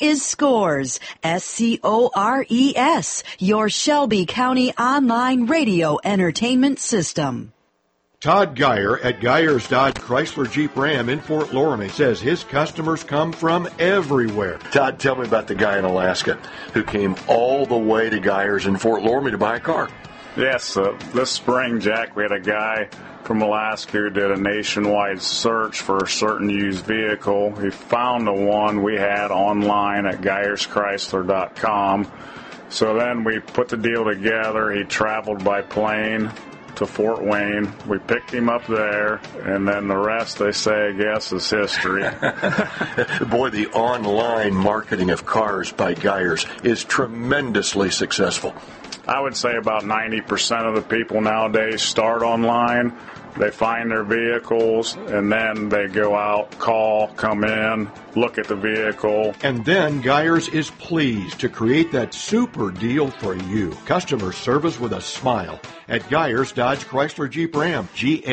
is Scores, SCORES, your Shelby County online radio entertainment system. Todd Geyer at Geyer's Dodge Chrysler Jeep Ram in Fort Loramie says his customers come from everywhere. Todd, tell me about the guy in Alaska who came all the way to Geyer's in Fort Loramie to buy a car. Yes, this spring, Jack, we had a guy from Alaska who did a nationwide search for a certain used vehicle. He found the one we had online at GeyersChrysler.com. So then we put the deal together. He traveled by plane to Fort Wayne. We picked him up there, and then the rest, they say, I guess, is history. Boy, the online marketing of cars by Geyers is tremendously successful. I would say about 90% of the people nowadays start online. They find their vehicles, and then they go out, call, come in, look at the vehicle. And then Geyers is pleased to create that super deal for you. Customer service with a smile at Geyers Dodge Chrysler Jeep Ram,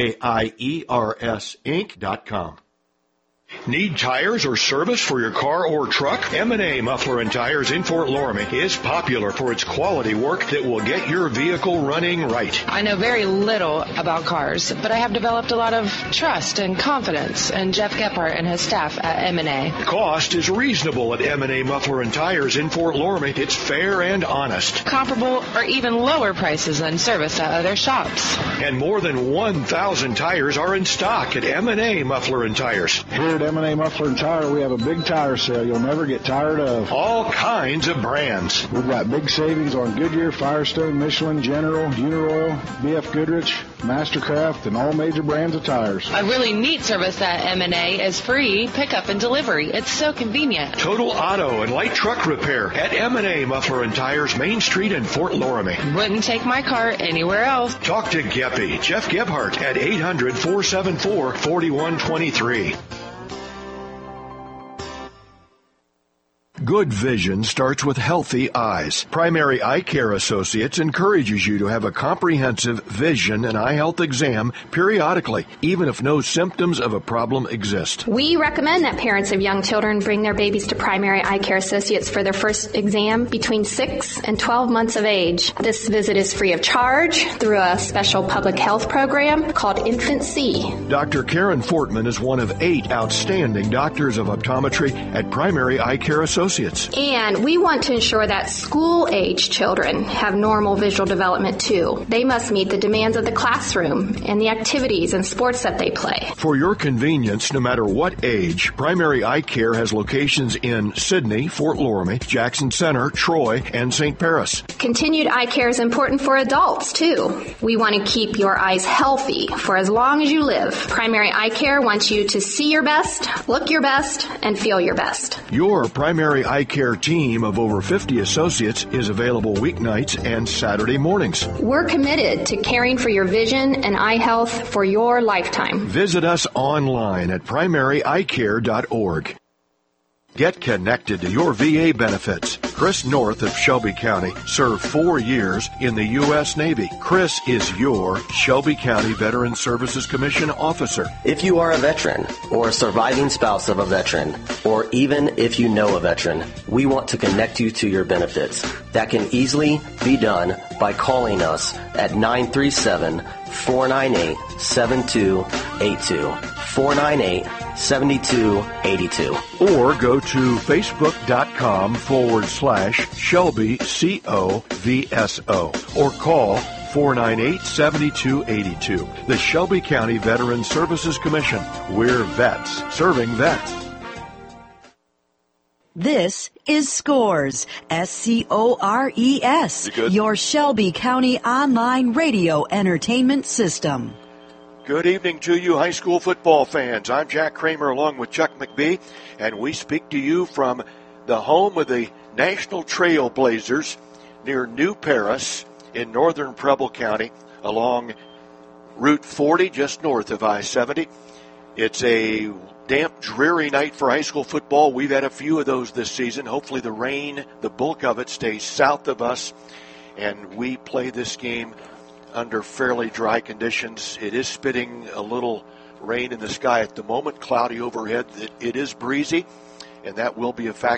GAIERS Inc.com. Need tires or service for your car or truck? M&A Muffler and Tires in Fort Loramie is popular for its quality work that will get your vehicle running right. I know very little about cars, but I have developed a lot of trust and confidence in Jeff Gephardt and his staff at M&A. Cost is reasonable at M&A Muffler and Tires in Fort Loramie. It's fair and honest. Comparable or even lower prices than service at other shops. And more than 1,000 tires are in stock at M&A Muffler and Tires. Here at M&A Muffler and Tire, we have a big tire sale you'll never get tired of. All kinds of brands. We've got big savings on Goodyear, Firestone, Michelin, General, Uniroyal, BF Goodrich, Mastercraft, and all major brands of tires. A really neat service at M&A is free pickup and delivery. It's so convenient. Total auto and light truck repair at M&A Muffler and Tires, Main Street in Fort Loramie. Wouldn't take my car anywhere else. Talk to Geppy, Jeff Gebhardt at 800-474-4123. Good vision starts with healthy eyes. Primary Eye Care Associates encourages you to have a comprehensive vision and eye health exam periodically, even if no symptoms of a problem exist. We recommend that parents of young children bring their babies to Primary Eye Care Associates for their first exam between 6 and 12 months of age. This visit is free of charge through a special public health program called Infant C. Dr. Karen Fortman is one of 8 outstanding doctors of optometry at Primary Eye Care Associates. And we want to ensure that school-age children have normal visual development too. They must meet the demands of the classroom and the activities and sports that they play. For your convenience, no matter what age, Primary Eye Care has locations in Sydney, Fort Loramie, Jackson Center, Troy, and St. Paris. Continued eye care is important for adults too. We want to keep your eyes healthy for as long as you live. Primary Eye Care wants you to see your best, look your best, and feel your best. Your Primary Eye Care team of over 50 associates is available weeknights and Saturday mornings. We're committed to caring for your vision and eye health for your lifetime. Visit us online at primaryeyecare.org. Get connected to your VA benefits. Chris North of Shelby County served 4 years in the U.S. Navy. Chris is your Shelby County Veteran Services Commission officer. If you are a veteran or a surviving spouse of a veteran, or even if you know a veteran, we want to connect you to your benefits. That can easily be done by calling us at 937-498-7282. 498-7282. Or go to facebook.com/Shelby COVSO or call 498-7282. The Shelby County Veteran Services Commission. We're vets serving vets. This is Scores, SCORES, your Shelby County online radio entertainment system. Good evening to you high school football fans. I'm Jack Kramer along with Chuck McBee, and we speak to you from the home of the National Trail Blazers near New Paris in northern Preble County along Route 40 just north of I-70. It's a damp, dreary night for high school football. We've had a few of those this season. Hopefully the rain, the bulk of it, stays south of us, and we play this game under fairly dry conditions. It is spitting a little rain in the sky at the moment, cloudy overhead. It is breezy, and that will be a factor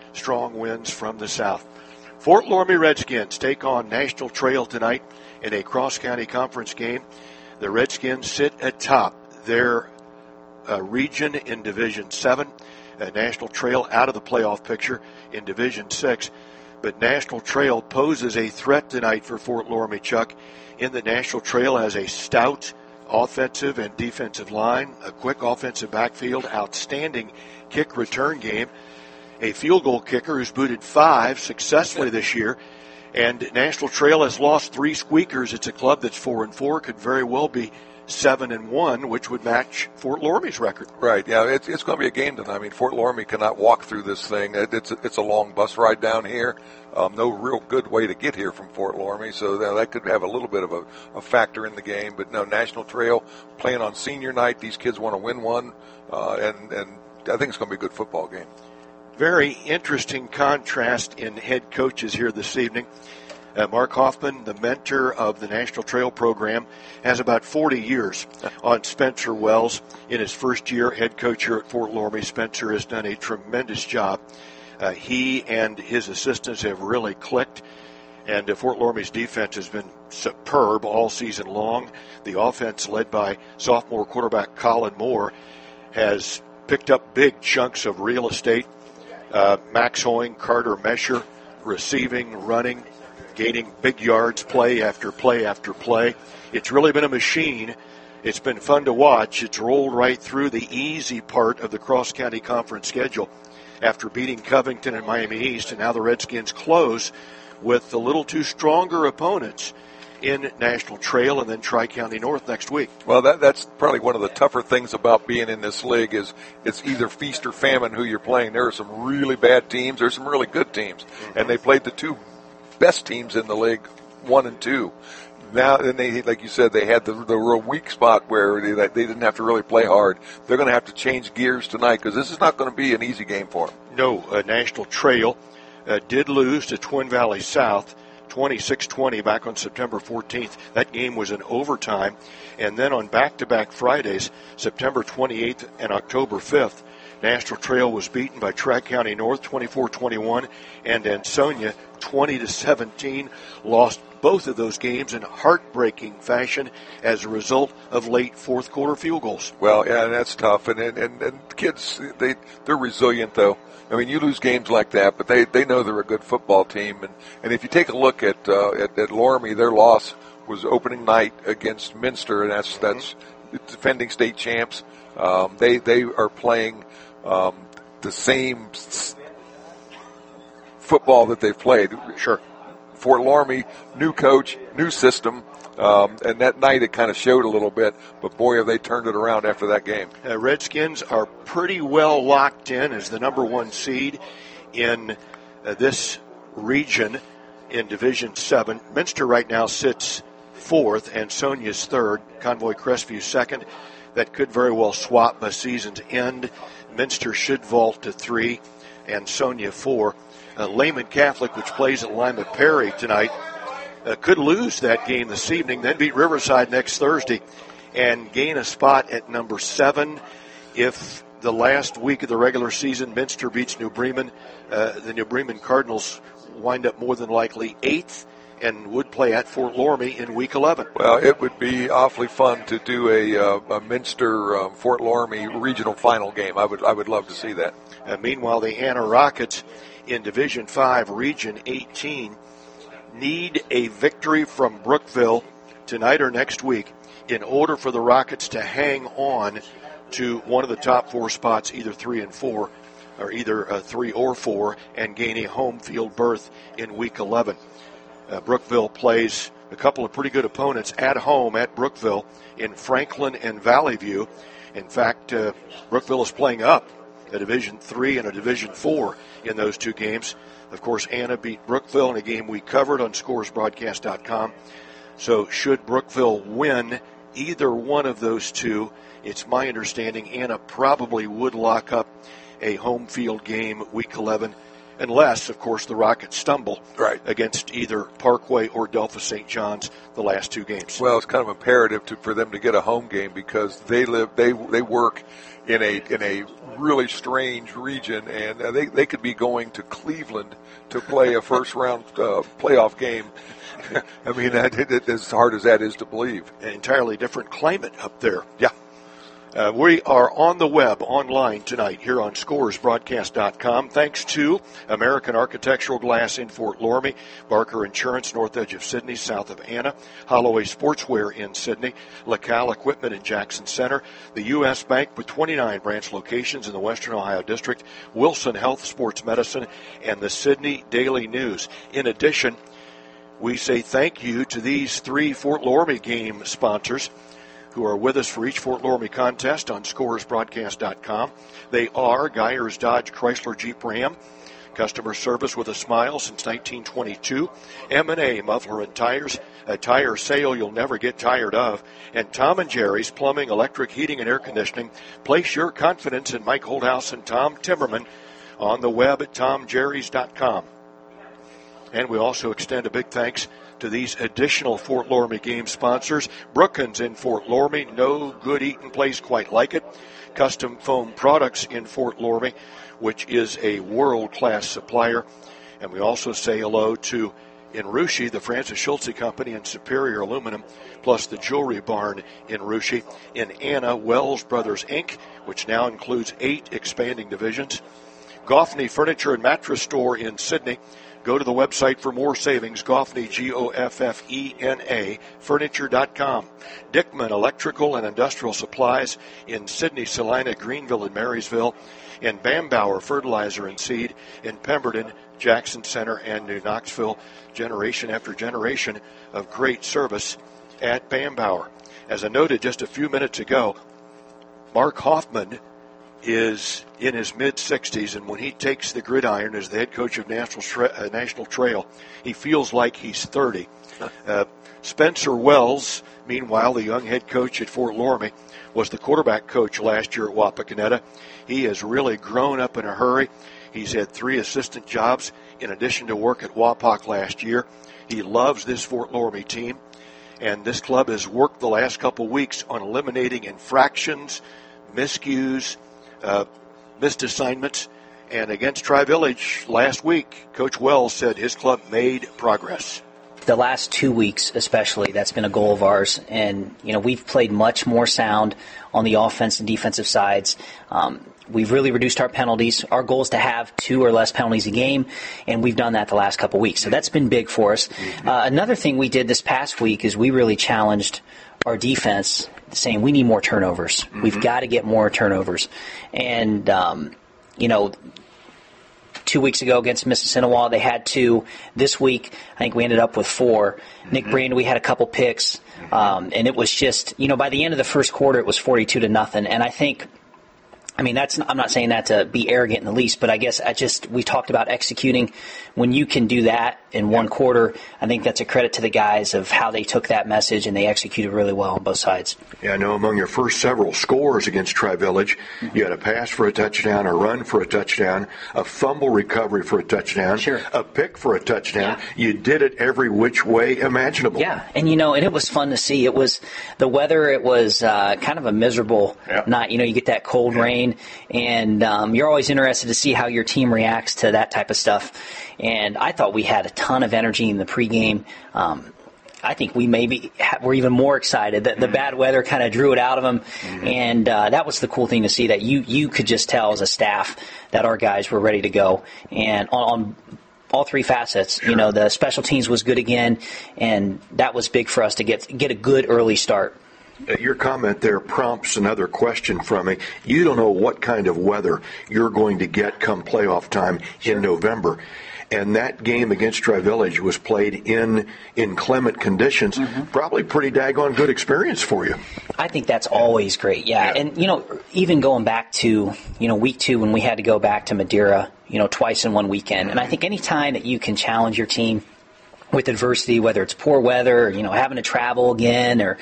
strong winds from the south. Fort Loramie Redskins take on National Trail tonight in a cross-county conference game. The Redskins sit atop their region in Division 7. National Trail out of the playoff picture in Division 6. But National Trail poses a threat tonight for Fort Loramie, Chuck, in the National Trail has a stout offensive and defensive line, a quick offensive backfield, outstanding kick return game, a field goal kicker who's booted 5 successfully this year, and National Trail has lost 3 squeakers. It's a club that's 4-4, could very well be 7-1, which would match Fort Loramie's record. Right. Yeah, it's going to be a game tonight. I mean, Fort Loramie cannot walk through this thing. It's a long bus ride down here. No real good way to get here from Fort Loramie, so that could have a little bit of a factor in the game. But no, National Trail playing on senior night. These kids want to win one, and I think it's going to be a good football game. Very interesting contrast in head coaches here this evening. Mark Hoffman, the mentor of the National Trail program, has about 40 years on Spencer Wells. In his first year head coach here at Fort Loramie, Spencer has done a tremendous job. He and his assistants have really clicked, and Fort Loramie's defense has been superb all season long. The offense, led by sophomore quarterback Colin Moore, has picked up big chunks of real estate. Max Hoying, Carter Mesher, receiving, running, gaining big yards play after play after play. It's really been a machine. It's been fun to watch. It's rolled right through the easy part of the cross-county conference schedule after beating Covington and Miami East, and now the Redskins close with a little too stronger opponents in National Trail and then Tri-County North next week. Well, that's probably one of the tougher things about being in this league is it's either feast or famine who you're playing. There are some really bad teams. There's some really good teams. And they played the 2 best teams in the league, 1 and 2. Now, and they, like you said, they had the real weak spot where they didn't have to really play hard. They're going to have to change gears tonight because this is not going to be an easy game for them. No, National Trail did lose to Twin Valley South 26-20 back on September 14th. That game was in overtime. And then on back-to-back Fridays, September 28th and October 5th, National Trail was beaten by Tri-County North 24-21 and Ansonia 20-17. Lost both of those games in heartbreaking fashion as a result of late fourth quarter field goals. Well, yeah, that's tough. And kids, they're resilient though. I mean, you lose games like that, but they know they're a good football team. And if you take a look at Loramie, their loss was opening night against Minster, and that's defending state champs. They are playing the same football that they've played. Sure. Fort Loramie, new coach, new system, and that night it kind of showed a little bit, but boy, have they turned it around after that game. Redskins are pretty well locked in as the number 1 seed in this region in Division 7. Minster right now sits 4th, and Sonia's 3rd, Convoy Crestview 2nd. That could very well swap by season's end. Minster should vault to 3, and Sonia 4. Lehman Catholic, which plays at Lima Perry tonight, could lose that game this evening, then beat Riverside next Thursday, and gain a spot at number 7. If the last week of the regular season Minster beats New Bremen, the New Bremen Cardinals wind up more than likely 8th and would play at Fort Loramie in Week 11. Well, it would be awfully fun to do a Minster Fort Loramie regional final game. I would love to see that. Meanwhile, the Anna Rockets in Division 5, Region 18, need a victory from Brookville tonight or next week in order for the Rockets to hang on to one of the top 4 spots, either 3 and 4, or either 3 or 4, and gain a home field berth in Week 11. Brookville plays a couple of pretty good opponents at home at Brookville in Franklin and Valley View. In fact, Brookville is playing up a Division 3 and a Division 4 in those 2 games. Of course, Anna beat Brookville in a game we covered on scoresbroadcast.com. So should Brookville win either one of those 2, it's my understanding Anna probably would lock up a home field game Week 11 unless, of course, the Rockets stumble against either Parkway or Delphos St. John's the last 2 games. Well, it's kind of imperative for them to get a home game because they work in a really strange region, and they could be going to Cleveland to play a first-round playoff game. I mean, as hard as that is to believe. An entirely different climate up there. Yeah. We are on the web, online tonight here on ScoresBroadcast.com. Thanks to American Architectural Glass in Fort Loramie, Barker Insurance, north edge of Sydney, south of Anna, Holloway Sportswear in Sydney, LaCal Equipment in Jackson Center, the U.S. Bank with 29 branch locations in the Western Ohio District, Wilson Health Sports Medicine, and the Sydney Daily News. In addition, we say thank you to these 3 Fort Loramie game sponsors who are with us for each Fort Loramie contest on ScoresBroadcast.com. They are Geyers Dodge Chrysler Jeep Ram, customer service with a smile since 1922, M&A Muffler and Tires, a tire sale you'll never get tired of, and Tom and Jerry's Plumbing, Electric, Heating, and Air Conditioning. Place your confidence in Mike Holdhouse and Tom Timmerman on the web at TomJerrys.com. And we also extend a big thanks to these additional Fort Loramie game sponsors. Brookins in Fort Loramie, no good eating place quite like it. Custom Foam Products in Fort Loramie, which is a world-class supplier. And we also say hello to, in Russia, the Francis Schulze Company and Superior Aluminum, plus the Jewelry Barn in Russia. In Anna, Wells Brothers, Inc., which now includes 8 expanding divisions. Goffney Furniture and Mattress Store in Sydney. Go to the website for more savings, Goffney, Goffena, furniture.com. Dickman Electrical and Industrial Supplies in Sydney, Salina, Greenville, and Marysville. And Bambauer Fertilizer and Seed in Pemberton, Jackson Center, and New Knoxville. Generation after generation of great service at Bambauer. As I noted just a few minutes ago, Mark Hoffman is in his mid-60s, and when he takes the gridiron as the head coach of National Trail, he feels like he's 30. Spencer Wells, meanwhile, the young head coach at Fort Loramie, was the quarterback coach last year at Wapakoneta. He has really grown up in a hurry. He's had 3 assistant jobs in addition to work at Wapak last year. He loves this Fort Loramie team, and this club has worked the last couple weeks on eliminating infractions, miscues, missed assignments, and against Tri-Village last week, Coach Wells said his club made progress. The last 2 weeks especially, that's been a goal of ours, and we've played much more sound on the offense and defensive sides. We've really reduced our penalties. Our goal is to have 2 or less penalties a game, and we've done that the last couple weeks, so that's been big for us. Another thing we did this past week is we really challenged our defense, saying we need more turnovers. We've got to get more turnovers. And, 2 weeks ago against Mississinewa, they had 2. This week, I think we ended up with 4. Nick Brand, we had a couple picks. And it was just, by the end of the first quarter, it was 42-0. And I think, I'm not saying that to be arrogant in the least, but I guess we talked about executing. When you can do that in one quarter, I think that's a credit to the guys of how they took that message and they executed really well on both sides. Yeah, I know among your first several scores against Tri-Village, you had a pass for a touchdown, a run for a touchdown, a fumble recovery for a touchdown, a pick for a touchdown. Yeah. You did it every which way imaginable. Yeah, and and it was fun to see. It was the weather. It was kind of a miserable night. You get that cold rain. And you're always interested to see how your team reacts to that type of stuff. And I thought we had a ton of energy in the pregame. I think we maybe were even more excited. The bad weather kind of drew it out of them. And that was the cool thing to see, that you could just tell as a staff that our guys were ready to go. And on all 3 facets, the special teams was good again. And that was big for us to get a good early start. Your comment there prompts another question from me. You don't know what kind of weather you're going to get come playoff time in November. And that game against Tri-Village was played in inclement conditions. Probably pretty daggone good experience for you. I think that's always great, yeah. And, even going back to, week 2 when we had to go back to Madeira, twice in one weekend. And I think any time that you can challenge your team with adversity, whether it's poor weather, or, having to travel again, or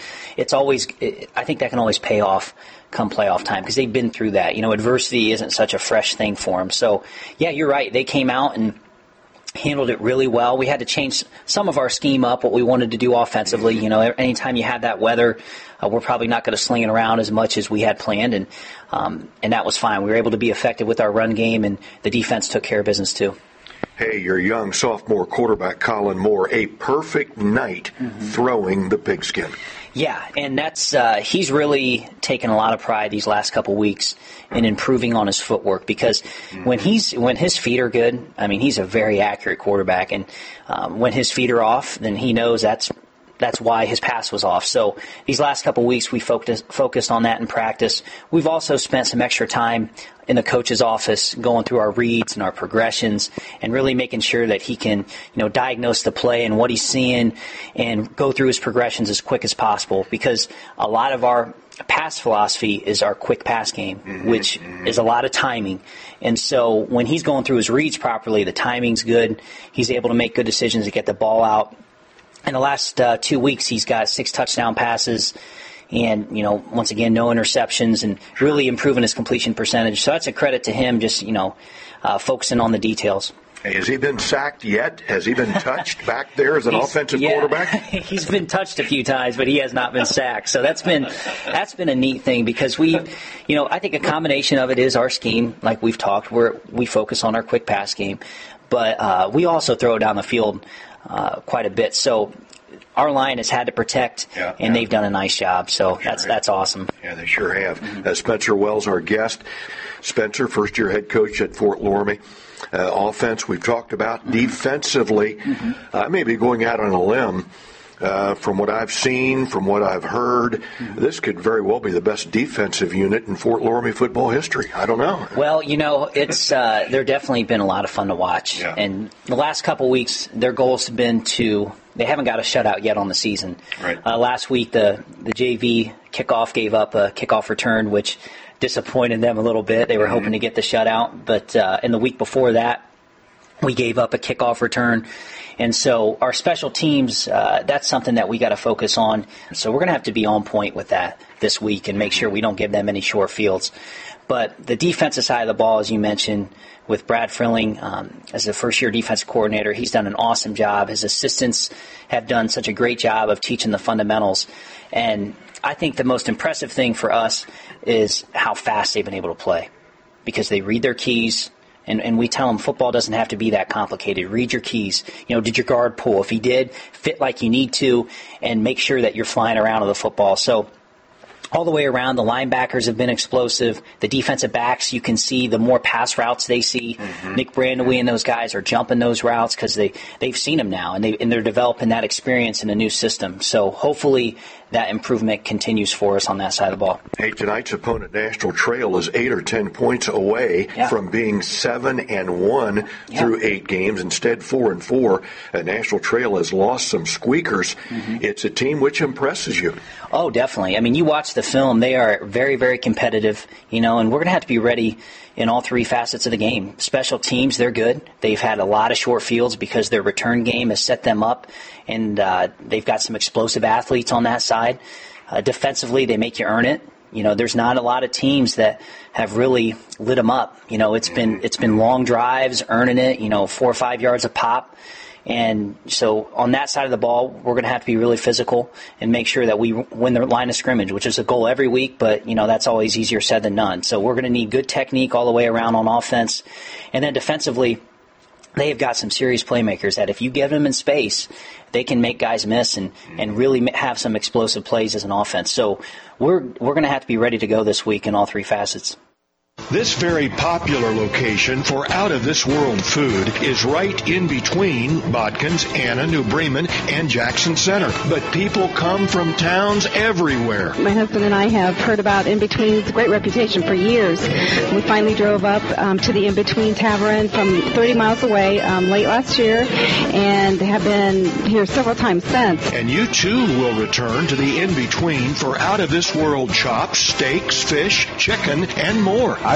I think that can always pay off come playoff time because they've been through that. Adversity isn't such a fresh thing for them. So, yeah, you're right. They came out and handled it really well. We had to change some of our scheme up, what we wanted to do offensively. Anytime you have that weather, we're probably not going to sling it around as much as we had planned, and that was fine. We were able to be effective with our run game, and the defense took care of business too. Hey, your young sophomore quarterback, Colin Moore, a perfect night throwing the pigskin. Yeah, and that's he's really taken a lot of pride these last couple weeks in improving on his footwork because when his feet are good, he's a very accurate quarterback, and when his feet are off, then he knows that's why his pass was off. So these last couple weeks we focused on that in practice. We've also spent some extra time in the coach's office going through our reads and our progressions and really making sure that he can, diagnose the play and what he's seeing and go through his progressions as quick as possible because a lot of our pass philosophy is our quick pass game, which is a lot of timing. And so when he's going through his reads properly, the timing's good. He's able to make good decisions to get the ball out. In the last 2 weeks, he's got 6 touchdown passes and, once again, no interceptions and really improving his completion percentage. So that's a credit to him just, focusing on the details. Hey, has he been sacked yet? Has he been touched back there as an offensive quarterback? He's been touched a few times, but he has not been sacked. So that's been a neat thing because I think a combination of it is our scheme, like we've talked, where we focus on our quick pass game, but we also throw it down the field quite a bit. So our line has had to protect, and they've done a nice job. So that's awesome. Yeah, they sure have. Spencer Wells, our guest. Spencer, first-year head coach at Fort Loramie. Offense, we've talked about. Defensively, I may be going out on a limb. From what I've seen, from what I've heard, this could very well be the best defensive unit in Fort Loramie football history. I don't know. Well, it's they're definitely been a lot of fun to watch. Yeah. And the last couple weeks, their goals have been they haven't got a shutout yet on the season. Right. Last week, the JV kickoff gave up a kickoff return, which disappointed them a little bit. They were hoping to get the shutout. But in the week before that, we gave up a kickoff return. And so our special teams, that's something that we got to focus on. So we're going to have to be on point with that this week and make sure we don't give them any short fields. But the defensive side of the ball, as you mentioned, with Brad Frilling as the first-year defensive coordinator, he's done an awesome job. His assistants have done such a great job of teaching the fundamentals. And I think the most impressive thing for us is how fast they've been able to play because they read their keys. And we tell them football doesn't have to be that complicated. Read your keys. Did your guard pull? If he did, fit like you need to, and make sure that you're flying around with the football. So all the way around, the linebackers have been explosive. The defensive backs, you can see the more pass routes they see. Nick Brandewee and those guys are jumping those routes because they've seen them now, and they're developing that experience in a new system. So hopefully that improvement continues for us on that side of the ball. Hey, tonight's opponent, National Trail, is 8 or 10 points away from being 7-1 through 8 games. Instead, 4-4. National Trail has lost some squeakers. It's a team which impresses you. Oh, definitely. You watch the film. They are very, very competitive, and we're going to have to be ready in all 3 facets of the game. Special teams, they're good. They've had a lot of short fields because their return game has set them up, and they've got some explosive athletes on that side. Defensively, they make you earn it. There's not a lot of teams that have really lit them up. It's been long drives, earning it, 4 or 5 yards a pop. And so on that side of the ball, we're going to have to be really physical and make sure that we win the line of scrimmage, which is a goal every week, but, that's always easier said than done. So we're going to need good technique all the way around on offense. And then defensively, they have got some serious playmakers that if you give them in space, they can make guys miss and really have some explosive plays as an offense. So we're going to have to be ready to go this week in all 3 facets. This very popular location for out-of-this-world food is right in between Bodkins, Anna, New Bremen, and Jackson Center. But people come from towns everywhere. My husband and I have heard about In Between's great reputation for years. We finally drove up to the In Between Tavern from 30 miles away late last year and have been here several times since. And you, too, will return to the In Between for out-of-this-world chops, steaks, fish, chicken, and more. I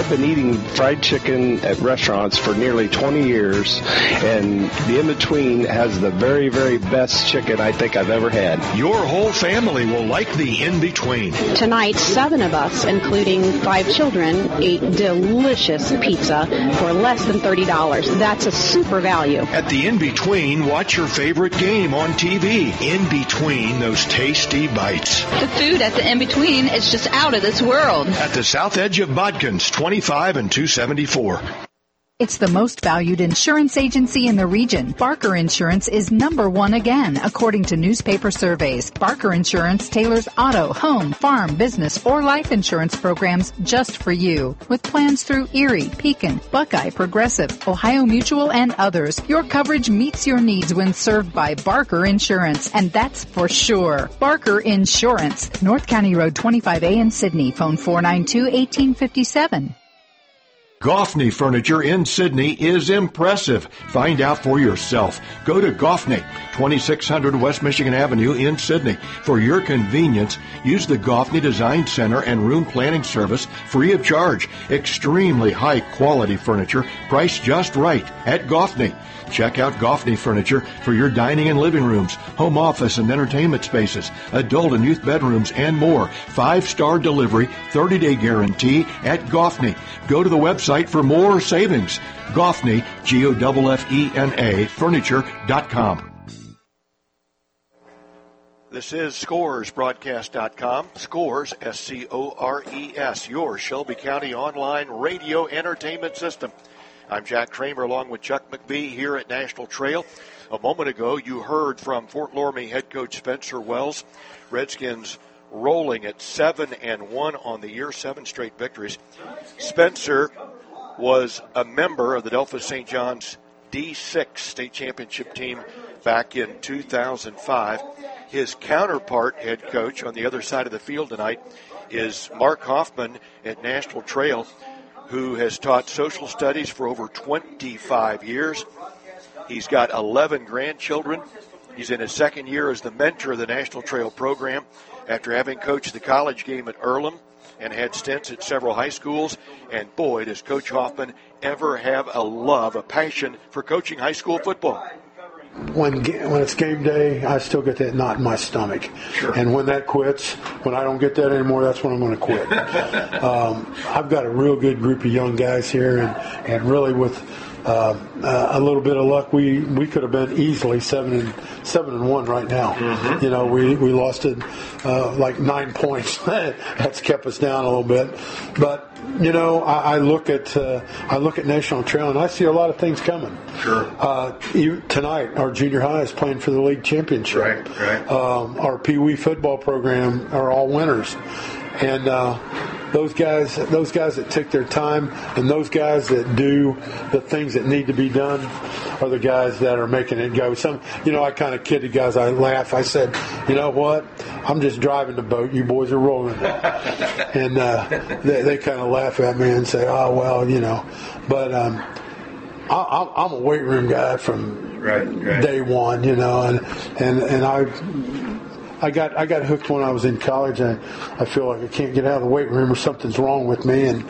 I've been eating fried chicken at restaurants for nearly 20 years, and the In-Between has the very, very best chicken I think I've ever had. Your whole family will like the In-Between. Tonight, 7 of us, including 5 children, ate delicious pizza for less than $30. That's a super value. At the In-Between, watch your favorite game on TV. In-Between those tasty bites. The food at the In-Between is just out of this world. At the south edge of Bodkins, 25 and 274. It's the most valued insurance agency in the region. Barker Insurance is #1 again, according to newspaper surveys. Barker Insurance tailors auto, home, farm, business, or life insurance programs just for you. With plans through Erie, Pekin, Buckeye, Progressive, Ohio Mutual, and others, your coverage meets your needs when served by Barker Insurance, and that's for sure. Barker Insurance, North County Road 25A in Sydney. Phone 492-1857. Goffney Furniture in Sydney is impressive. Find out for yourself. Go to Goffney, 2600 West Michigan Avenue in Sydney. For your convenience, use the Goffney Design Center and Room Planning Service free of charge. Extremely high quality furniture, priced just right at Goffney. Check out Goffney Furniture for your dining and living rooms, home office and entertainment spaces, adult and youth bedrooms, and more. 5-star delivery, 30-day guarantee at Goffney. Go to the website for more savings. Goffney, Goffena, furniture.com. This is ScoresBroadcast.com. Scores, SCORES, your Shelby County online radio entertainment system. I'm Jack Kramer along with Chuck McBee here at National Trail. A moment ago, you heard from Fort Loramie head coach Spencer Wells. Redskins rolling at 7-1 on the year, 7 straight victories. Spencer was a member of the Delphos St. John's D6 state championship team back in 2005. His counterpart head coach on the other side of the field tonight is Mark Hoffman at National Trail, who has taught social studies for over 25 years. He's got 11 grandchildren. He's in his second year as the mentor of the National Trail program after having coached the college game at Earlham and had stints at several high schools. And boy, does Coach Hoffman ever have a love, a passion for coaching high school football. When it's game day, I still get that knot in my stomach. Sure. And when that quits, when I don't get that anymore, that's when I'm going to quit. I've got a real good group of young guys here, and really with a little bit of luck, we could have been easily 7-1 right now. Mm-hmm. You know, we lost it like 9 points. That's kept us down a little bit, but. You know, I look at National Trail and I see a lot of things coming. Sure. Tonight, our junior high is playing for the league championship. Right. Our Pee Wee football program are all winners, and those guys that take their time and those guys that do the things that need to be done are the guys that are making it go. I kind of kidded guys. I laugh. I said, you know what? I'm just driving the boat. You boys are rolling it. And they kind of laugh at me and say, oh, well, you know. But I'm a weight room guy from day one, you know. And I got hooked when I was in college. And I feel like I can't get out of the weight room or something's wrong with me. And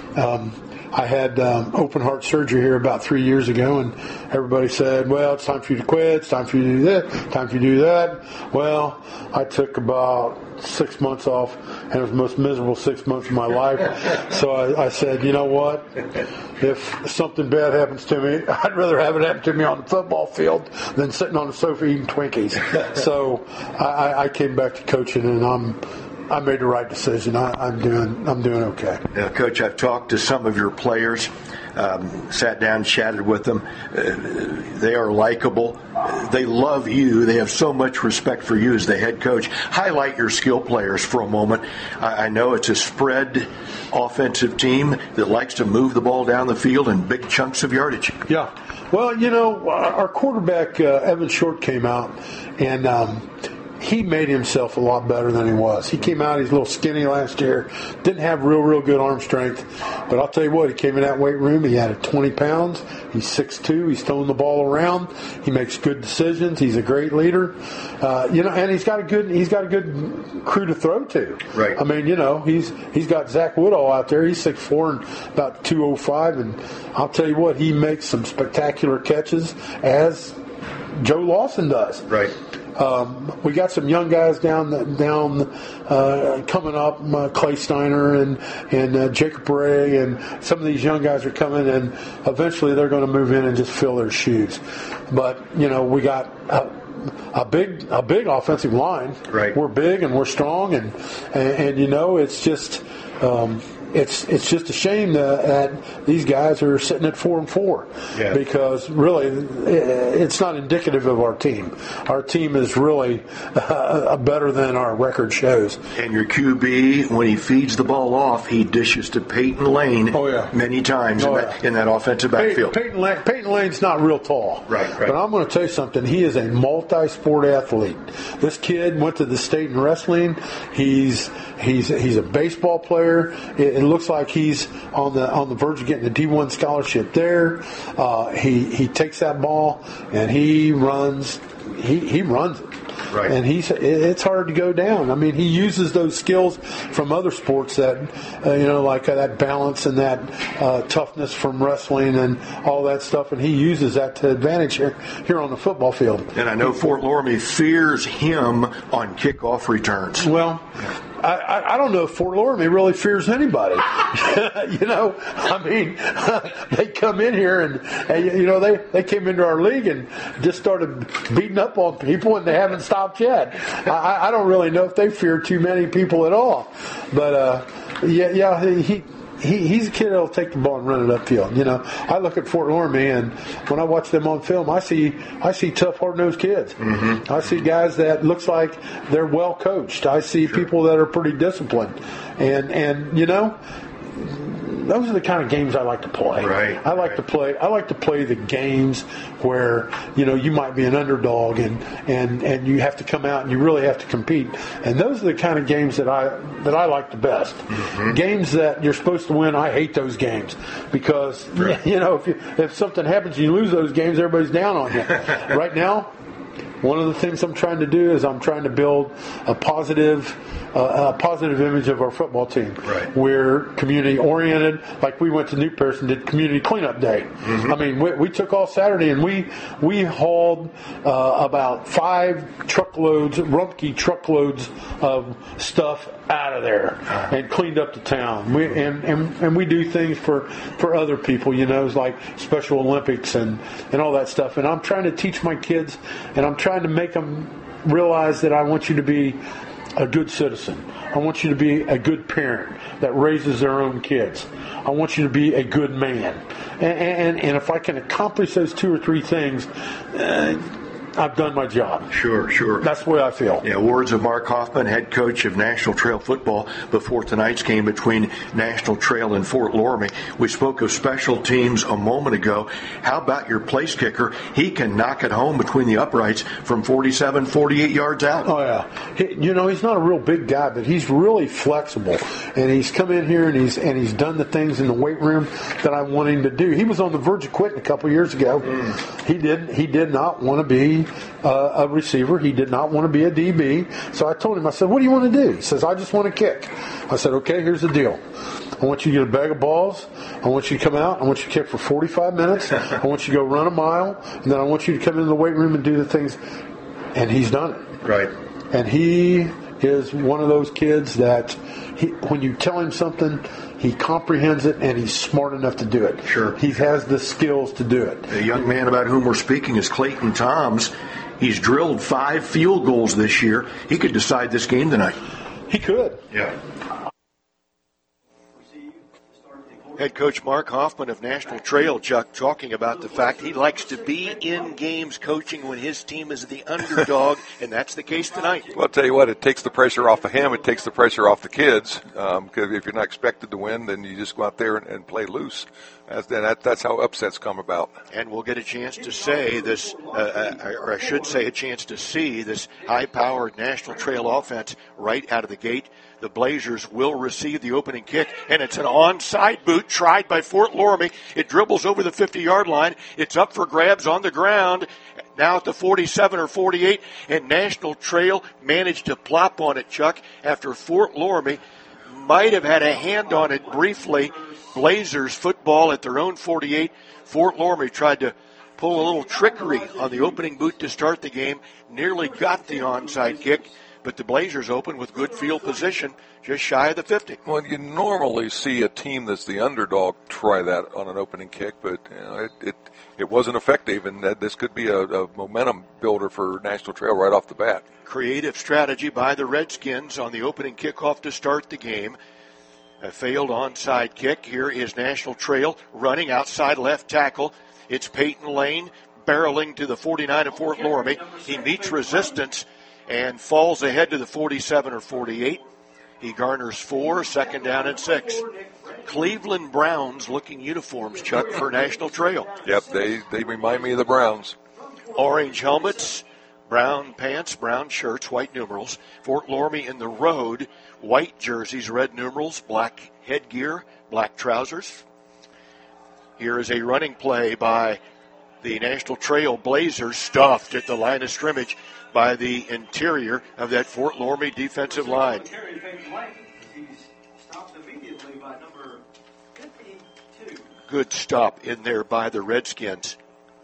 I had open heart surgery here about 3 years ago, and everybody said, well, it's time for you to quit, it's time for you to do this, time for you to do that. Well, I took about 6 months off, and it was the most miserable 6 months of my life. So I said, you know what? If something bad happens to me, I'd rather have it happen to me on the football field than sitting on the sofa eating Twinkies. So I came back to coaching, and I made the right decision. I'm doing okay. Yeah, Coach, I've talked to some of your players, sat down, chatted with them. They are likable. They love you. They have so much respect for you as the head coach. Highlight your skill players for a moment. I know it's a spread offensive team that likes to move the ball down the field in big chunks of yardage. Yeah. Well, you know, our quarterback, Evan Short, came out, and he made himself a lot better than he was. He came out, he's a little skinny last year, didn't have real good arm strength. But I'll tell you what, he came in that weight room, he had 20 pounds, he's 6'2", he's throwing the ball around, he makes good decisions, he's a great leader. And he's got a good crew to throw to. Right. I mean, he's got Zach Woodall out there, he's 6'4" and about 205, and I'll tell you what, he makes some spectacular catches as Joe Lawson does. Right. We got some young guys down coming up, Clay Steiner and Jacob Ray, and some of these young guys are coming, and eventually they're going to move in and just fill their shoes. But we got a big offensive line. Right. We're big and we're strong, and it's just. It's just a shame that these guys are sitting at 4-4 because really it's not indicative of our team. Our team is really better than our record shows. And your QB, when he feeds the ball off, he dishes to Peyton Lane many times in that offensive backfield. Peyton Lane's not real tall. Right. But I'm going to tell you something. He is a multi-sport athlete. This kid went to the state in wrestling. He's a baseball player. It looks like he's on the verge of getting a D1 scholarship there. He takes that ball and he runs. He runs it. Right. And it's hard to go down. I mean, he uses those skills from other sports that, like that balance and that toughness from wrestling and all that stuff, and he uses that to advantage here on the football field. And I know Fort Loramie fears him on kickoff returns. Well, I don't know if Fort Loramie really fears anybody. I mean, they come in here and they came into our league and just started beating up on people, and they haven't stopped yet. I don't really know if they fear too many people at all. But he's a kid that'll take the ball and run it upfield. I look at Fort Loramie, and when I watch them on film, I see tough, hard-nosed kids. Mm-hmm. I see guys that looks like they're well coached. I see people that are pretty disciplined, and those are the kind of games I like to play. Right. I like to play the games where you might be an underdog and you have to come out and you really have to compete. And those are the kind of games that I like the best. Mm-hmm. Games that you're supposed to win, I hate those games because if something happens and you lose those games, everybody's down on you. Right now, one of the things I'm trying to do is I'm trying to build a positive image of our football team. Right. We're community oriented. Like we went to New Paris and did community cleanup day. Mm-hmm. I mean, we took all Saturday and we hauled about 5 truckloads, Rumpke truckloads of stuff out of there and cleaned up the town. And we do things for other people, it's like Special Olympics and all that stuff. And I'm trying to teach my kids, and I'm trying to make them realize that I want you to be a good citizen. I want you to be a good parent that raises their own kids. I want you to be a good man. And if I can accomplish those 2 or 3 things, I've done my job. Sure. That's the way I feel. Yeah, words of Mark Hoffman, head coach of National Trail Football, before tonight's game between National Trail and Fort Loramie. We spoke of special teams a moment ago. How about your place kicker? He can knock it home between the uprights from 47, 48 yards out. Oh, yeah. He's not a real big guy, but he's really flexible. And he's come in here and he's done the things in the weight room that I want him to do. He was on the verge of quitting a couple years ago. He did not want to be a receiver. He did not want to be a DB. So I told him, I said, what do you want to do? He says, I just want to kick. I said, okay, here's the deal. I want you to get a bag of balls. I want you to come out. I want you to kick for 45 minutes. I want you to go run a mile. And then I want you to come into the weight room and do the things. And he's done it. Right. And he is one of those kids that when you tell him something, he comprehends it, and he's smart enough to do it. Sure. He has the skills to do it. The young man about whom we're speaking is Clayton Toms. He's drilled 5 field goals this year. He could decide this game tonight. He could. Yeah. Head coach Mark Hoffman of National Trail, Chuck, talking about the fact he likes to be in games coaching when his team is the underdog, and that's the case tonight. Well, I'll tell you what, it takes the pressure off of him. It takes the pressure off the kids, because if you're not expected to win, then you just go out there and play loose. That's how upsets come about. And we'll get a chance to say this, or I should say a chance to see this high-powered National Trail offense right out of the gate. The Blazers will receive the opening kick, and it's an onside boot tried by Fort Loramie. It dribbles over the 50-yard line. It's up for grabs on the ground, now at the 47 or 48, and National Trail managed to plop on it, Chuck, after Fort Loramie might have had a hand on it briefly. Blazers football at their own 48. Fort Loramie tried to pull a little trickery on the opening boot to start the game, nearly got the onside kick, but the Blazers open with good field position just shy of the 50. Well, you normally see a team that's the underdog try that on an opening kick, but it wasn't effective, and this could be a momentum builder for National Trail right off the bat. Creative strategy by the Redskins on the opening kickoff to start the game. A failed onside kick. Here is National Trail running outside left tackle. It's Peyton Lane barreling to the 49 of Fort Loramie. He meets resistance and falls ahead to the 47 or 48. He garners 4, second down and 6. Cleveland Browns looking uniforms, Chuck, for National Trail. Yep, they remind me of the Browns. Orange helmets, brown pants, brown shirts, white numerals. Fort Loramie in the road, white jerseys, red numerals, black headgear, black trousers. Here is a running play by the National Trail Blazers, stuffed at the line of scrimmage by the interior of that Fort Loramie defensive line. Good stop in there by the Redskins.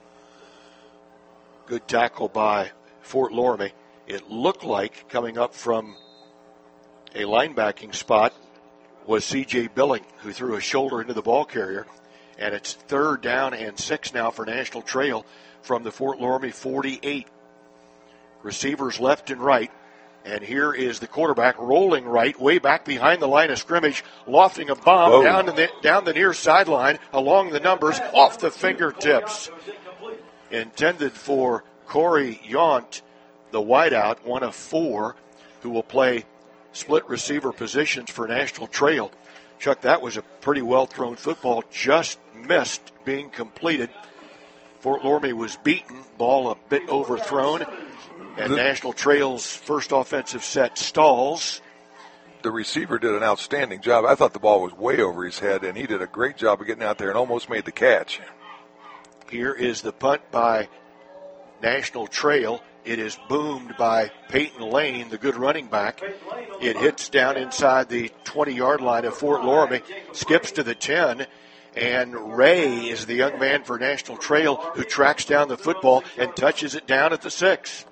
Good tackle by Fort Loramie. It looked like coming up from a linebacking spot was C.J. Billing, who threw a shoulder into the ball carrier. And it's third down and 6 now for National Trail from the Fort Loramie 48. Receivers left and right. And here is the quarterback rolling right, way back behind the line of scrimmage, lofting a bomb down the near sideline, along the numbers, off the fingertips. Intended for Corey Yount, the wideout, one of 4, who will play split receiver positions for National Trail. Chuck, that was a pretty well-thrown football, just missed being completed. Fort Loramie was beaten, ball a bit overthrown, and National Trail's first offensive set stalls. The receiver did an outstanding job. I thought the ball was way over his head, and he did a great job of getting out there and almost made the catch. Here is the punt by National Trail. It is boomed by Peyton Lane, the good running back. It hits down inside the 20-yard line of Fort Loramie, skips to the 10, and Ray is the young man for National Trail who tracks down the football and touches it down at the 6.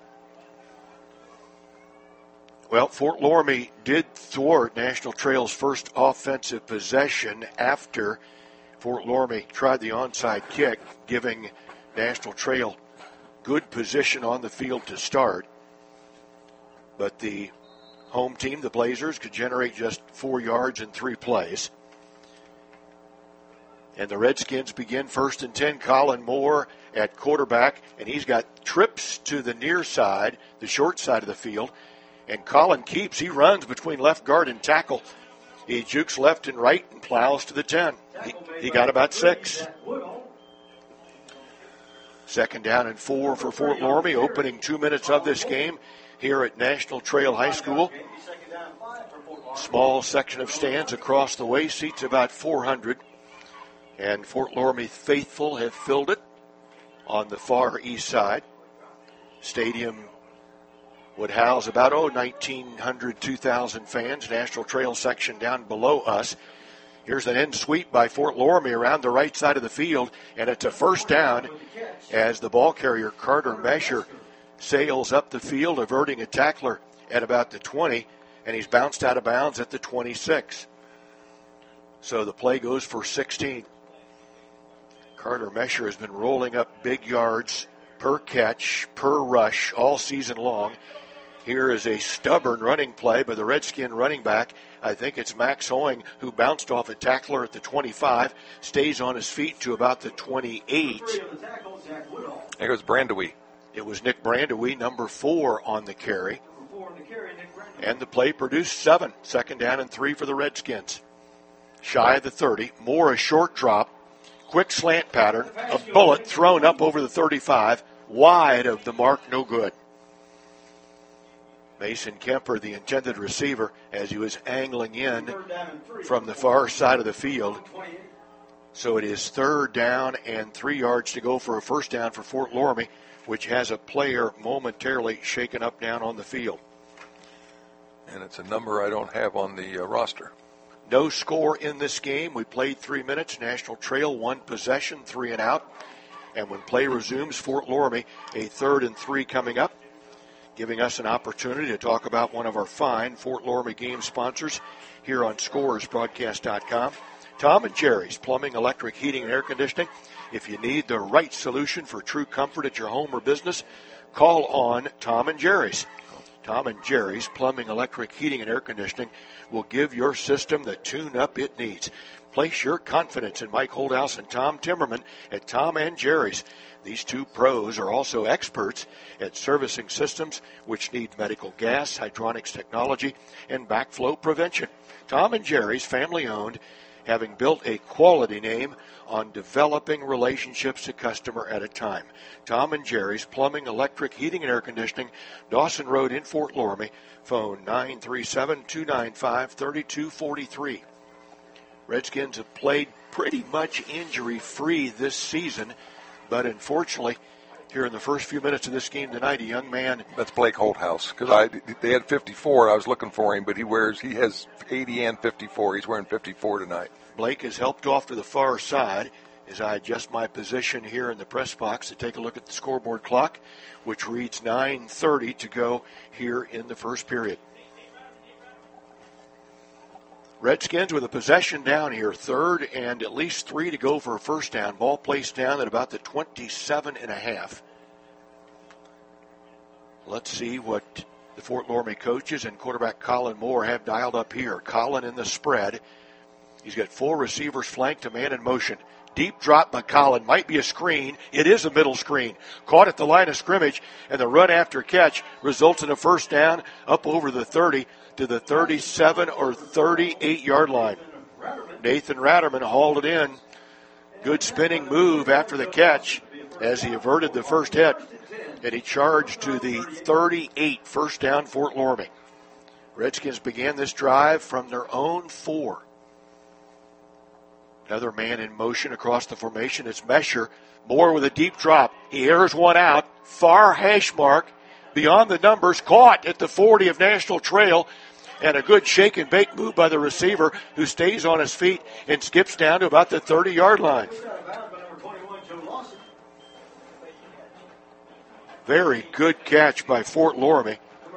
Well, Fort Loramie did thwart National Trail's first offensive possession after Fort Loramie tried the onside kick, giving National Trail good position on the field to start. But the home team, the Blazers, could generate just 4 yards in 3 plays. And the Redskins begin 1st and 10. Colin Moore at quarterback, and he's got trips to the near side, the short side of the field. And Colin keeps. He runs between left guard and tackle. He jukes left and right and plows to the 10. He got about 6. Second down and 4 for Fort Loramie, opening 2 minutes of this game here at National Trail High School. Small section of stands across the way, seats about 400. And Fort Loramie faithful have filled it on the far east side. Stadium would house about 1,900, 2,000 fans. National Trail section down below us. Here's an end sweep by Fort Loramie around the right side of the field, and it's a first down as the ball carrier Carter Mesher sails up the field, averting a tackler at about the 20, and he's bounced out of bounds at the 26. So the play goes for 16. Carter Mesher has been rolling up big yards per catch, per rush all season long. Here is a stubborn running play by the Redskin running back. I think it's Max Hoying, who bounced off a tackler at the 25, stays on his feet to about the 28. There goes Brandewie. It was Nick Brandewie, number 4 on the carry. And the play produced 7. Second down and 3 for the Redskins. Shy of the 30. Moore, a short drop. Quick slant pattern. A bullet thrown up over the 35. Wide of the mark, no good. Mason Kemper, the intended receiver, as he was angling in from the far side of the field. So it is 3rd down and 3 yards to go for a first down for Fort Loramie, which has a player momentarily shaken up down on the field. And it's a number I don't have on the roster. No score in this game. We played 3 minutes. National Trail, 1 possession, 3 and out. And when play resumes, Fort Loramie, a 3rd and 3 coming up, giving us an opportunity to talk about one of our fine Fort Loramie game sponsors here on ScoresBroadcast.com. Tom and Jerry's Plumbing, Electric, Heating, and Air Conditioning. If you need the right solution for true comfort at your home or business, call on Tom and Jerry's. Tom and Jerry's Plumbing, Electric, Heating, and Air Conditioning will give your system the tune-up it needs. Place your confidence in Mike Holdhouse and Tom Timmerman at Tom and Jerry's. These two pros are also experts at servicing systems which need medical gas, hydronics technology, and backflow prevention. Tom and Jerry's, family-owned, having built a quality name on developing relationships to customer at a time. Tom and Jerry's Plumbing, Electric, Heating, and Air Conditioning, Dawson Road in Fort Loramie. Phone 937-295-3243. Redskins have played pretty much injury-free this season, but unfortunately, here in the first few minutes of this game tonight, a young man. That's Blake Holthouse, because they had 54. I was looking for him, but he has 80 and 54. He's wearing 54 tonight. Blake is helped off to the far side as I adjust my position here in the press box to take a look at the scoreboard clock, which reads 9:30 to go here in the first period. Redskins with a possession down here, 3rd and at least 3 to go for a first down. Ball placed down at about the 27.5. Let's see what the Fort Loramie coaches and quarterback Colin Moore have dialed up here. Colin in the spread. He's got 4 receivers flanked, a man in motion. Deep drop by Colin. Might be a screen. It is a middle screen. Caught at the line of scrimmage, and the run after catch results in a first down up over the 30 to the 37 or 38-yard line. Nathan Ratterman hauled it in. Good spinning move after the catch as he averted the first hit, and he charged to the 38, first down Fort Loramie. Redskins began this drive from their own 4. Another man in motion across the formation. It's Mesher. Moore with a deep drop. He airs one out. Far hash mark. Beyond the numbers. Caught at the 40 of National Trail. And a good shake and bake move by the receiver, who stays on his feet and skips down to about the 30-yard line. Very good catch by Fort Loramie.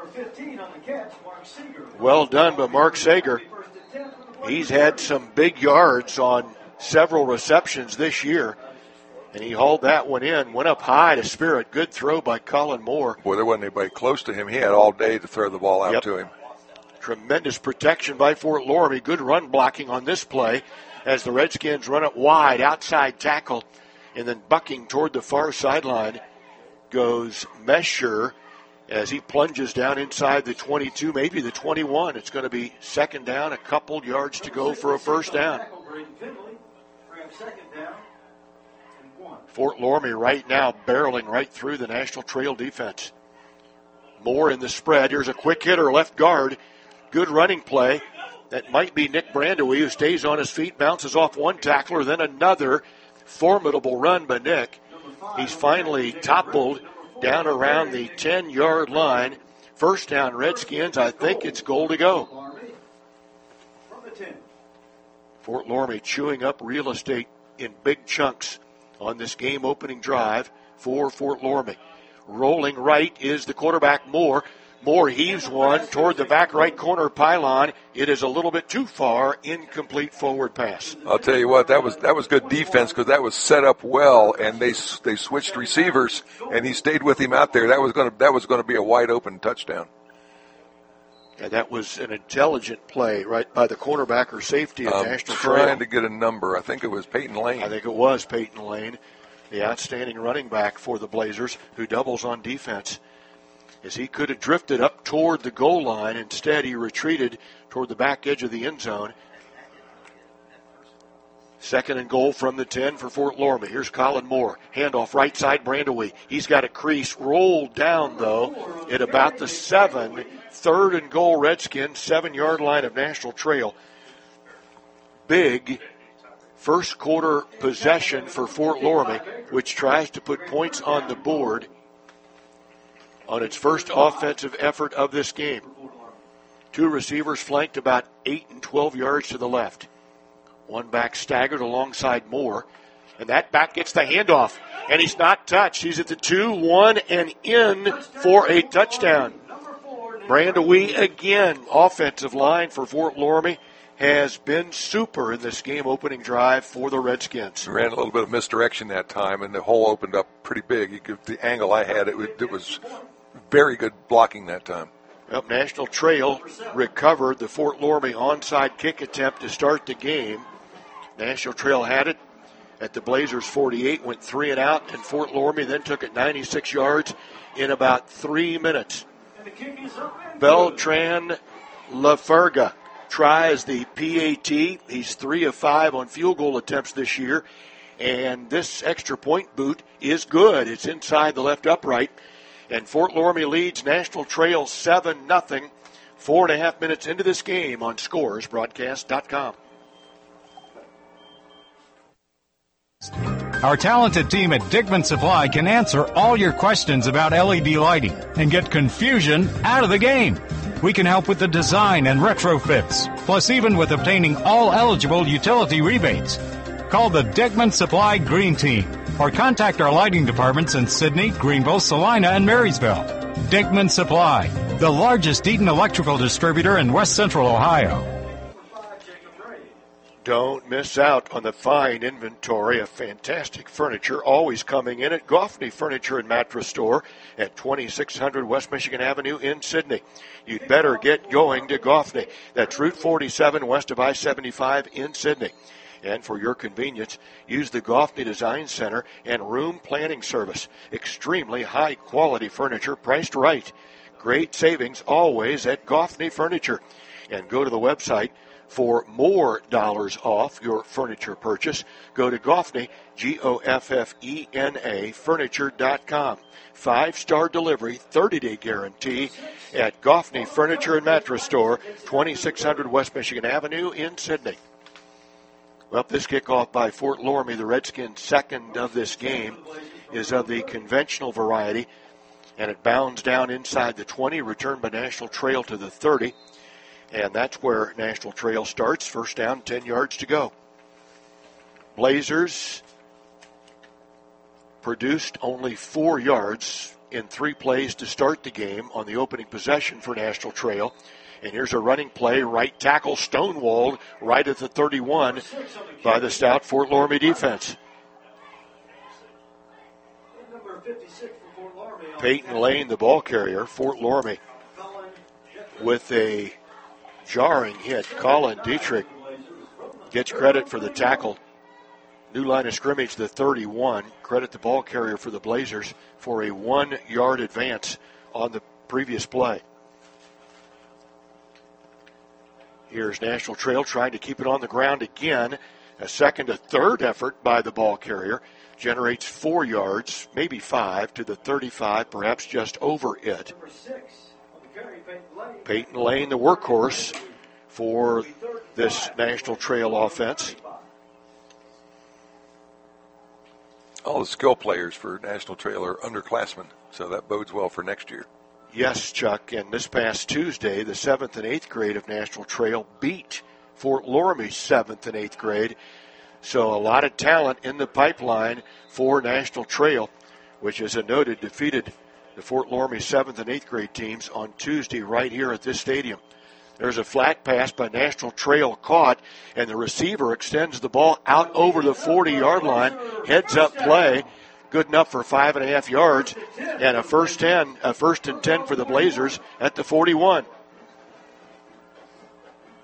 Well done by Mark Sager. He's had some big yards on several receptions this year, and he hauled that one in. Went up high to Spirit. Good throw by Colin Moore. Boy, there wasn't anybody close to him. He had all day to throw the ball out to him. Tremendous protection by Fort Loramie. Good run blocking on this play as the Redskins run it wide, outside tackle, and then bucking toward the far sideline goes Mesher as he plunges down inside the 22, maybe the 21. It's going to be second down, a couple yards to go for a first down. Fort Loramie right now barreling right through the National Trail defense. Moore in the spread. Here's a quick hitter, left guard. Good running play. That might be Nick Brandewie, who stays on his feet, bounces off one tackler, then another formidable run by Nick. He's finally toppled down around the 10-yard line. First down, Redskins. I think it's goal to go. Fort Loramie chewing up real estate in big chunks on this game-opening drive for Fort Loramie. Rolling right is the quarterback, Moore. Moore heaves one toward the back right corner pylon. It is a little bit too far. Incomplete forward pass. I'll tell you what, that was good defense because that was set up well, and they switched receivers, and he stayed with him out there. That was going to be a wide open touchdown. And that was an intelligent play right by the cornerback or safety of National Trail. Trying to get a number. I think it was Peyton Lane. I think it was Peyton Lane, the outstanding running back for the Blazers, who doubles on defense. As he could have drifted up toward the goal line, instead he retreated toward the back edge of the end zone. 2nd and goal from the 10 for Fort Loramie. Here's Colin Moore. Handoff right side, Brandaway. He's got a crease. Rolled down, though, at about the 7. 3rd and goal, Redskins, 7-yard line of National Trail. Big first quarter possession for Fort Loramie, which tries to put points on the board on its first offensive effort of this game. 2 receivers flanked about 8 and 12 yards to the left. 1 back staggered alongside Moore. And that back gets the handoff. And he's not touched. He's at the 2, 1, and in for a touchdown. Brandaway again. Offensive line for Fort Loramie has been super in this game opening drive for the Redskins. Ran a little bit of misdirection that time, and the hole opened up pretty big. The angle I had, it was very good blocking that time. Well, National Trail recovered the Fort Loramie onside kick attempt to start the game. National Trail had it at the Blazers 48, went 3 and out, and Fort Loramie then took it 96 yards in about 3 minutes. Beltran Laferga tries the PAT. He's 3 of 5 on field goal attempts this year, and this extra point boot is good. It's inside the left upright, and Fort Loramie leads National Trail 7-0, 4.5 minutes into this game on ScoresBroadcast.com. Our talented team at Dickman Supply can answer all your questions about LED lighting and get confusion out of the game. We can help with the design and retrofits, plus even with obtaining all eligible utility rebates. Call the Dickman Supply Green Team or contact our lighting departments in Sydney, Greenville, Salina, and Marysville. Dickman Supply, the largest Eaton electrical distributor in West Central Ohio. Don't miss out on the fine inventory of fantastic furniture always coming in at Goffney Furniture and Mattress Store at 2600 West Michigan Avenue in Sydney. You'd better get going to Goffney. That's Route 47 west of I-75 in Sydney. And for your convenience, use the Goffney Design Center and Room Planning Service. Extremely high-quality furniture priced right. Great savings always at Goffney Furniture. And go to the website for more dollars off your furniture purchase. Go to Goffney, Goffena, furniture.com. 5-star delivery, 30-day guarantee at Goffney Furniture and Mattress Store, 2600 West Michigan Avenue in Sydney. Well, this kickoff by Fort Loramie, the Redskins' second of this game, is of the conventional variety, and it bounds down inside the 20, returned by National Trail to the 30. And that's where National Trail starts. First down, 10 yards to go. Blazers produced only 4 yards in 3 plays to start the game on the opening possession for National Trail. And here's a running play, right tackle stonewalled right at the 31 by the stout Fort Loramie defense. Peyton Lane, the ball carrier, Fort Loramie, with a jarring hit. Colin Dietrich gets credit for the tackle. New line of scrimmage, the 31. Credit the ball carrier for the Blazers for a 1-yard advance on the previous play. Here's National Trail trying to keep it on the ground again. A second to third effort by the ball carrier generates 4 yards, maybe 5, to the 35, perhaps just over it. Peyton Lane, the workhorse for this National Trail offense. All the skill players for National Trail are underclassmen, so that bodes well for next year. Yes, Chuck, and this past Tuesday, the 7th and 8th grade of National Trail beat Fort Loramie's 7th and 8th grade. So a lot of talent in the pipeline for National Trail, which, as I noted, defeated the Fort Loramie 7th and 8th grade teams on Tuesday right here at this stadium. There's a flat pass by National Trail caught, and the receiver extends the ball out over the 40-yard line, heads up play, good enough for 5.5 yards, and a first and 10 for the Blazers at the 41.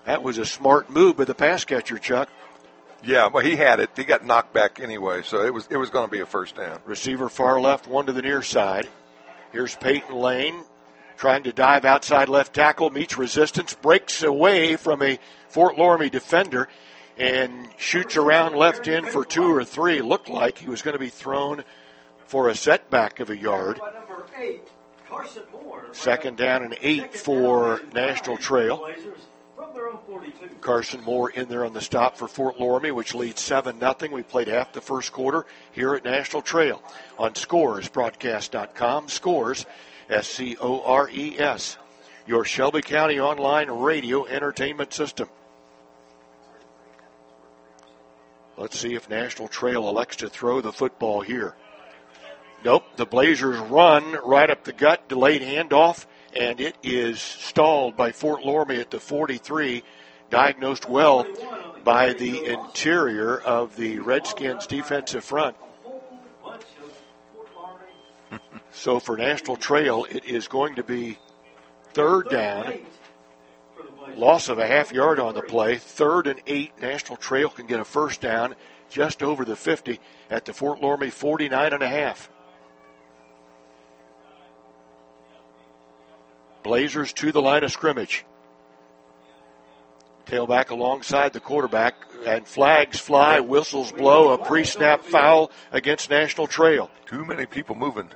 That was a smart move by the pass catcher, Chuck. Yeah, well, he had it. He got knocked back anyway, so it was going to be a first down. Receiver far left, one to the near side. Here's Peyton Lane trying to dive outside left tackle, meets resistance, breaks away from a Fort Loramie defender, and shoots around left in for 2 or 3. Looked like he was going to be thrown for a setback of a yard. Second down and 8 for National Trail. Carson Moore in there on the stop for Fort Loramie, which leads 7-0. We played half the first quarter here at National Trail on ScoresBroadcast.com. Scores, SCORES, your Shelby County online radio entertainment system. Let's see if National Trail elects to throw the football here. Nope, the Blazers run right up the gut, delayed handoff, and it is stalled by Fort Loramie at the 43, diagnosed well by the interior of the Redskins defensive front. So for National Trail, it is going to be third down, loss of a half yard on the play, 3rd and 8. National Trail can get a first down just over the 50 at the Fort Loramie 49.5. Blazers to the line of scrimmage. Tailback alongside the quarterback, and flags fly, whistles blow, a pre-snap foul against National Trail. Too many people moving.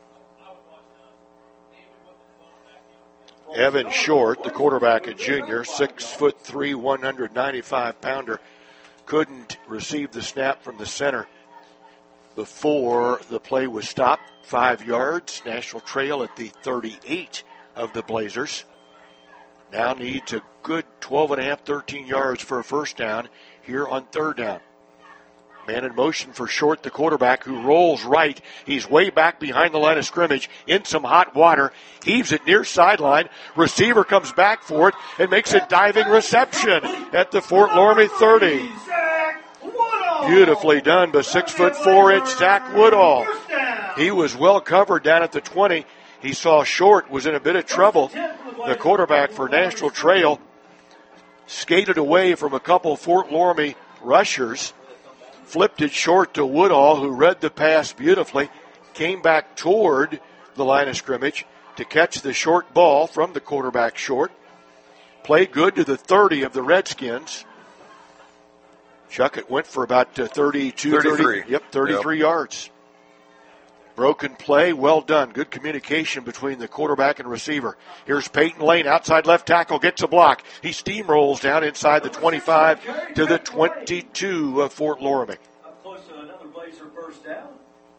Evan Short, the quarterback, a junior, 6'3", 195-pounder, couldn't receive the snap from the center before the play was stopped. 5 yards. National Trail at the 38 of the Blazers. Now needs a good 12.5, 13 yards for a first down here on third down. Man in motion for Short, the quarterback, who rolls right. He's way back behind the line of scrimmage in some hot water. Heaves it near sideline. Receiver comes back for it and makes a diving reception at the Fort Loramie 30. Beautifully done by 6'4" Zach Woodall. He was well covered down at the 20. He saw Short was in a bit of trouble. The quarterback for National Trail skated away from a couple Fort Loramie rushers, flipped it short to Woodall, who read the pass beautifully, came back toward the line of scrimmage to catch the short ball from the quarterback Short. Played good to the 30 of the Redskins. Chuck, it went for about 33 yards. Broken play, well done. Good communication between the quarterback and receiver. Here's Peyton Lane, outside left tackle, gets a block. He steamrolls down inside the 25 to the 22 of Fort Loramie. Close to another Blazer first down.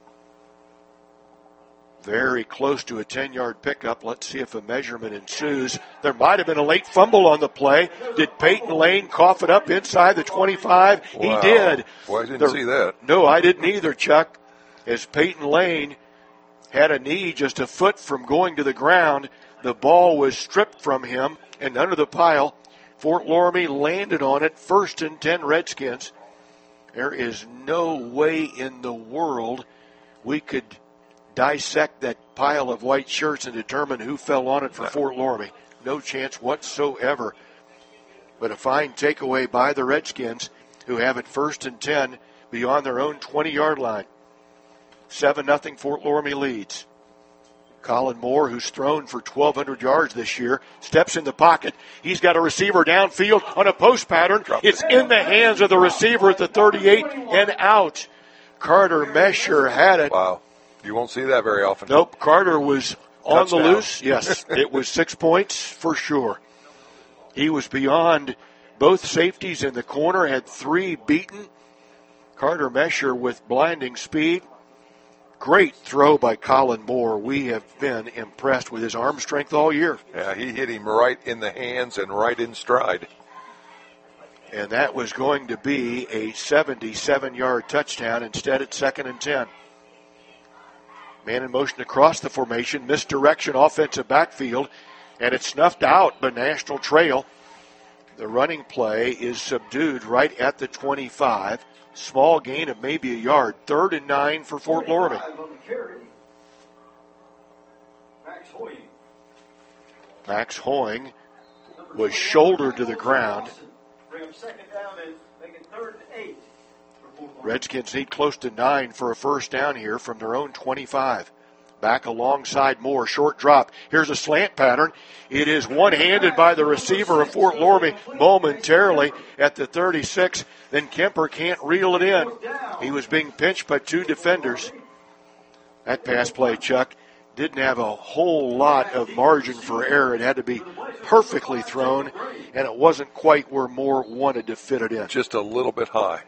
Very close to a 10-yard pickup. Let's see if a measurement ensues. There might have been a late fumble on the play. Did Peyton Lane cough it up inside the 25? Wow. He did. Well, I didn't see that. No, I didn't either, Chuck. As Peyton Lane had a knee just a foot from going to the ground, the ball was stripped from him and under the pile. Fort Loramie landed on it, 1st and 10 Redskins. There is no way in the world we could dissect that pile of white shirts and determine who fell on it for Fort Loramie. No chance whatsoever. But a fine takeaway by the Redskins, who have it 1st and 10 beyond their own 20-yard line. 7-0 Fort Loramie leads. Colin Moore, who's thrown for 1,200 yards this year, steps in the pocket. He's got a receiver downfield on a post pattern. It's in the hands of the receiver at the 38 and out. Carter Mesher had it. Wow. You won't see that very often. Nope. Carter was on the loose. Yes, it was 6 points for sure. He was beyond both safeties in the corner, had 3 beaten. Carter Mesher with blinding speed. Great throw by Colin Moore. We have been impressed with his arm strength all year. Yeah, he hit him right in the hands and right in stride. And that was going to be a 77-yard touchdown. Instead, it's 2nd and 10. Man in motion across the formation. Misdirection, offensive backfield. And it's snuffed out by National Trail. The running play is subdued right at the 25. Small gain of maybe a yard. 3rd and 9 for Fort Loramie. Max Hoying was shouldered to the ground. Bring up second down and make it 3rd and 8. Redskins need close to 9 for a first down here from their own 25. Back alongside Moore, short drop. Here's a slant pattern. It is one-handed by the receiver of Fort Loramie momentarily at the 36. Then Kemper can't reel it in. He was being pinched by 2 defenders. That pass play, Chuck, didn't have a whole lot of margin for error. It had to be perfectly thrown, and it wasn't quite where Moore wanted to fit it in. Just a little bit high.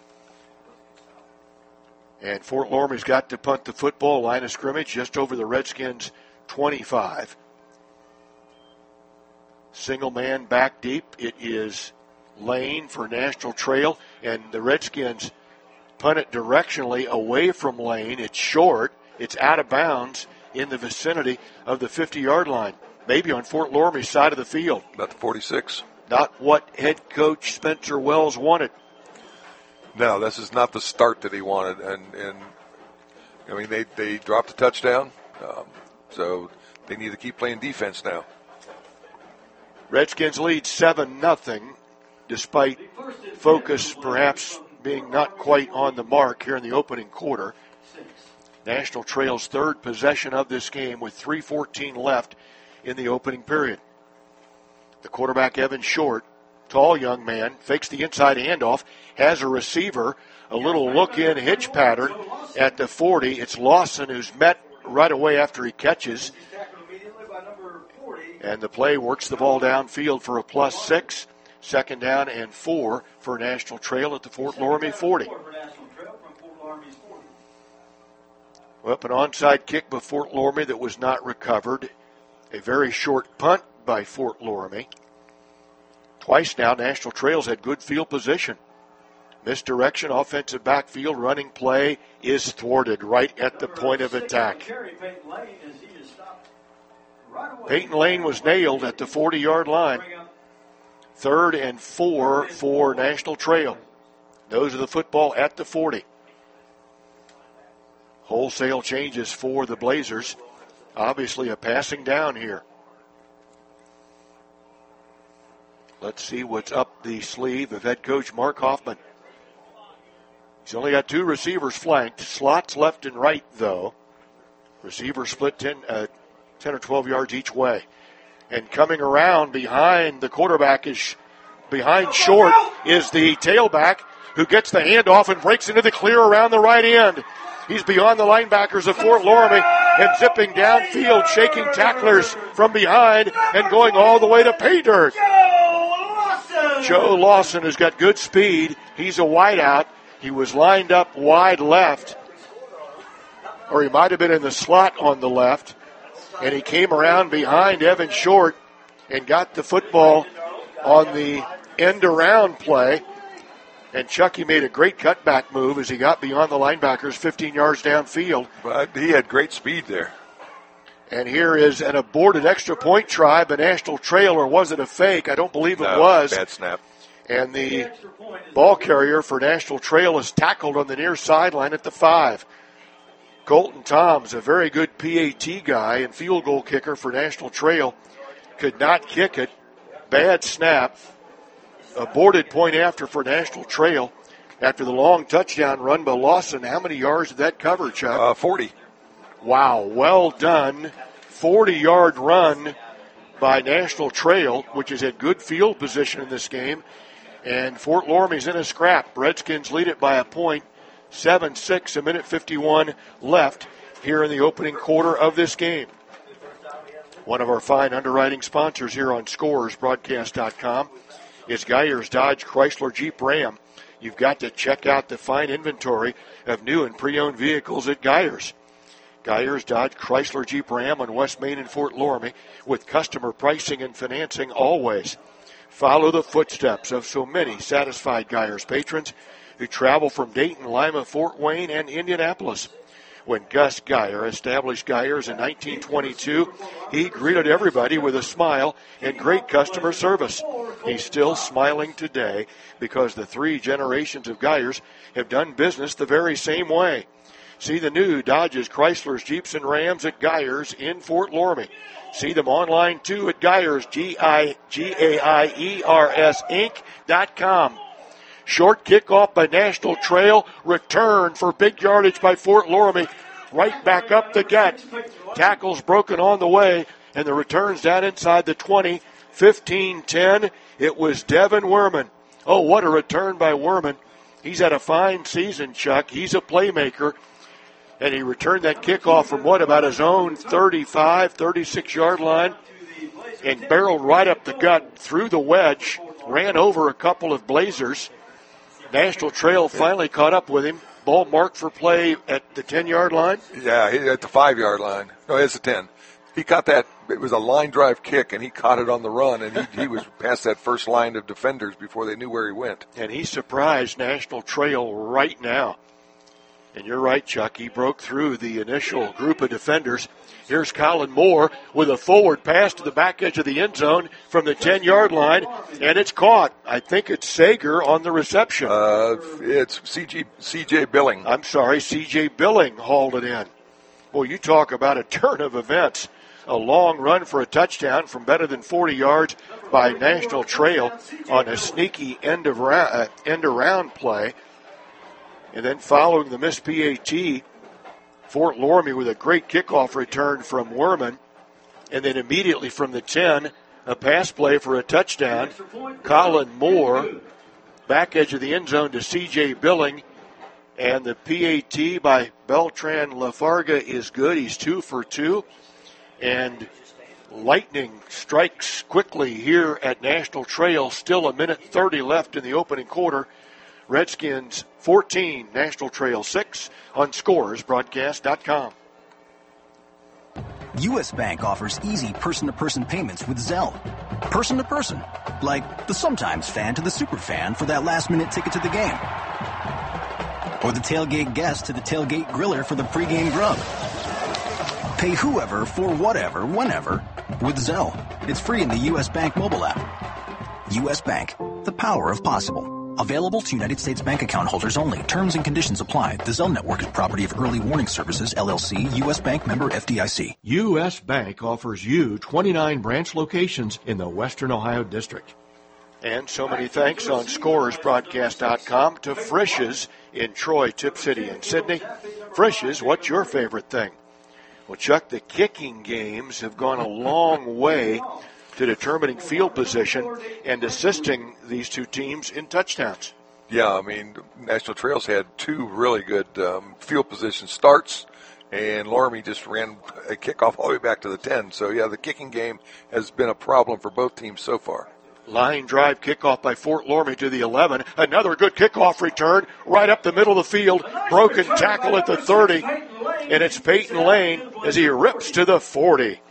And Fort Loramie's got to punt the football, line of scrimmage just over the Redskins' 25. Single man back deep. It is Lane for National Trail, and the Redskins punt it directionally away from Lane. It's short. It's out of bounds in the vicinity of the 50-yard line, maybe on Fort Loramie's side of the field. About the 46. Not what head coach Spencer Wells wanted. No, this is not the start that he wanted, and I mean they dropped a touchdown, so they need to keep playing defense now. Redskins lead 7-0, despite focus perhaps being not quite on the mark here in the opening quarter. National Trail's 3rd possession of this game with 3:14 left in the opening period. The quarterback, Evan Short, tall young man, fakes the inside handoff, has a receiver, a little look-in hitch pattern at the 40. It's Lawson who's met right away after he catches. And the play works the ball downfield for a +6. 2nd down and 4 for National Trail at the Fort Loramie 40. Well, an onside kick by Fort Loramie that was not recovered. A very short punt by Fort Loramie. Twice now, National Trail's had good field position. Misdirection, offensive backfield, running play is thwarted right at the point of attack. Peyton Lane was nailed at the 40-yard line. 3rd and 4 for National Trail. Those are the football at the 40. Wholesale changes for the Blazers. Obviously a passing down here. Let's see what's up the sleeve of head coach Mark Hoffman. He's only got 2 receivers flanked. Slots left and right, though. Receivers split 10 or 12 yards each way. And coming around behind the quarterback is behind Short is the tailback who gets the handoff and breaks into the clear around the right end. He's beyond the linebackers of Fort Loramie and zipping downfield, shaking tacklers from behind and going all the way to pay dirt. Joe Lawson has got good speed. He's a wideout. He was lined up wide left, or he might have been in the slot on the left, and he came around behind Evan Short and got the football on the end-around play. And Chucky made a great cutback move as he got beyond the linebackers 15 yards downfield. But he had great speed there. And here is an aborted extra point try by National Trail, or was it a fake? I don't believe it was. Bad snap. And the ball carrier for National Trail is tackled on the near sideline at the 5. Colton Toms, a very good PAT guy and field goal kicker for National Trail, could not kick it. Bad snap. Aborted point after for National Trail after the long touchdown run by Lawson. How many yards did that cover, Chuck? 40. Wow, well done. 40-yard run by National Trail, which has had good field position in this game. And Fort Loramie's in a scrap. Redskins lead it by a point. 7-6, a minute 51 left here in the opening quarter of this game. One of our fine underwriting sponsors here on ScoresBroadcast.com is Geyers Dodge Chrysler Jeep Ram. You've got to check out the fine inventory of new and pre-owned vehicles at Geyers. Geyers Dodge Chrysler Jeep Ram on West Main in Fort Loramie with customer pricing and financing always. Follow the footsteps of so many satisfied Geyers patrons who travel from Dayton, Lima, Fort Wayne, and Indianapolis. When Gus Geyer established Geyers in 1922, he greeted everybody with a smile and great customer service. He's still smiling today because the 3 generations of Geyers have done business the very same way. See the new Dodges, Chryslers, Jeeps, and Rams at Geyers in Fort Loramie. See them online, too, at Geyers, G-I-G-A-I-E-R-S, Inc.com. Short kickoff by National Trail. Return for big yardage by Fort Loramie. Right back up the gut. Tackles broken on the way, and the return's down inside the 20. 15-10. It was Devin Werman. Oh, what a return by Werman. He's had a fine season, Chuck. He's a playmaker. And he returned that kickoff from about his own 35, 36-yard line and barreled right up the gut through the wedge, ran over a couple of Blazers. National Trail finally caught up with him. Ball marked for play at the 10-yard line? Yeah, at the 5-yard line. No, it's the 10. He caught that. It was a line drive kick, and he caught it on the run, and he was past that first line of defenders before they knew where he went. And he surprised National Trail right now. And you're right, Chuck. He broke through the initial group of defenders. Here's Colin Moore with a forward pass to the back edge of the end zone from the 10-yard line, and it's caught. I think it's Sager on the reception. It's C.J. Billing. I'm sorry, C.J. Billing hauled it in. Boy, you talk about a turn of events. A long run for a touchdown from better than 40 yards by National Trail on a sneaky end-around play. And then following the missed PAT, Fort Loramie with a great kickoff return from Werman. And then immediately from the 10, a pass play for a touchdown. Colin Moore, back edge of the end zone to C.J. Billing. And the PAT by Beltran Lafarga is good. He's 2 for 2. And lightning strikes quickly here at National Trail. Still a minute 30 left in the opening quarter. Redskins 14, National Trail 6 on ScoresBroadcast.com. U.S. Bank offers easy person-to-person payments with Zelle. Person-to-person, like the sometimes fan to the super fan for that last-minute ticket to the game. Or the tailgate guest to the tailgate griller for the pregame grub. Pay whoever for whatever, whenever, with Zelle. It's free in the U.S. Bank mobile app. U.S. Bank, the power of possible. Available to United States Bank account holders only. Terms and conditions apply. The Zelle network is property of Early Warning Services, LLC, U.S. Bank member FDIC. U.S. Bank offers you 29 branch locations in the Western Ohio District. And so many thanks on ScoresBroadcast.com to Frisch's in Troy, Tip City, and Sydney. Frisch's, what's your favorite thing? Well, Chuck, the kicking games have gone a long way to determining field position and assisting these two teams in touchdowns. Yeah, I mean, National Trails had 2 really good field position starts, and Loramie just ran a kickoff all the way back to the 10. So, yeah, the kicking game has been a problem for both teams so far. Line drive kickoff by Fort Loramie to the 11. Another good kickoff return right up the middle of the field. Broken tackle at the 30. And it's Peyton Lane as he rips to the 40.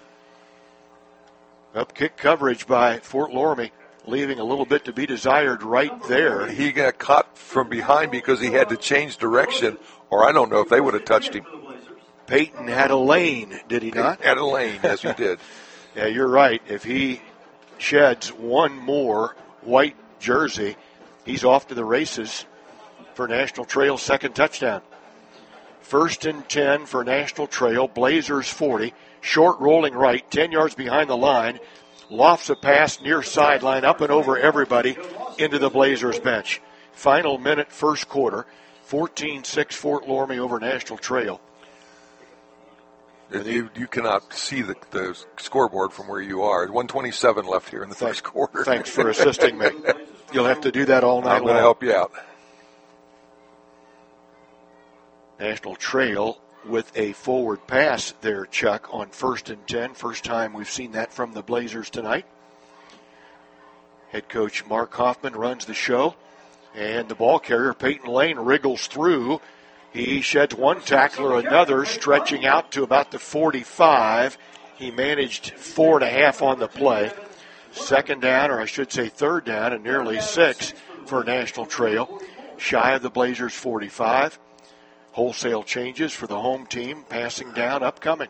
Up kick coverage by Fort Loramie, leaving a little bit to be desired right there. He got caught from behind because he had to change direction, or I don't know if they would have touched him. Peyton had a lane, did he not? Had a lane, yes, he did. Yeah, you're right. If he sheds one more white jersey, he's off to the races for National Trail's second touchdown. 1st and 10 for National Trail, Blazers 40. Short rolling right, 10 yards behind the line. Lofts a pass near sideline, up and over everybody into the Blazers bench. Final minute, first quarter. 14-6 Fort Loramie over National Trail. You cannot see the scoreboard from where you are. 1:27 left here in the first quarter. Thanks for assisting me. You'll have to do that all night long. I'm going to help you out. National Trail with a forward pass there, Chuck, on 1st and 10. First time we've seen that from the Blazers tonight. Head coach Mark Hoffman runs the show. And the ball carrier, Peyton Lane, wriggles through. He sheds one tackler, another, stretching out to about the 45. He managed 4.5 on the play. Second down, or I should say third down, and nearly 6 for National Trail. Shy of the Blazers' 45. Wholesale changes for the home team, passing down, upcoming.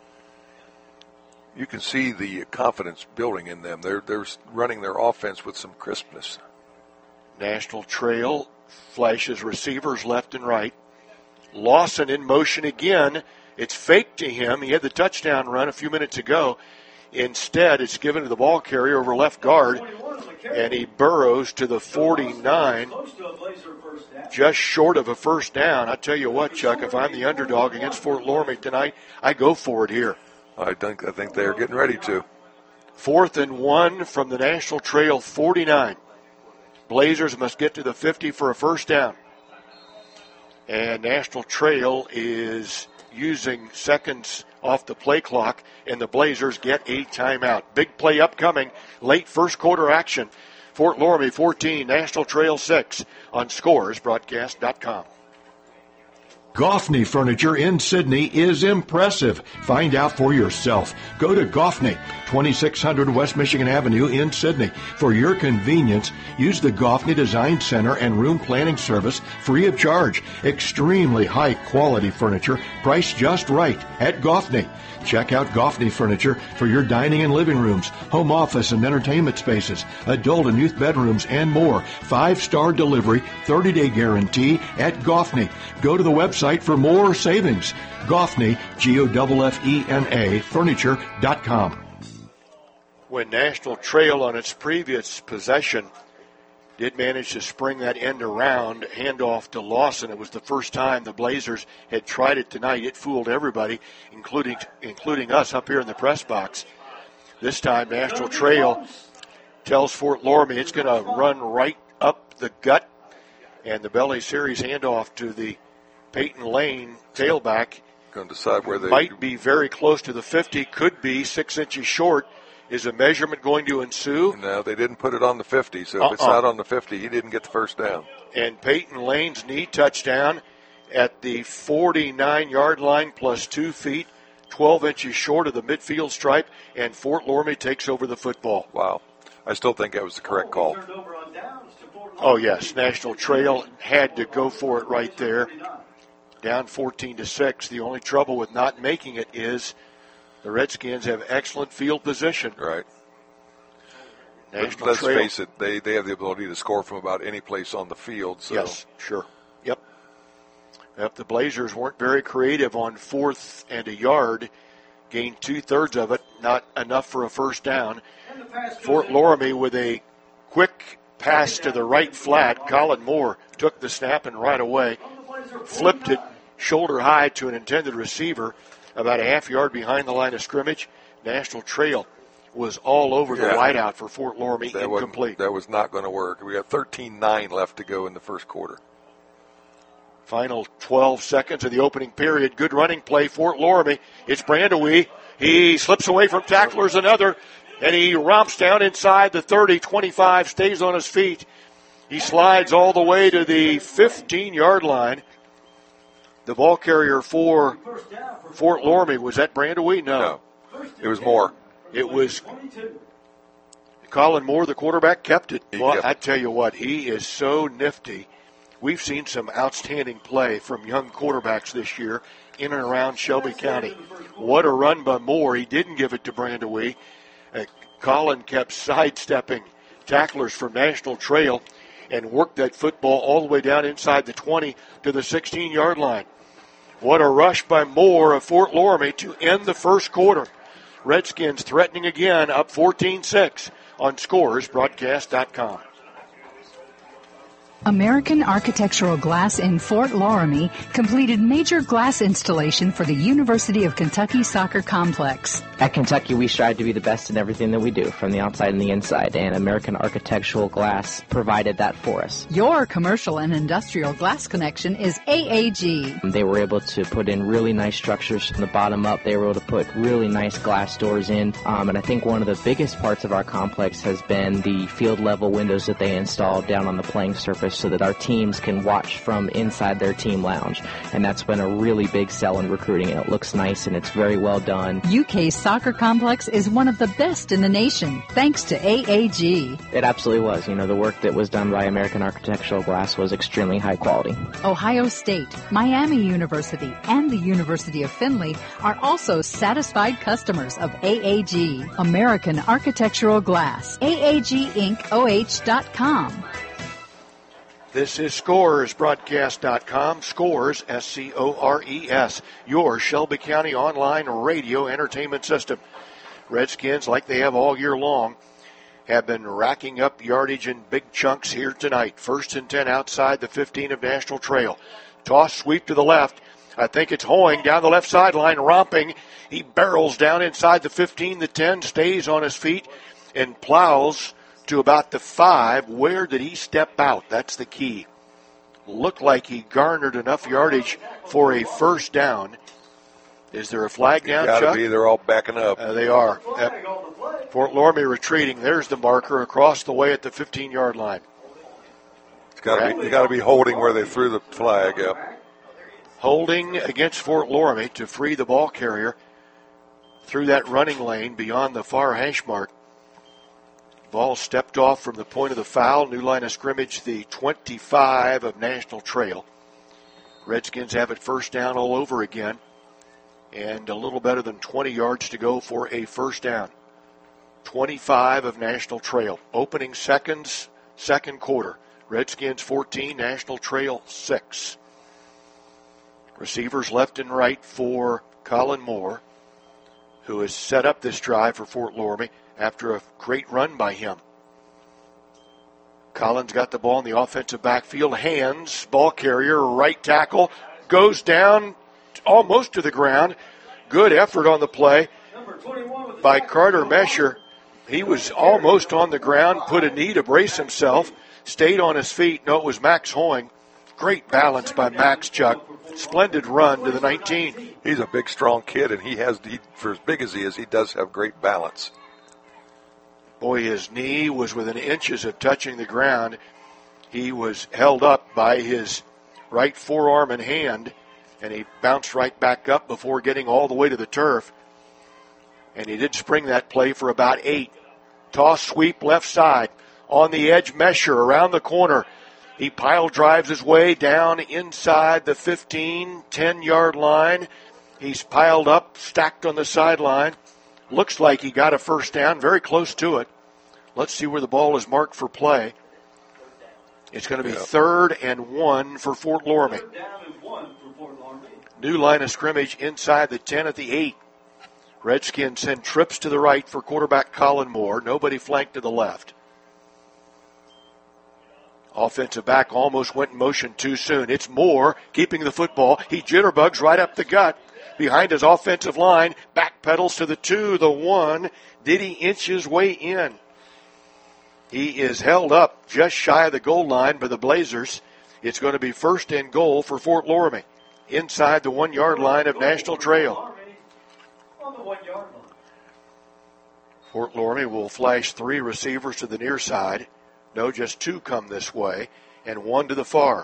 You can see the confidence building in them. They're running their offense with some crispness. National Trail flashes receivers left and right. Lawson in motion again. It's faked to him. He had the touchdown run a few minutes ago. Instead, it's given to the ball carrier over left guard, and he burrows to the 49, just short of a first down. I tell you what, Chuck, if I'm the underdog against Fort Loramie tonight, I go for it here. I think they're getting ready to. 4th and 1 from the National Trail 49. Blazers must get to the 50 for a first down. And National Trail is using seconds off the play clock, and the Blazers get a timeout. Big play upcoming, late first quarter action. Fort Loramie 14, National Trail 6 on ScoresBroadcast.com. Goffney Furniture in Sydney is impressive. Find out for yourself. Go to Goffney, 2600 West Michigan Avenue in Sydney. For your convenience, use the Goffney Design Center and Room Planning Service free of charge. Extremely high quality furniture, priced just right at Goffney. Check out Goffney Furniture for your dining and living rooms, home office and entertainment spaces, adult and youth bedrooms, and more. 5-star delivery, 30-day guarantee at Goffney. Go to the website for more savings. Goffney, Goffena, furniture.com. When National Trail on its previous possession did manage to spring that end around, handoff to Lawson. It was the first time the Blazers had tried it tonight. It fooled everybody, including us up here in the press box. This time, National Trail tells Fort Loramie it's going to run right up the gut, and the Belly Series handoff to the Peyton Lane tailback. Going to decide where they might be very close to the 50, could be 6 inches short. Is a measurement going to ensue? No, they didn't put it on the 50, so if it's not on the 50, he didn't get the first down. And Peyton Lane's knee touchdown at the 49-yard line plus 2 feet, 12 inches short of the midfield stripe, and Fort Loramie takes over the football. Wow. I still think that was the correct call. Oh, yes. National Trail had to go for it right there. Down 14-6. The only trouble with not making it is the Redskins have excellent field position. Right. National Let's Trail. face it, they have the ability to score from about any place on the field. So. Yes, sure. Yep. The Blazers weren't very creative on 4th and a yard. Gained 2/3 of it, not enough for a first down. Fort Loramie with a quick pass to the right flat. Colin Moore took the snap and right away flipped it shoulder high to an intended receiver about a half yard behind the line of scrimmage. National Trail was all over the wideout for Fort Loramie, incomplete. That was not going to work. We got 13-9 left to go in the first quarter. Final 12 seconds of the opening period. Good running play, Fort Loramie. It's Brandewee. He slips away from tacklers, another, and he romps down inside the 30, 25, stays on his feet. He slides all the way to the 15-yard line. The ball carrier for Fort Loramie, was that Brandewee? No. It was Moore. It was Colin Moore, the quarterback, kept it. Well, I tell you what, he is so nifty. We've seen some outstanding play from young quarterbacks this year in and around Shelby County. What a run by Moore. He didn't give it to Brandewee. Colin kept sidestepping tacklers from National Trail and worked that football all the way down inside the 20 to the 16-yard line. What a rush by Moore of Fort Loramie to end the first quarter. Redskins threatening again, up 14-6 on ScoresBroadcast.com. American Architectural Glass in Fort Loramie completed major glass installation for the University of Kentucky Soccer Complex. At Kentucky, we strive to be the best in everything that we do, from the outside and the inside, and American Architectural Glass provided that for us. Your commercial and industrial glass connection is AAG. They were able to put in really nice structures from the bottom up. They were able to put really nice glass doors in, and I think one of the biggest parts of our complex has been the field-level windows that they installed down on the playing surface, so that our teams can watch from inside their team lounge. And that's been a really big sell in recruiting. It looks nice and it's very well done. UK Soccer Complex is one of the best in the nation, thanks to AAG. It absolutely was. You know, the work that was done by American Architectural Glass was extremely high quality. Ohio State, Miami University, and the University of Findlay are also satisfied customers of AAG, American Architectural Glass. AAGIncOH.com. This is ScoresBroadcast.com. Scores, S-C-O-R-E-S, your Shelby County online radio entertainment system. Redskins, like they have all year long, have been racking up yardage in big chunks here tonight. 1st and 10 outside the 15 of National Trail. Toss sweep to the left. I think it's Hoying down the left sideline, romping. He barrels down inside the 15, the 10, stays on his feet, and plows to about the 5. Where did he step out? That's the key. Looked like he garnered enough yardage for a first down. Is there a flag down, Chuck? Got to be. They're all backing up. They are. Fort Loramie retreating. There's the marker across the way at the 15-yard line. It's got to be holding where they threw the flag. Yep. Holding against Fort Loramie to free the ball carrier through that running lane beyond the far hash mark. Ball stepped off from the point of the foul. New line of scrimmage, the 25 of National Trail. Redskins have it first down all over again. And a little better than 20 yards to go for a first down. 25 of National Trail. Opening seconds, second quarter. Redskins 14, National Trail 6. Receivers left and right for Colin Moore, who has set up this drive for Fort Loramie after a great run by him. Collins got the ball in the offensive backfield. Hands, ball carrier, right tackle, goes down almost to the ground. Good effort on the play by Carter Mesher. He was almost on the ground, put a knee to brace himself, stayed on his feet. No, it was Max Hoying. Great balance by Max, Chuck. Splendid run to the 19. He's a big, strong kid, and he for as big as he is, he does have great balance. Boy, his knee was within inches of touching the ground. He was held up by his right forearm and hand, and he bounced right back up before getting all the way to the turf. And he did spring that play for about 8. Toss sweep left side. On the edge, Mesher around the corner. He pile drives his way down inside the 15, 10-yard line. He's piled up, stacked on the sideline. Looks like he got a first down, very close to it. Let's see where the ball is marked for play. It's going to be 3rd and 1 for Fort Loramie. New line of scrimmage inside the 10 at the 8. Redskins send trips to the right for quarterback Colin Moore. Nobody flanked to the left. Offensive back almost went in motion too soon. It's Moore keeping the football. He jitterbugs right up the gut behind his offensive line. Backpedals to the 2, the 1. Did he inch his way in? He is held up just shy of the goal line by the Blazers. It's going to be 1st and goal for Fort Loramie inside the 1-yard line of National Trail. Fort Loramie will flash 3 receivers to the near side. No, just 2 come this way, and 1 to the far.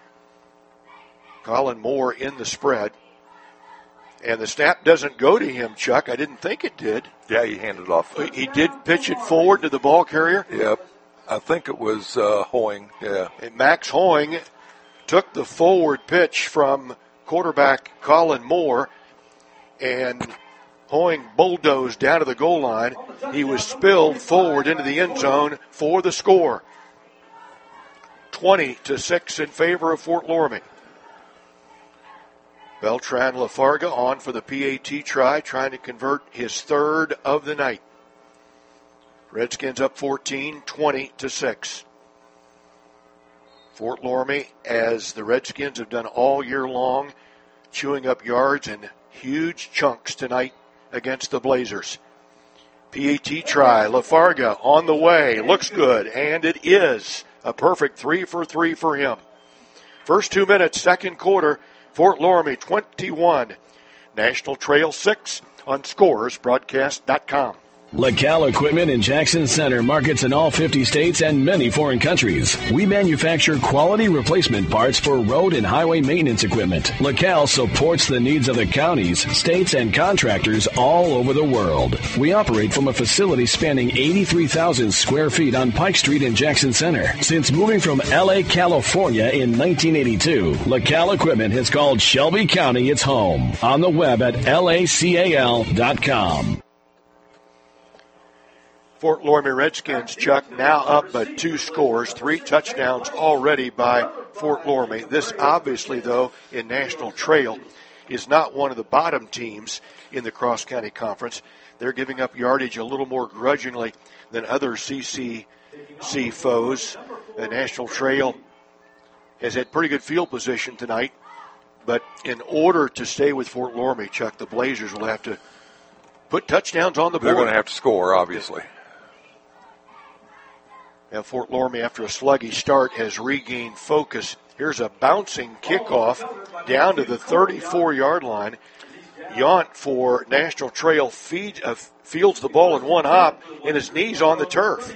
Colin Moore in the spread. And the snap doesn't go to him, Chuck. I didn't think it did. Yeah, he handed it off. He did pitch it forward to the ball carrier? Yep. I think it was Hoying, yeah. And Max Hoying took the forward pitch from quarterback Colin Moore, and Hoying bulldozed down to the goal line. He was spilled forward into the end zone for the score. 20-6 in favor of Fort Loramie. Beltran Lafarga on for the PAT try, trying to convert his 3rd of the night. Redskins up 14, 20-6. Fort Loramie, as the Redskins have done all year long, chewing up yards in huge chunks tonight against the Blazers. PAT try, Lafarga on the way, looks good, and it is a perfect 3 for 3 for him. First 2 minutes, second quarter, Fort Loramie 21, National Trail 6 on ScoresBroadcast.com. LaCal Equipment in Jackson Center markets in all 50 states and many foreign countries. We manufacture quality replacement parts for road and highway maintenance equipment. LaCal supports the needs of the counties, states, and contractors all over the world. We operate from a facility spanning 83,000 square feet on Pike Street in Jackson Center. Since moving from L.A., California in 1982, LaCal Equipment has called Shelby County its home. On the web at lacal.com. Fort Loramie Redskins, Chuck, now up by 2 scores, 3 touchdowns already by Fort Loramie. This obviously, though, in National Trail, is not one of the bottom teams in the Cross-County Conference. They're giving up yardage a little more grudgingly than other CCC foes. The National Trail has had pretty good field position tonight, but in order to stay with Fort Loramie, Chuck, the Blazers will have to put touchdowns on the board. They're going to have to score, obviously. Now Fort Loramie, after a sluggish start, has regained focus. Here's a bouncing kickoff down to the 34-yard line. Yount for National Trail fields the ball in one hop, and his knee's on the turf.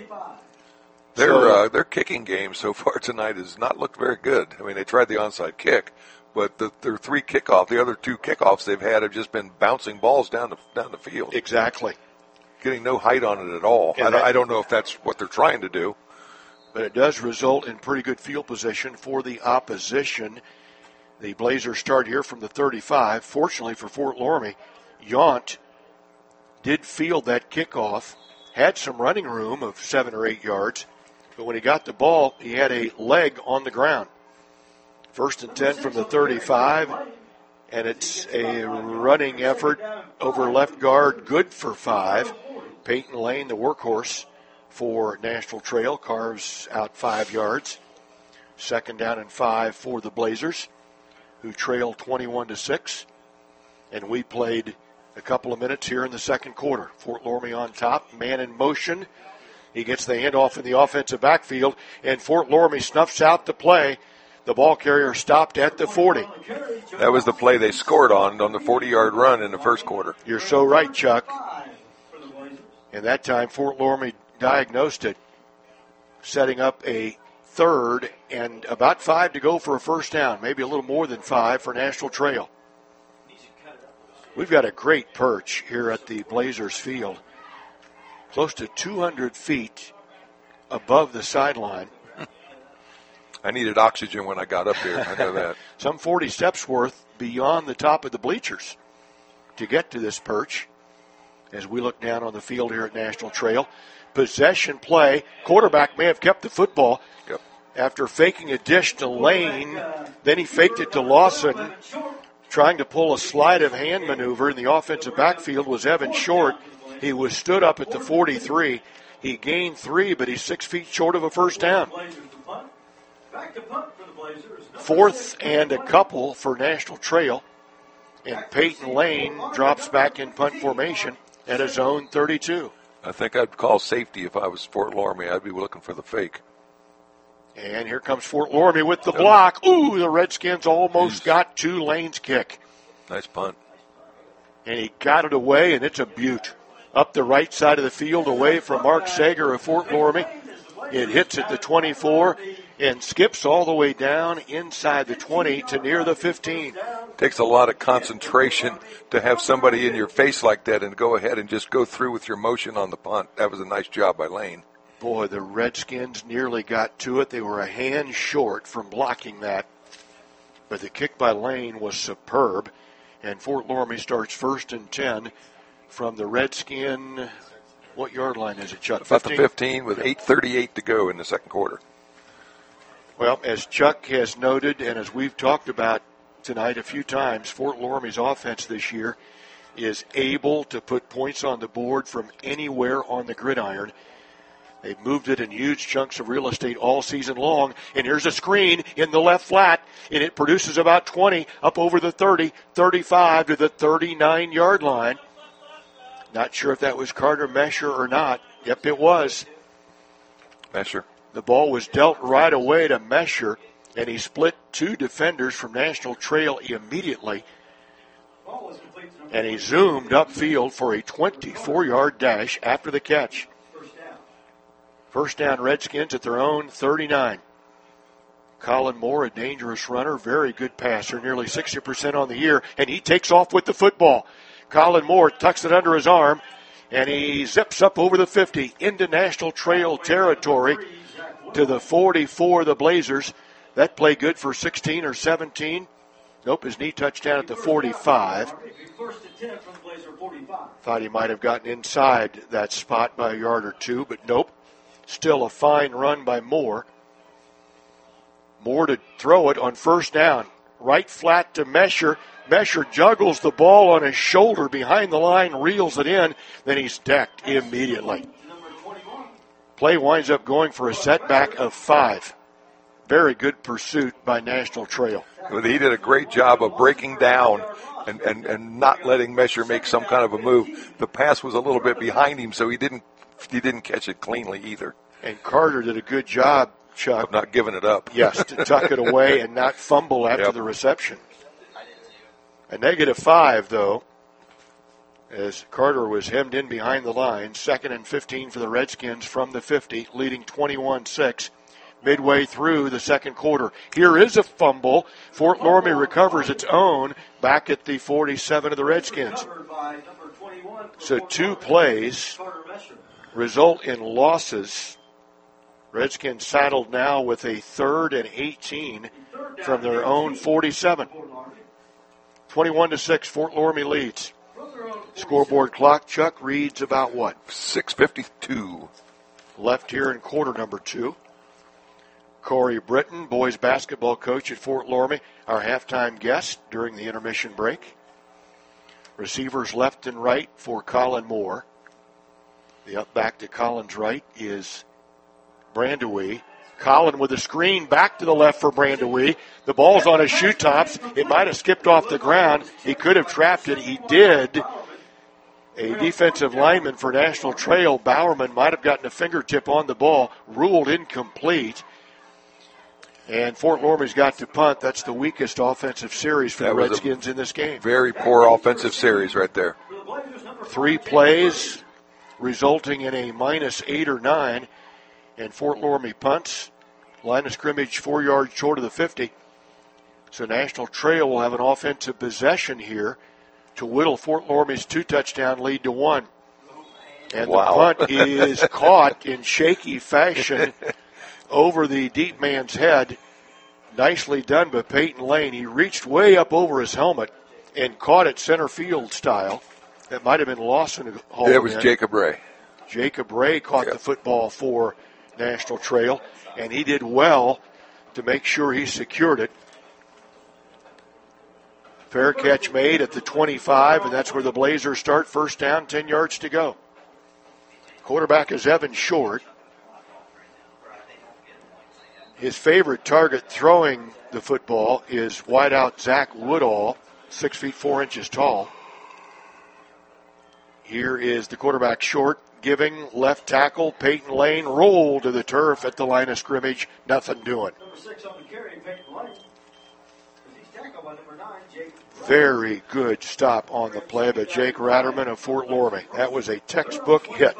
Their kicking game so far tonight has not looked very good. I mean, they tried the onside kick, but the other 2 kickoffs they've had have just been bouncing balls down the field. Exactly. Getting no height on it at all. I don't know if that's what they're trying to do. But it does result in pretty good field position for the opposition. The Blazers start here from the 35. Fortunately for Fort Loramie, Yount did field that kickoff, had some running room of 7 or 8 yards, but when he got the ball, he had a leg on the ground. 1st and 10 from the 35, and it's a running effort over left guard, good for 5. Peyton Lane, the workhorse for National Trail, carves out 5 yards. 2nd down and 5 for the Blazers, who trail 21-6. And we played a couple of minutes here in the second quarter. Fort Loramie on top, man in motion. He gets the handoff in the offensive backfield, and Fort Loramie snuffs out the play. The ball carrier stopped at the 40. That was the play they scored on the 40-yard run in the first quarter. You're so right, Chuck. And that time, Fort Loramie diagnosed it, setting up a 3rd and about 5 to go for a first down, maybe a little more than 5 for National Trail. We've got a great perch here at the Blazers field, close to 200 feet above the sideline. I needed oxygen when I got up here. I know that. Some 40 steps worth beyond the top of the bleachers to get to this perch. As we look down on the field here at National Trail, possession play. Quarterback may have kept the football. Yep. After faking a dish to Lane, then he faked it to Lawson. Trying to pull a sleight of hand maneuver in the offensive backfield was Evan Short. He was stood up at the 43. He gained 3, but he's 6 feet short of a first down. 4th and a couple for National Trail. And Peyton Lane drops back in punt formation at his own 32. I think I'd call safety if I was Fort Loramie. I'd be looking for the fake. And here comes Fort Loramie with the block. Ooh, the Redskins almost got to Lane's kick. Nice punt. And he got it away, and it's a beaut. Up the right side of the field, away from Mark Sager of Fort Loramie. It hits at the 24 and skips all the way down inside the 20 to near the 15. Takes a lot of concentration to have somebody in your face like that and go ahead and just go through with your motion on the punt. That was a nice job by Lane. Boy, the Redskins nearly got to it. They were a hand short from blocking that. But the kick by Lane was superb. And Fort Loramie starts 1st and 10 from the Redskin. What yard line is it, Chuck? About 15? The 15 with 8:38 to go in the second quarter. Well, as Chuck has noted and as we've talked about tonight a few times, Fort Loramie's offense this year is able to put points on the board from anywhere on the gridiron. They've moved it in huge chunks of real estate all season long. And here's a screen in the left flat, and it produces about 20 up over the 30, 35 to the 39-yard line. Not sure if that was Carter Mesher or not. Yep, it was. Mesher. The ball was dealt right away to Mesher, and he split 2 defenders from National Trail immediately. And he zoomed upfield for a 24-yard dash after the catch. First down, Redskins at their own 39. Colin Moore, a dangerous runner, very good passer, nearly 60% on the year, and he takes off with the football. Colin Moore tucks it under his arm, and he zips up over the 50 into National Trail territory to the 44 of the Blazers. That play good for 16 or 17. Nope, his knee touchdown at the 45. Thought he might have gotten inside that spot by a yard or two, but nope. Still a fine run by Moore. Moore to throw it on first down. Right flat to Mesher. Mesher juggles the ball on his shoulder behind the line, reels it in, then he's decked immediately. Play winds up going for a setback of 5. Very good pursuit by National Trail. He did a great job of breaking down and not letting Mesher make some kind of a move. The pass was a little bit behind him, so he didn't catch it cleanly either. And Carter did a good job, Chuck. Of not giving it up. Yes, to tuck it away and not fumble after the reception. A -5, though, as Carter was hemmed in behind the line. 2nd and 15 for the Redskins from the 50, leading 21-6. Midway through the second quarter. Here is a fumble. Fort Loramie recovers its own back at the 47 of the Redskins. So 2 plays result in losses. Redskins saddled now with a 3rd and 18 from their own 47. 21-6, Fort Loramie leads. Scoreboard clock, Chuck, reads about what? 6:52. Left here in quarter number 2. Corey Britton, boys basketball coach at Fort Loramie, our halftime guest during the intermission break. Receivers left and right for Colin Moore. The up back to Colin's right is Brandewee. Colin with a screen back to the left for Brandewee. The ball's on his shoe tops. It might have skipped off the ground. He could have trapped it. He did. A defensive lineman for National Trail, Bowerman, might have gotten a fingertip on the ball, ruled incomplete. And Fort Loramie's got to punt. That's the weakest offensive series for the Redskins in this game. Very poor offensive series right there. 3 plays resulting in a -8 or 9. And Fort Loramie punts. Line of scrimmage 4 yards short of the 50. So National Trail will have an offensive possession here to whittle Fort Loramie's 2-touchdown lead to 1. And the punt is caught in shaky fashion over the deep man's head. Nicely done by Peyton Lane. He reached way up over his helmet and caught it center field style. That might have been Lawson. It was Jacob Ray. Jacob Ray caught the football for National Trail, and he did well to make sure he secured it. Fair catch made at the 25, and that's where the Blazers start. First down, 10 yards to go. Quarterback is Evan Short. His favorite target throwing the football is wideout Zach Woodall, 6 feet 4 inches tall. Here is the quarterback Short, giving left tackle Peyton Lane roll to the turf at the line of scrimmage. Nothing doing. Very good stop on the play by Jake Ratterman of Fort Loramie. That was a textbook hit.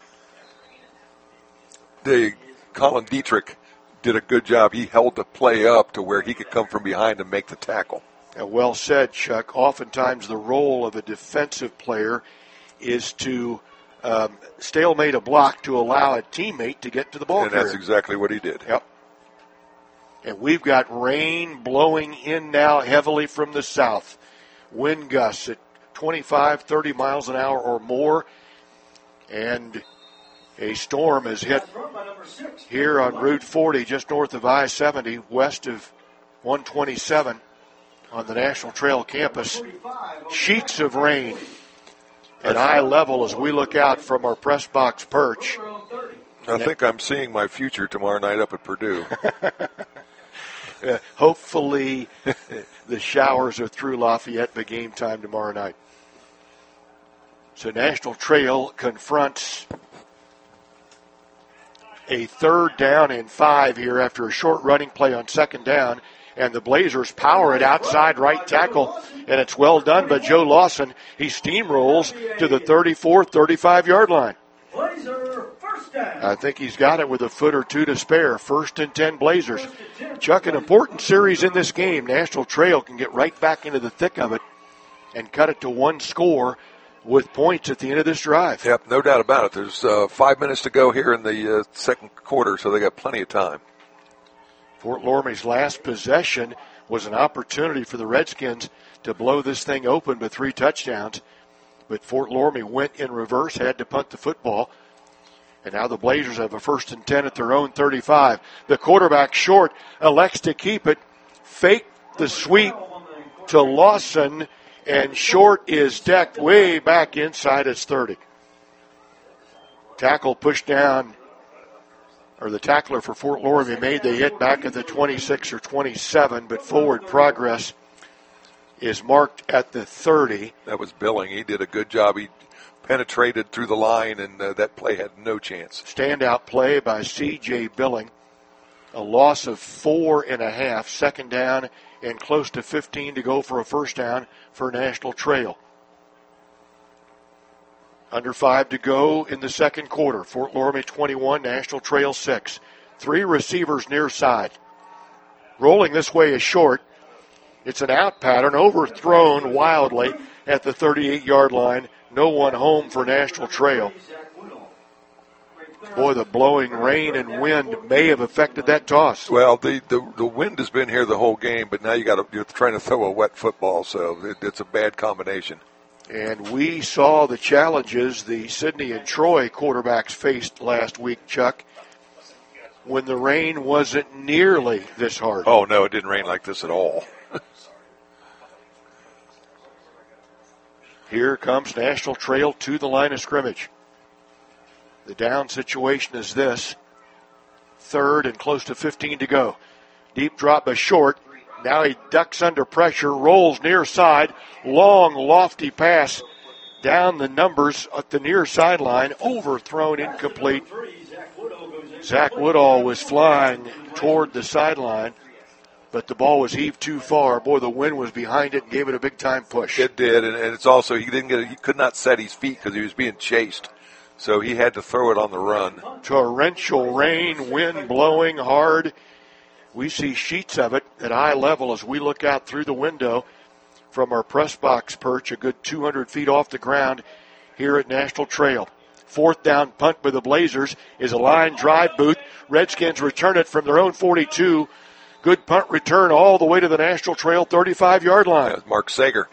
Colin Dietrich did a good job. He held the play up to where he could come from behind and make the tackle. Well said, Chuck. Oftentimes the role of a defensive player is to stalemate a block to allow a teammate to get to the ball carrier. And that's exactly what he did. Yep. And we've got rain blowing in now heavily from the south. Wind gusts at 25, 30 miles an hour or more. And a storm has hit here on Route 40, just north of I-70, west of 127 on the National Trail campus. Sheets of rain at eye level as we look out from our press box perch. I think I'm seeing my future tomorrow night up at Purdue. Hopefully the showers are through Lafayette by game time tomorrow night. So National Trail confronts a 3rd down and 5 here after a short running play on 2nd down. And the Blazers power it outside right tackle, and it's well done by Joe Lawson. He steamrolls to the 34, 35-yard line. I think he's got it with a foot or two to spare. 1st and 10 Blazers. Chuck, an important series in this game. National Trail can get right back into the thick of it and cut it to 1 score with points at the end of this drive. Yep, no doubt about it. There's 5 minutes to go here in the second quarter, so they got plenty of time. Fort Loramie's last possession was an opportunity for the Redskins to blow this thing open with 3 touchdowns. But Fort Loramie went in reverse, had to punt the football. And now the Blazers have a 1st and 10 at their own 35. The quarterback Short elects to keep it, fake the sweep to Lawson, and Short is decked way back inside its 30. Tackle pushed down, or the tackler for Fort Loramie made the hit back at the 26 or 27, but forward progress is marked at the 30. That was Billing. He did a good job. He penetrated through the line, and that play had no chance. Standout play by C.J. Billing. A loss of 4.5, 2nd down, and close to 15 to go for a 1st down for National Trail. Under 5 to go in the 2nd quarter. Fort Loramie 21, National Trail 6. 3 receivers near side. Rolling this way is Short. It's an out pattern, overthrown wildly at the 38-yard line. No one home for National Trail. Boy, the blowing rain and wind may have affected that toss. Well, the wind has been here the whole game, but now you're trying to throw a wet football, so it's a bad combination. And we saw the challenges the Sidney and Troy quarterbacks faced last week, Chuck, when the rain wasn't nearly this hard. Oh, no, it didn't rain like this at all. Here comes National Trail to the line of scrimmage. The down situation is this. 3rd and close to 15 to go. Deep drop by Short. Now he ducks under pressure, rolls near side. Long, lofty pass down the numbers at the near sideline. Overthrown, incomplete. Zach Woodall was flying toward the sideline, but the ball was heaved too far. Boy, the wind was behind it and gave it a big-time push. It did, and it's also he could not set his feet because he was being chased. So he had to throw it on the run. Torrential rain, wind blowing hard. We see sheets of it at eye level as we look out through the window from our press box perch, a good 200 feet off the ground here at National Trail. 4th down punt by the Blazers is a line drive boot. Redskins return it from their own 42. Good punt return all the way to the National Trail 35-yard line. That's Mark Sager.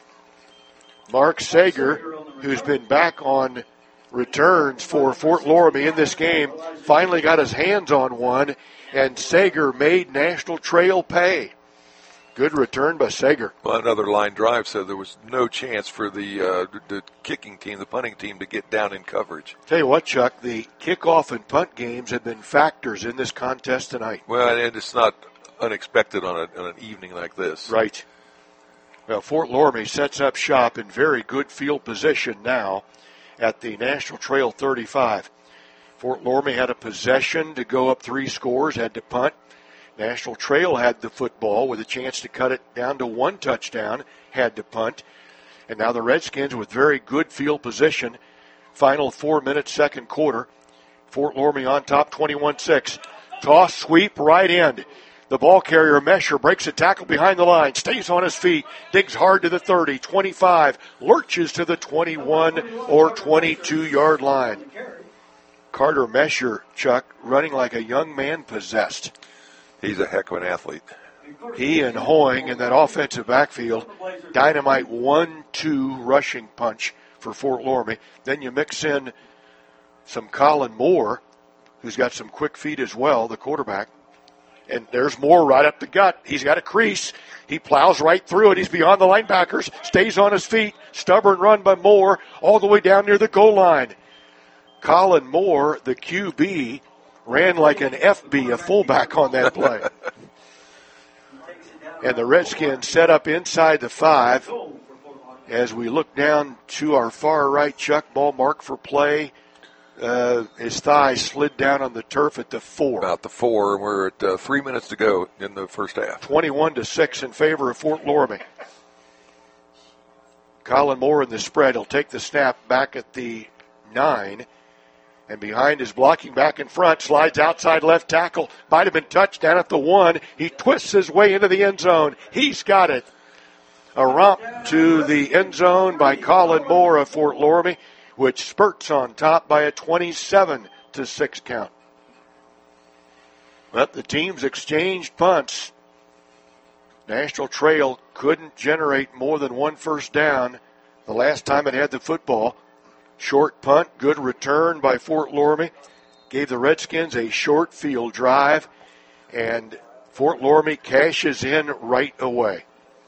Mark Sager, who's been back on returns for Fort Loramie in this game, finally got his hands on one, and Sager made National Trail pay. Good return by Sager. Well, another line drive, so there was no chance for the kicking team, the punting team, to get down in coverage. Tell you what, Chuck, the kickoff and punt games have been factors in this contest tonight. Well, and it's not unexpected on an evening like this. Right. Well, Fort Loramie sets up shop in very good field position now at the National Trail 35. Fort Loramie had a possession to go up 3 scores, had to punt. National Trail had the football with a chance to cut it down to 1 touchdown, had to punt. And now the Redskins with very good field position. Final 4 minutes, 2nd quarter. Fort Loramie on top, 21-6. Toss, sweep, right end. The ball carrier, Mesher, breaks a tackle behind the line, stays on his feet, digs hard to the 30, 25, lurches to the 21 or 22-yard line. Carter Mesher, Chuck, running like a young man possessed. He's a heck of an athlete. He and Hoying in that offensive backfield, dynamite 1-2 rushing punch for Fort Loramie. Then you mix in some Colin Moore, who's got some quick feet as well, the quarterback. And there's Moore right up the gut. He's got a crease. He plows right through it. He's beyond the linebackers, stays on his feet. Stubborn run by Moore all the way down near the goal line. Colin Moore, the QB, ran like an FB, a fullback on that play. And the Redskins set up inside the 5. As we look down to our far right, Chuck, ball marked for play. His thigh slid down on the turf at the 4. About the 4, and we're at 3 minutes to go in the first half. 21-6 in favor of Fort Loramie. Colin Moore in the spread. He'll take the snap back at the 9. And behind his blocking back in front, slides outside left tackle. Might have been touched down at the 1. He twists his way into the end zone. He's got it. A romp to the end zone by Colin Moore of Fort Loramie, which spurts on top by a 27-6 count. But the teams exchanged punts. National Trail couldn't generate more than one first down the last time it had the football. Short punt, good return by Fort Loramie. Gave the Redskins a short field drive, and Fort Loramie cashes in right away.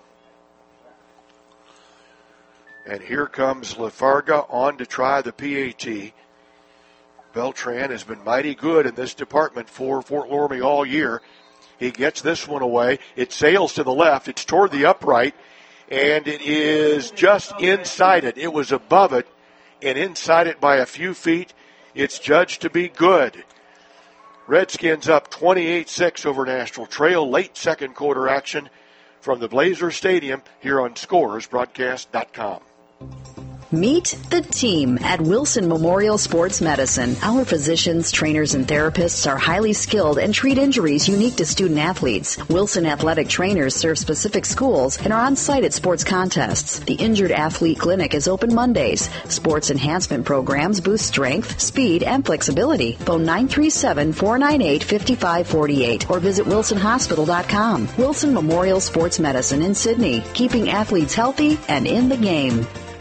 And here comes Lafarga on to try the PAT. Beltran has been mighty good in this department for Fort Loramie all year. He gets this one away. It sails to the left. It's toward the upright, and it is just inside it. It was above it and inside it by a few feet. It's judged to be good. Redskins up 28-6 over National Trail. Late second quarter action from the Blazer Stadium here on ScoresBroadcast.com. Meet the team at Wilson Memorial Sports Medicine. Our physicians, trainers, and therapists are highly skilled and treat injuries unique to student athletes. Wilson athletic trainers serve specific schools and are on site at sports contests. The Injured Athlete Clinic is open Mondays. Sports enhancement programs boost strength, speed, and flexibility. Phone 937-498-5548 or visit wilsonhospital.com. Wilson Memorial Sports Medicine in Sydney, keeping athletes healthy and in the game.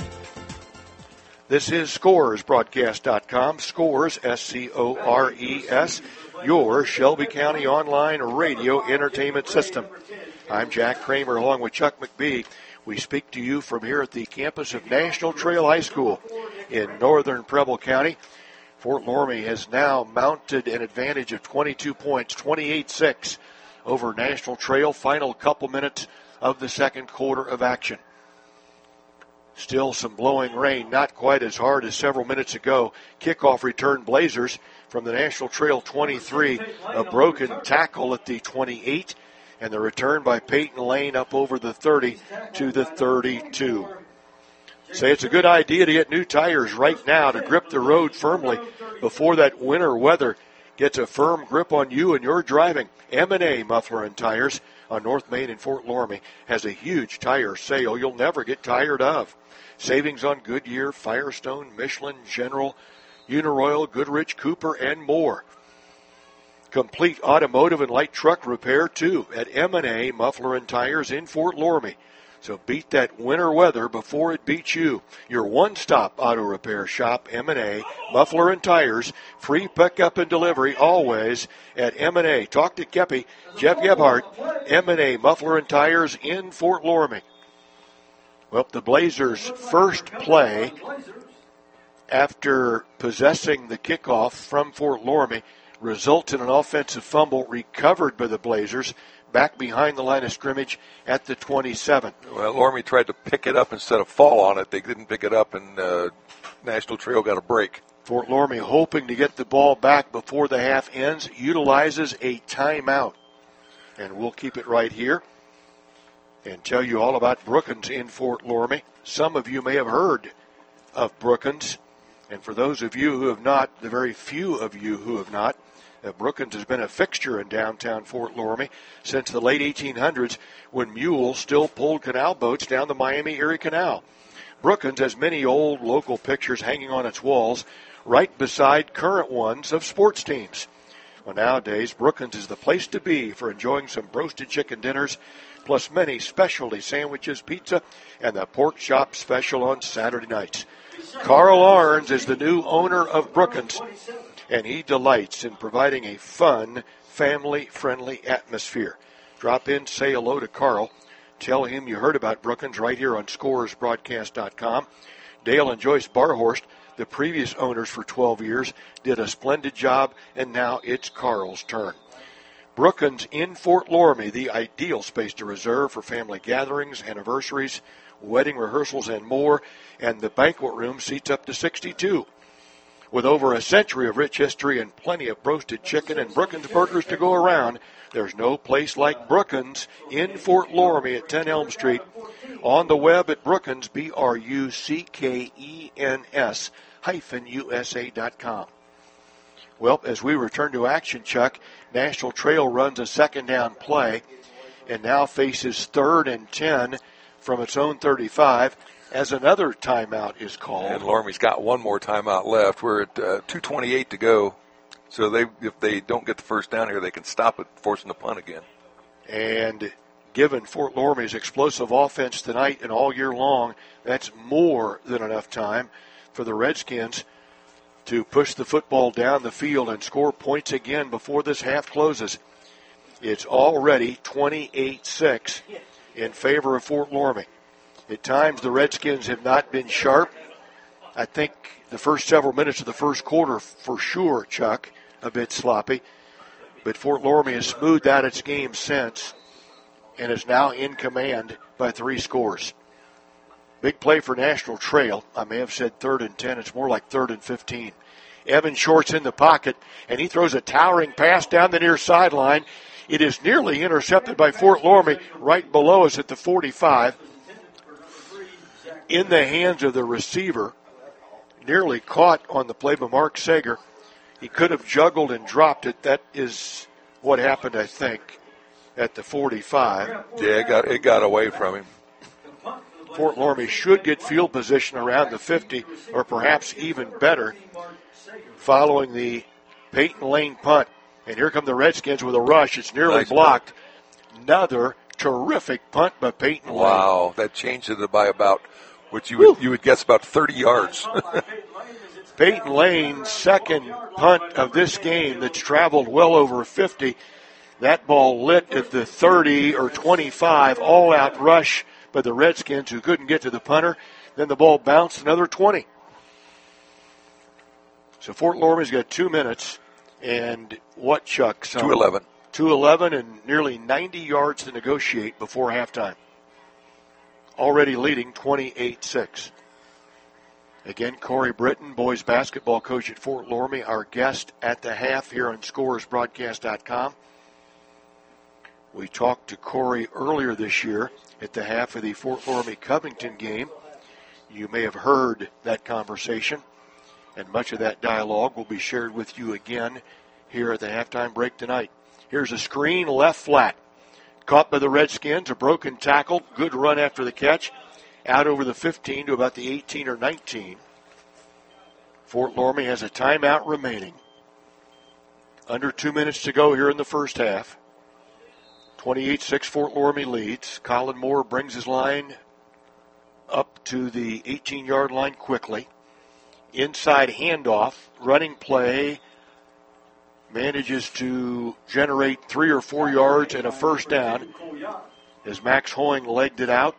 This is ScoresBroadcast.com, Scores, S-C-O-R-E-S, your Shelby County online radio entertainment system. I'm Jack Kramer along with Chuck McBee. We speak to you from here at the campus of National Trail High School in northern Preble County. Fort Loramie has now mounted an advantage of 22 points, 28-6 over National Trail. Final couple minutes of the second quarter of action. Still some blowing rain, not quite as hard as several minutes ago. Kickoff return Blazers from the National Trail 23. A broken tackle at the 28, and the return by Peyton Lane up over the 30 to the 32. Say it's a good idea to get new tires right now to grip the road firmly before that winter weather gets a firm grip on you and your driving. M&A Muffler and Tires on North Main in Fort Loramie has a huge tire sale you'll never get tired of. Savings on Goodyear, Firestone, Michelin, General, Uniroyal, Goodrich, Cooper, and more. Complete automotive and light truck repair, too, at M&A Muffler and Tires in Fort Loramie. So beat that winter weather before it beats you. Your one-stop auto repair shop, M&A Muffler and Tires. Free pickup and delivery always at M&A. Talk to Kepi, Jeff Gebhardt, M&A Muffler and Tires in Fort Loramie. Well, the Blazers' first play after possessing the kickoff from Fort Loramie results in an offensive fumble recovered by the Blazers back behind the line of scrimmage at the 27. Well, Loramie tried to pick it up instead of fall on it. They didn't pick it up, and National Trail got a break. Fort Loramie, hoping to get the ball back before the half ends, utilizes a timeout. And we'll keep it right here and tell you all about Brookins in Fort Loramie. Some of you may have heard of Brookins, and for those of you who have not, the very few of you who have not, Brookins has been a fixture in downtown Fort Loramie since the late 1800s when mules still pulled canal boats down the Miami Erie Canal. Brookins has many old local pictures hanging on its walls right beside current ones of sports teams. Well, nowadays, Brookins is the place to be for enjoying some roasted chicken dinners, plus many specialty sandwiches, pizza, and the pork chop special on Saturday nights. Carl Arns is the new owner of Brookins, and he delights in providing a fun, family-friendly atmosphere. Drop in, say hello to Carl. Tell him you heard about Brookins right here on ScoresBroadcast.com. Dale and Joyce Barhorst, the previous owners for 12 years, did a splendid job, and now it's Carl's turn. Brookins in Fort Loramie, the ideal space to reserve for family gatherings, anniversaries, wedding rehearsals, and more, and the banquet room seats up to 62. With over a century of rich history and plenty of roasted chicken and Brookins burgers to go around, there's no place like Brookins in Fort Loramie at 10 Elm Street. On the web at Brookins, BRUCKENS-USA.com. Well, as we return to action, Chuck, National Trail runs a second down play and now faces 3rd and 10 from its own 35 as another timeout is called. And Loramie's got one more timeout left. We're at 2:28 to go. So if they don't get the first down here, they can stop it, forcing the punt again. And given Fort Loramie's explosive offense tonight and all year long, that's more than enough time for the Redskins to push the football down the field and score points again before this half closes. It's already 28-6 in favor of Fort Loramie. At times, the Redskins have not been sharp. I think the first several minutes of the first quarter, for sure, Chuck, a bit sloppy. But Fort Loramie has smoothed out its game since and is now in command by 3 scores. Big play for National Trail. I may have said 3rd and 10. It's more like 3rd and 15. Evan Short's in the pocket, and he throws a towering pass down the near sideline. It is nearly intercepted by Fort Loramie right below us at the 45. In the hands of the receiver, nearly caught on the play by Mark Sager. He could have juggled and dropped it. That is what happened, I think, at the 45. Yeah, it got away from him. Fort Loramie should get field position around the 50, or perhaps even better, following the Peyton Lane punt. And here come the Redskins with a rush. It's nearly blocked. Another terrific punt by Peyton Lane. Wow, that changed it by about, which you would guess about 30 yards. Peyton Lane's second punt of this game that's traveled well over 50. That ball lit at the 30 or 25, all-out rush by the Redskins, who couldn't get to the punter. Then the ball bounced another 20. So Fort Loramie's got 2 minutes. And what, Chuck? 2:11. 2:11 and nearly 90 yards to negotiate before halftime. Already leading 28-6. Again, Corey Britton, boys basketball coach at Fort Loramie, our guest at the half here on ScoresBroadcast.com. We talked to Corey earlier this year at the half of the Fort Loramie-Covington game. You may have heard that conversation, and much of that dialogue will be shared with you again here at the halftime break tonight. Here's a screen, left flat. Caught by the Redskins, a broken tackle, good run after the catch. Out over the 15 to about the 18 or 19. Fort Loramie has a timeout remaining. Under 2 minutes to go here in the first half. 28-6 Fort Loramie leads. Colin Moore brings his line up to the 18-yard line quickly. Inside handoff, running play, manages to generate 3 or 4 yards and a first down as Max Hoying legged it out.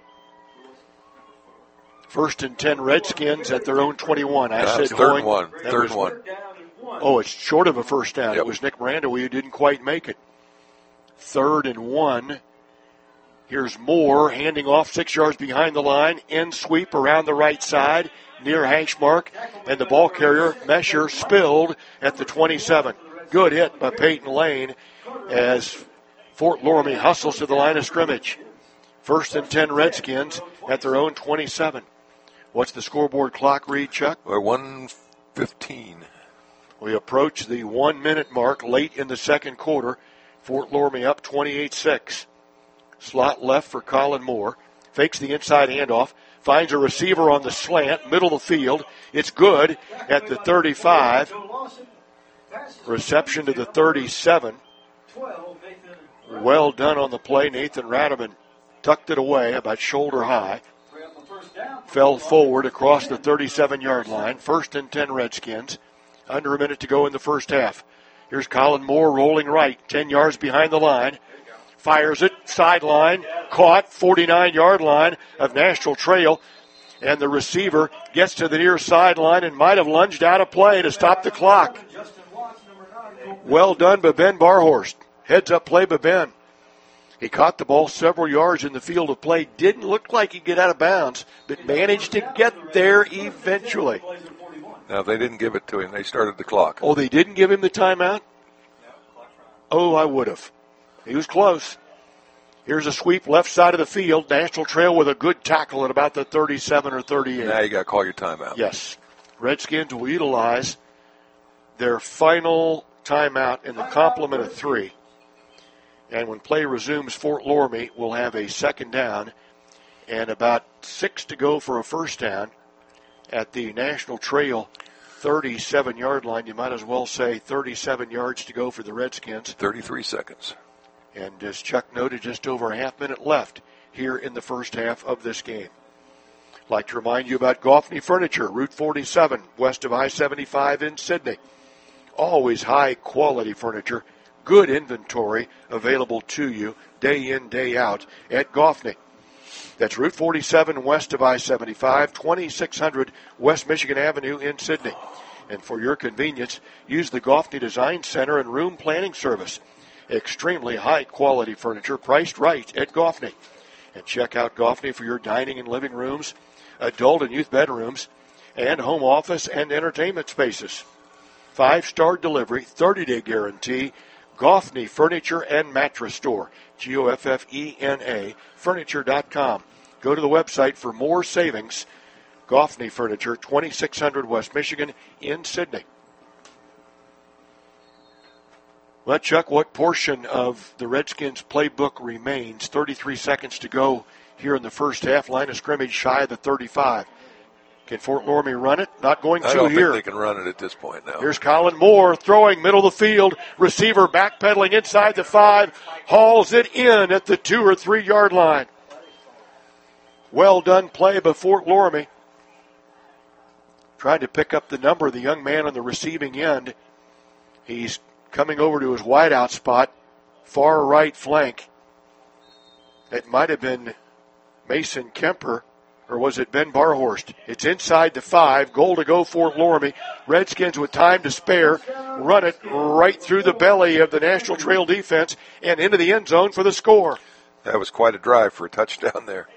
1st and 10 Redskins at their own 21. I said third Hoying. Third one. Oh, it's short of a first down. Yep. It was Nick Miranda who didn't quite make it. 3rd and 1. Here's Moore handing off 6 yards behind the line. End sweep around the right side near hash mark. And the ball carrier, Mesher, spilled at the 27. Good hit by Peyton Lane as Fort Loramie hustles to the line of scrimmage. 1st and 10 Redskins at their own 27. What's the scoreboard clock read, Chuck? We're 1:15. We approach the 1 minute mark late in the second quarter. Fort Loramie up 28-6. Slot left for Colin Moore. Fakes the inside handoff. Finds a receiver on the slant, middle of the field. It's good at the 35. Reception to the 37. Well done on the play. Nathan Radaman tucked it away about shoulder high. Fell forward across the 37-yard line. 1st and 10 Redskins. Under a minute to go in the first half. Here's Colin Moore rolling right, 10 yards behind the line. Fires it, sideline, caught, 49-yard line of National Trail. And the receiver gets to the near sideline and might have lunged out of play to stop the clock. Well done by Ben Barhorst. Heads up play by Ben. He caught the ball several yards in the field of play. Didn't look like he'd get out of bounds, but managed to get there eventually. No, they didn't give it to him. They started the clock. Oh, they didn't give him the timeout? Oh, I would have. He was close. Here's a sweep left side of the field. National Trail with a good tackle at about the 37 or 38. Now you got to call your timeout. Yes. Redskins will utilize their final timeout in the complement of 3. And when play resumes, Fort Loramie will have a second down and about 6 to go for a first down at the National Trail 37-yard line. You might as well say 37 yards to go for the Redskins. 33 seconds. And as Chuck noted, just over a half minute left here in the first half of this game. I'd like to remind you about Goffney Furniture, Route 47, west of I-75 in Sydney. Always high-quality furniture, good inventory available to you day in, day out at Goffney. That's Route 47 west of I-75, 2600 West Michigan Avenue in Sydney. And for your convenience, use the Goffney Design Center and Room Planning Service. Extremely high-quality furniture priced right at Goffney. And check out Goffney for your dining and living rooms, adult and youth bedrooms, and home office and entertainment spaces. 5-star delivery, 30-day guarantee. Goffney Furniture and Mattress Store, Goffena, furniture.com. Go to the website for more savings. Goffney Furniture, 2600 West Michigan in Sydney. Well, Chuck, what portion of the Redskins playbook remains? 33 seconds to go here in the first half. Line of scrimmage shy of the 35. Can Fort Loramie run it? Not going to here. I don't think they can run it at this point now. Here's Colin Moore throwing middle of the field. Receiver backpedaling inside the 5. Hauls it in at the 2 or 3 yard line. Well done play by Fort Loramie. Trying to pick up the number of the young man on the receiving end. He's coming over to his wideout spot, far right flank. It might have been Mason Kemper. Or was it Ben Barhorst? It's inside the 5. Goal to go, Fort Loramie. Redskins with time to spare. Run it right through the belly of the National Trail defense and into the end zone for the score. That was quite a drive for a touchdown there.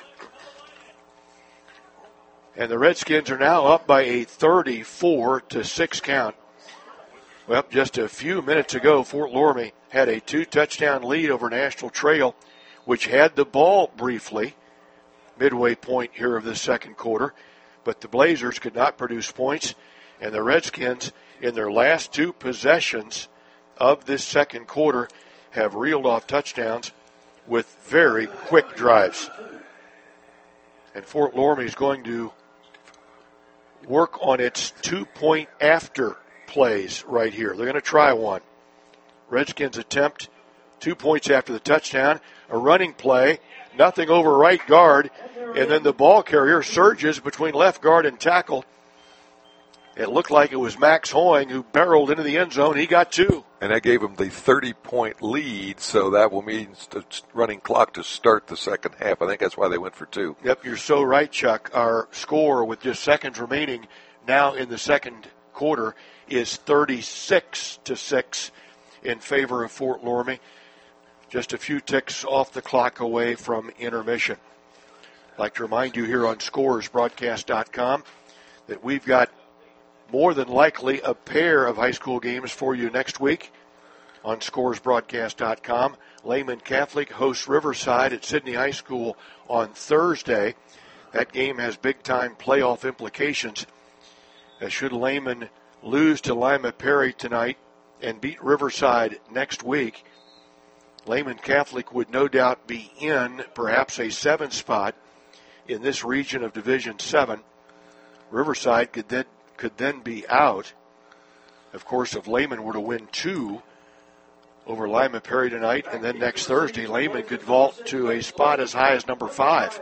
And the Redskins are now up by a 34-6 count. Well, just a few minutes ago, Fort Loramie had a 2-touchdown lead over National Trail, which had the ball briefly. Midway point here of the second quarter, but the Blazers could not produce points, and the Redskins in their last 2 possessions of this second quarter have reeled off touchdowns with very quick drives. And Fort Loramie is going to work on its 2-point after plays right here. They're going to try one. Redskins attempt 2 points after the touchdown, a running play, nothing over right guard, and then the ball carrier surges between left guard and tackle. It looked like it was Max Hoying who barreled into the end zone. He got 2. And that gave him the 30-point lead, so that will mean the running clock to start the second half. I think that's why they went for 2. Yep, you're so right, Chuck. Our score with just seconds remaining now in the second quarter is 36-6 in favor of Fort Loramie. Just a few ticks off the clock away from intermission. I'd like to remind you here on ScoresBroadcast.com that we've got more than likely a pair of high school games for you next week on ScoresBroadcast.com. Lehman Catholic hosts Riverside at Sydney High School on Thursday. That game has big-time playoff implications. Should Lehman lose to Lima Perry tonight and beat Riverside next week, Lehman Catholic would no doubt be in perhaps a 7 spot in this region of Division 7. Riverside could then be out. Of course, if Lehman were to win 2 over Lima Perry tonight, and then next Thursday, Lehman could vault to a spot as high as number 5.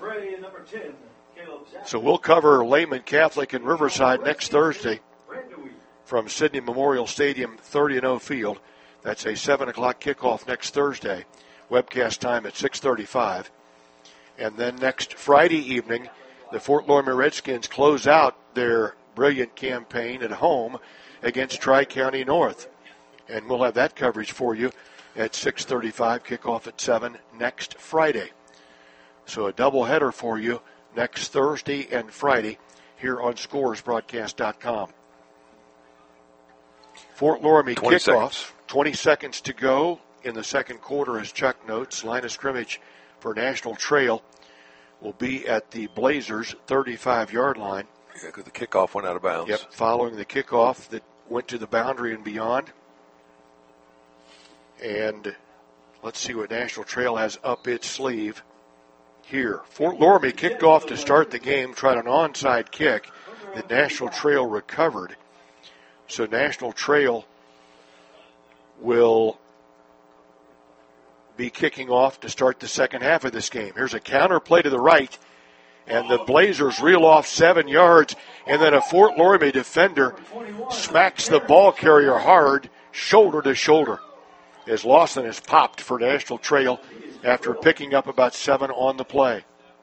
So we'll cover Lehman Catholic and Riverside next Thursday from Sydney Memorial Stadium 30-0 field. That's a 7 o'clock kickoff next Thursday. Webcast time at 6:35. And then next Friday evening, the Fort Loramie Redskins close out their brilliant campaign at home against Tri-County North. And we'll have that coverage for you at 6:35, kickoff at 7 next Friday. So a doubleheader for you next Thursday and Friday here on ScoresBroadcast.com. Fort Loramie kickoff, 20 seconds to go in the second quarter, as Chuck notes. Line of scrimmage for National Trail will be at the Blazers' 35-yard line. Yeah, because the kickoff went out of bounds. Yep, following the kickoff that went to the boundary and beyond. And let's see what National Trail has up its sleeve here. Fort Loramie kicked off to start the game, tried an onside kick that National Trail recovered. So National Trail will be kicking off to start the second half of this game. Here's a counter play to the right, and the Blazers reel off 7 yards, and then a Fort Loramie defender smacks the ball carrier hard, shoulder to shoulder, as Lawson is popped for National Trail after picking up about 7 on the play.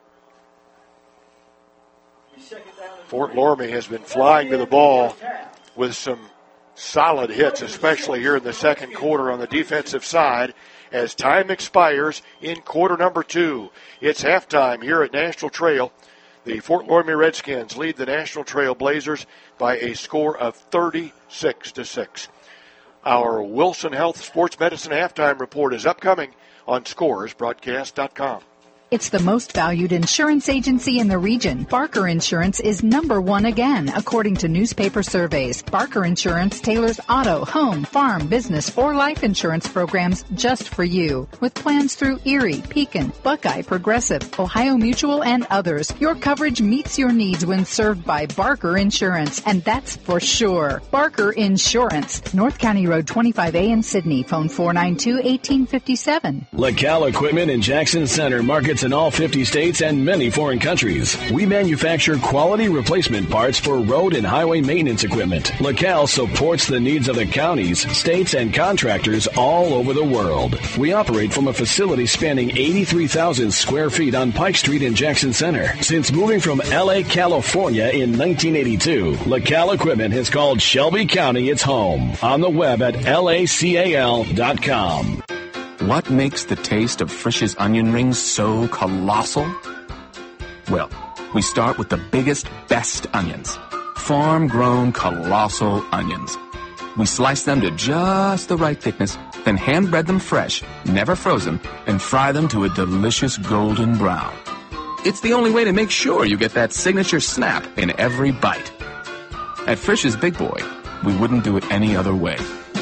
Fort Loramie has been flying to the ball with some solid hits, especially here in the second quarter on the defensive side, as time expires in quarter number 2. It's halftime here at National Trail. The Fort Loramie Redskins lead the National Trail Blazers by a score of 36-6. Our Wilson Health Sports Medicine halftime report is upcoming on ScoresBroadcast.com. It's the most valued insurance agency in the region. Barker Insurance is number 1 again, according to newspaper surveys. Barker Insurance tailors auto, home, farm, business, or life insurance programs just for you. With plans through Erie, Pekin, Buckeye, Progressive, Ohio Mutual, and others, your coverage meets your needs when served by Barker Insurance, and that's for sure. Barker Insurance, North County Road 25A in Sydney. Phone 492-1857. LaCal Equipment in Jackson Center markets in all 50 states and many foreign countries. We manufacture quality replacement parts for road and highway maintenance equipment. LaCal supports the needs of the counties, states, and contractors all over the world. We operate from a facility spanning 83,000 square feet on Pike Street in Jackson Center. Since moving from L.A., California in 1982, LaCal Equipment has called Shelby County its home. On the web at lacal.com. What makes the taste of Frisch's onion rings so colossal? Well, we start with the biggest, best onions. Farm-grown colossal onions. We slice them to just the right thickness, then hand-bread them fresh, never frozen, and fry them to a delicious golden brown. It's the only way to make sure you get that signature snap in every bite. At Frisch's Big Boy, we wouldn't do it any other way.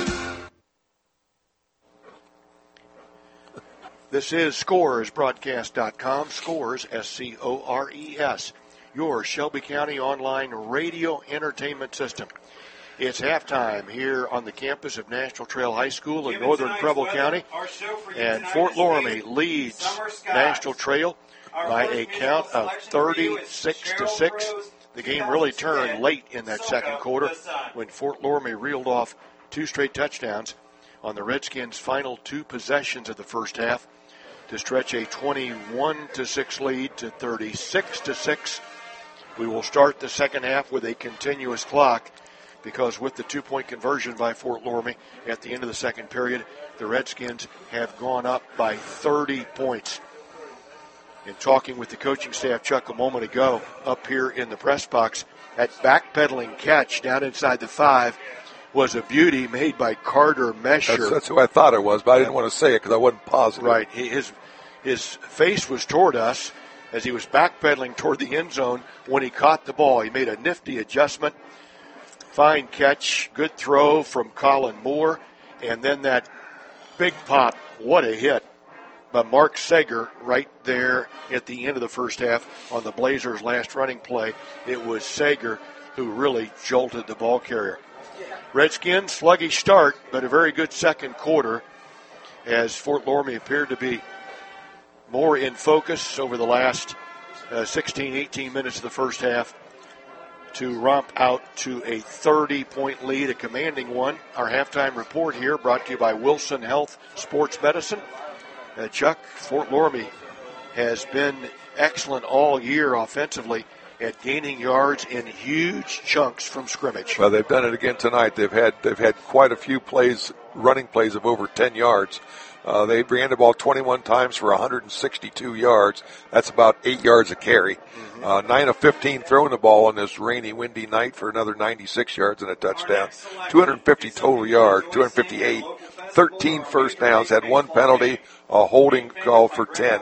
This is ScoresBroadcast.com, Scores, S-C-O-R-E-S, your Shelby County online radio entertainment system. It's halftime here on the campus of National Trail High School in northern Preble County, and Fort Loramie leads National Trail by a count of 36-6. The game really turned late in that second quarter when Fort Loramie reeled off 2 straight touchdowns on the Redskins' final 2 possessions of the first half to stretch a 21-6 lead to 36-6. We will start the second half with a continuous clock because with the 2-point conversion by Fort Loramie at the end of the second period, the Redskins have gone up by 30 points. In talking with the coaching staff, Chuck, a moment ago, up here in the press box, that backpedaling catch down inside the 5 was a beauty made by Carter Mesher. That's who I thought it was, but I didn't want to say it because I wasn't positive. Right. His face was toward us as he was backpedaling toward the end zone when he caught the ball. He made a nifty adjustment. Fine catch, good throw from Colin Moore, and then that big pop. What a hit by Mark Sager right there at the end of the first half on the Blazers' last running play. It was Sager who really jolted the ball carrier. Redskins, sluggish start, but a very good second quarter as Fort Loramie appeared to be more in focus over the last 16, 18 minutes of the first half to romp out to a 30-point lead, a commanding one. Our halftime report here brought to you by Wilson Health Sports Medicine. Chuck, Fort Loramie has been excellent all year offensively at gaining yards in huge chunks from scrimmage. Well, they've done it again tonight. They've had quite a few plays, running plays of over 10 yards. They ran the ball 21 times for 162 yards. That's about 8 yards a carry. 9 of 15 throwing the ball on this rainy, windy night for another 96 yards and a touchdown. 250 total yards, 258. 13 first downs, had 1 penalty, a holding call for 10.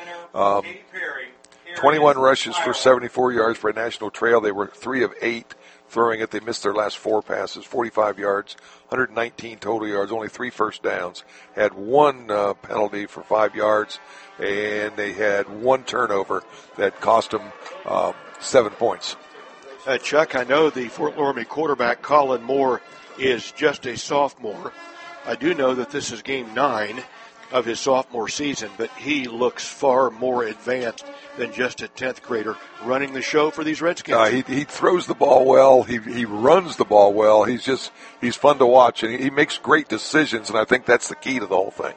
21 rushes for 74 yards for a National Trail. They were 3 of 8 throwing it. They missed their last 4 passes, 45 yards, 119 total yards, only 3 first downs. Had 1 penalty for 5 yards, and they had 1 turnover that cost them 7 points. Chuck, I know the Fort Loramie quarterback, Colin Moore, is just a sophomore. I do know that this is game 9. of his sophomore season, but he looks far more advanced than just a 10th grader running the show for these Redskins. He throws the ball well. He runs the ball well. He's fun to watch, and he makes great decisions, and I think that's the key to the whole thing.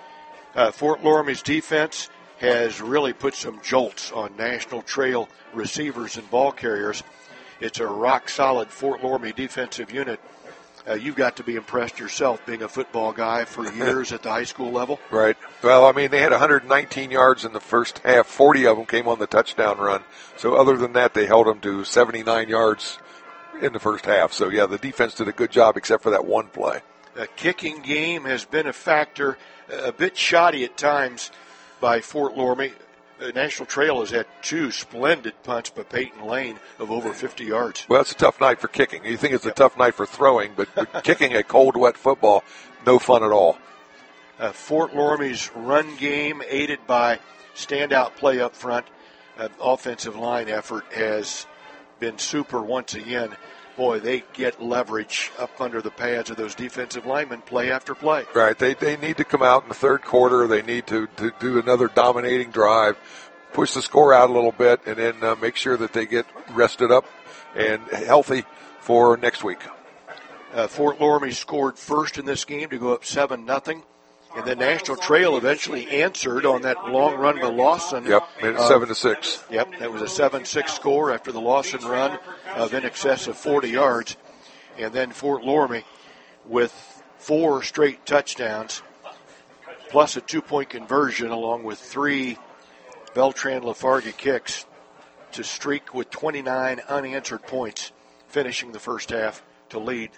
Fort Loramie's defense has really put some jolts on National Trail receivers and ball carriers. It's a rock-solid Fort Loramie defensive unit. You've got to be impressed yourself, being a football guy for years at the high school level. Right. Well, I mean, they had 119 yards in the first half. 40 of them came on the touchdown run. So other than that, they held them to 79 yards in the first half. So, yeah, the defense did a good job except for that one play. The kicking game has been a factor, a bit shoddy at times by Fort Loramie. National Trail has had 2 splendid punts by Peyton Lane of over 50 yards. Well, it's a tough night for kicking. You think it's a tough night for throwing, but kicking a cold, wet football, no fun at all. Fort Loramie's run game, aided by standout play up front, offensive line effort has been super once again. Boy, they get leverage up under the pads of those defensive linemen play after play. Right. They need to come out in the third quarter. They need to do another dominating drive, push the score out a little bit, and then make sure that they get rested up and healthy for next week. Fort Loramie scored first in this game to go up 7-0. And then National Trail eventually answered on that long run by Lawson. Yep, made it 7-6. Yep, that was a 7-6 score after the Lawson run of in excess of 40 yards. And then Fort Loramie with 4 straight touchdowns, plus a 2-point conversion, along with 3 Beltran-Lafarga kicks to streak with 29 unanswered points, finishing the first half to lead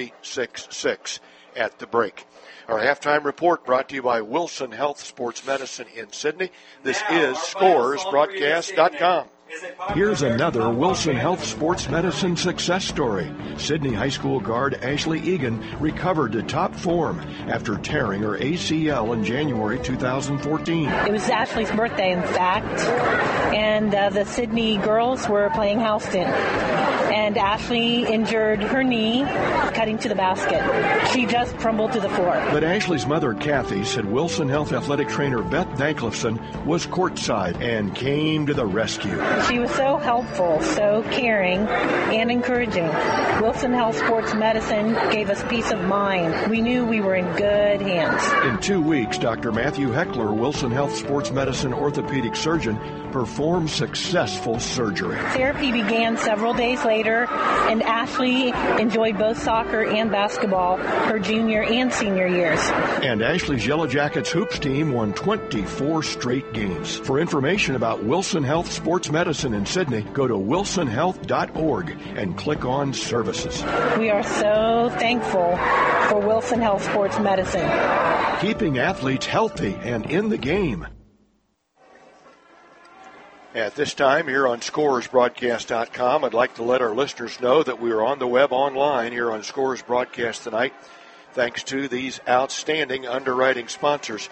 36-6 at the break. Our halftime report brought to you by Wilson Health Sports Medicine in Sydney. This is ScoresBroadcast.com. Here's another Wilson Health Sports Medicine success story. Sydney High School guard Ashley Egan recovered to top form after tearing her ACL in January 2014. It was Ashley's birthday, in fact, and the Sydney girls were playing Houston. And Ashley injured her knee cutting to the basket. She just crumbled to the floor. But Ashley's mother, Kathy, said Wilson Health athletic trainer Beth Danklifson was courtside and came to the rescue. She was so helpful, so caring, and encouraging. Wilson Health Sports Medicine gave us peace of mind. We knew we were in good hands. In 2 weeks, Dr. Matthew Heckler, Wilson Health Sports Medicine orthopedic surgeon, performed successful surgery. Therapy began several days later, and Ashley enjoyed both soccer and basketball her junior and senior years. And Ashley's Yellow Jackets hoops team won 24 straight games. For information about Wilson Health Sports Medicine in Sydney, go to wilsonhealth.org and click on Services. We are so thankful for Wilson Health Sports Medicine. Keeping athletes healthy and in the game. At this time here on ScoresBroadcast.com, I'd like to let our listeners know that we are on the web online here on Scores Broadcast tonight, thanks to these outstanding underwriting sponsors.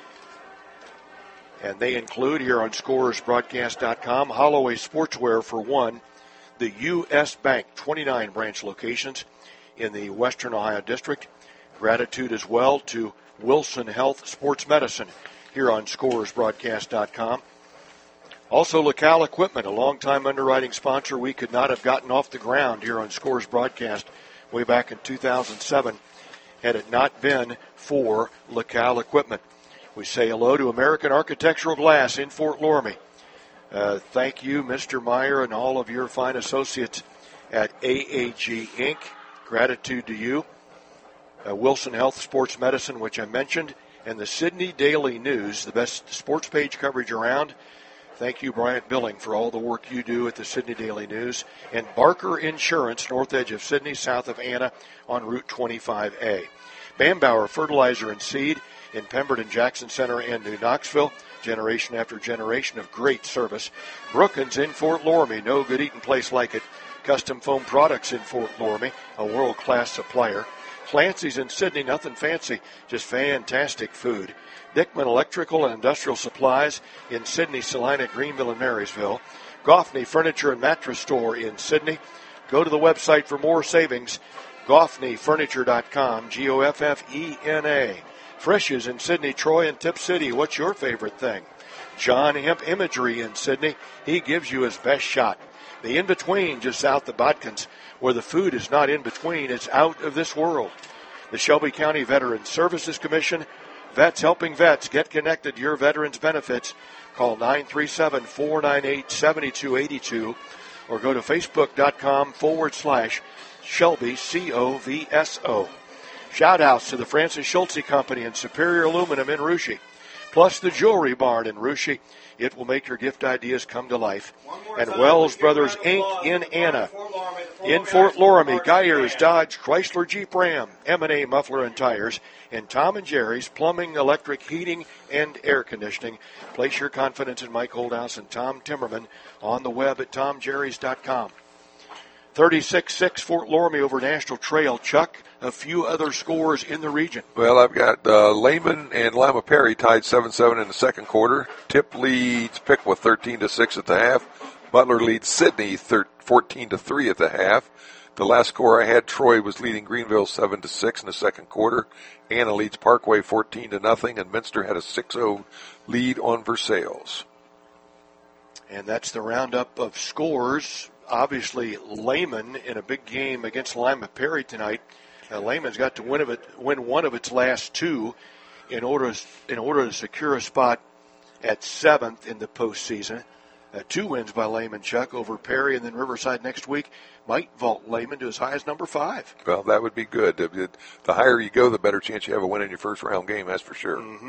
And they include here on ScoresBroadcast.com, Holloway Sportswear for one, the U.S. Bank, 29 branch locations in the Western Ohio District. Gratitude as well to Wilson Health Sports Medicine here on ScoresBroadcast.com. Also, LaCal Equipment, a longtime underwriting sponsor. We could not have gotten off the ground here on Scores Broadcast way back in 2007 had it not been for LaCal Equipment. We say hello to American Architectural Glass in Fort Loramie. Thank you, Mr. Meyer, and all of your fine associates at AAG Inc. Gratitude to you. Wilson Health Sports Medicine, which I mentioned, and the Sydney Daily News, the best sports page coverage around. Thank you, Bryant Billing, for all the work you do at the Sydney Daily News. And Barker Insurance, north edge of Sydney, south of Anna, on Route 25A. Bambauer Fertilizer and Seed in Pemberton, Jackson Center, and New Knoxville. Generation after generation of great service. Brookins in Fort Loramie, no good eating place like it. Custom Foam Products in Fort Loramie, a world-class supplier. Clancy's in Sydney, nothing fancy, just fantastic food. Dickman Electrical and Industrial Supplies in Sydney, Salina, Greenville, and Marysville. Goffney Furniture and Mattress Store in Sydney. Go to the website for more savings, goffneyfurniture.com, Goffena. Frisch's in Sydney, Troy, and Tip City. What's your favorite thing? John Hemp Imagery in Sydney. He gives you his best shot. The In-Between just south of Botkins, where the food is not in between, it's out of this world. The Shelby County Veterans Services Commission. Vets helping vets. Get connected to your veterans benefits. Call 937-498-7282 or go to facebook.com/Shelby, COVSO. Shout-outs to the Francis Schultze Company and Superior Aluminum in Russia, plus the Jewelry Barn in Russia. It will make your gift ideas come to life. And Wells Brothers, Inc. in Anna. In Fort Loramie, Geyers, Dodge, Chrysler, Jeep, Ram, M&A Muffler and Tires, and Tom and Jerry's Plumbing, Electric, Heating, and Air Conditioning. Place your confidence in Mike Holdhouse and Tom Timmerman on the web at tomjerrys.com. 36-6 Fort Loramie over National Trail. Chuck, a few other scores in the region. Well, I've got Lehman and Lima Perry tied 7-7 in the second quarter. Tip leads Pickwa 13-6 at the half. Butler leads Sydney 14-3 at the half. The last score I had, Troy was leading Greenville 7-6 in the second quarter. Anna leads Parkway 14-0, and Minster had a 6-0 lead on Versailles. And that's the roundup of scores. Obviously, Lehman in a big game against Lima Perry tonight. Lehman's got to win one of its last two in order to secure a spot at 7th in the postseason. 2 wins by Lehman, Chuck, over Perry and then Riverside next week might vault Lehman to as high as number 5. Well, that would be good. The higher you go, the better chance you have of winning your first round game, that's for sure. Mm-hmm.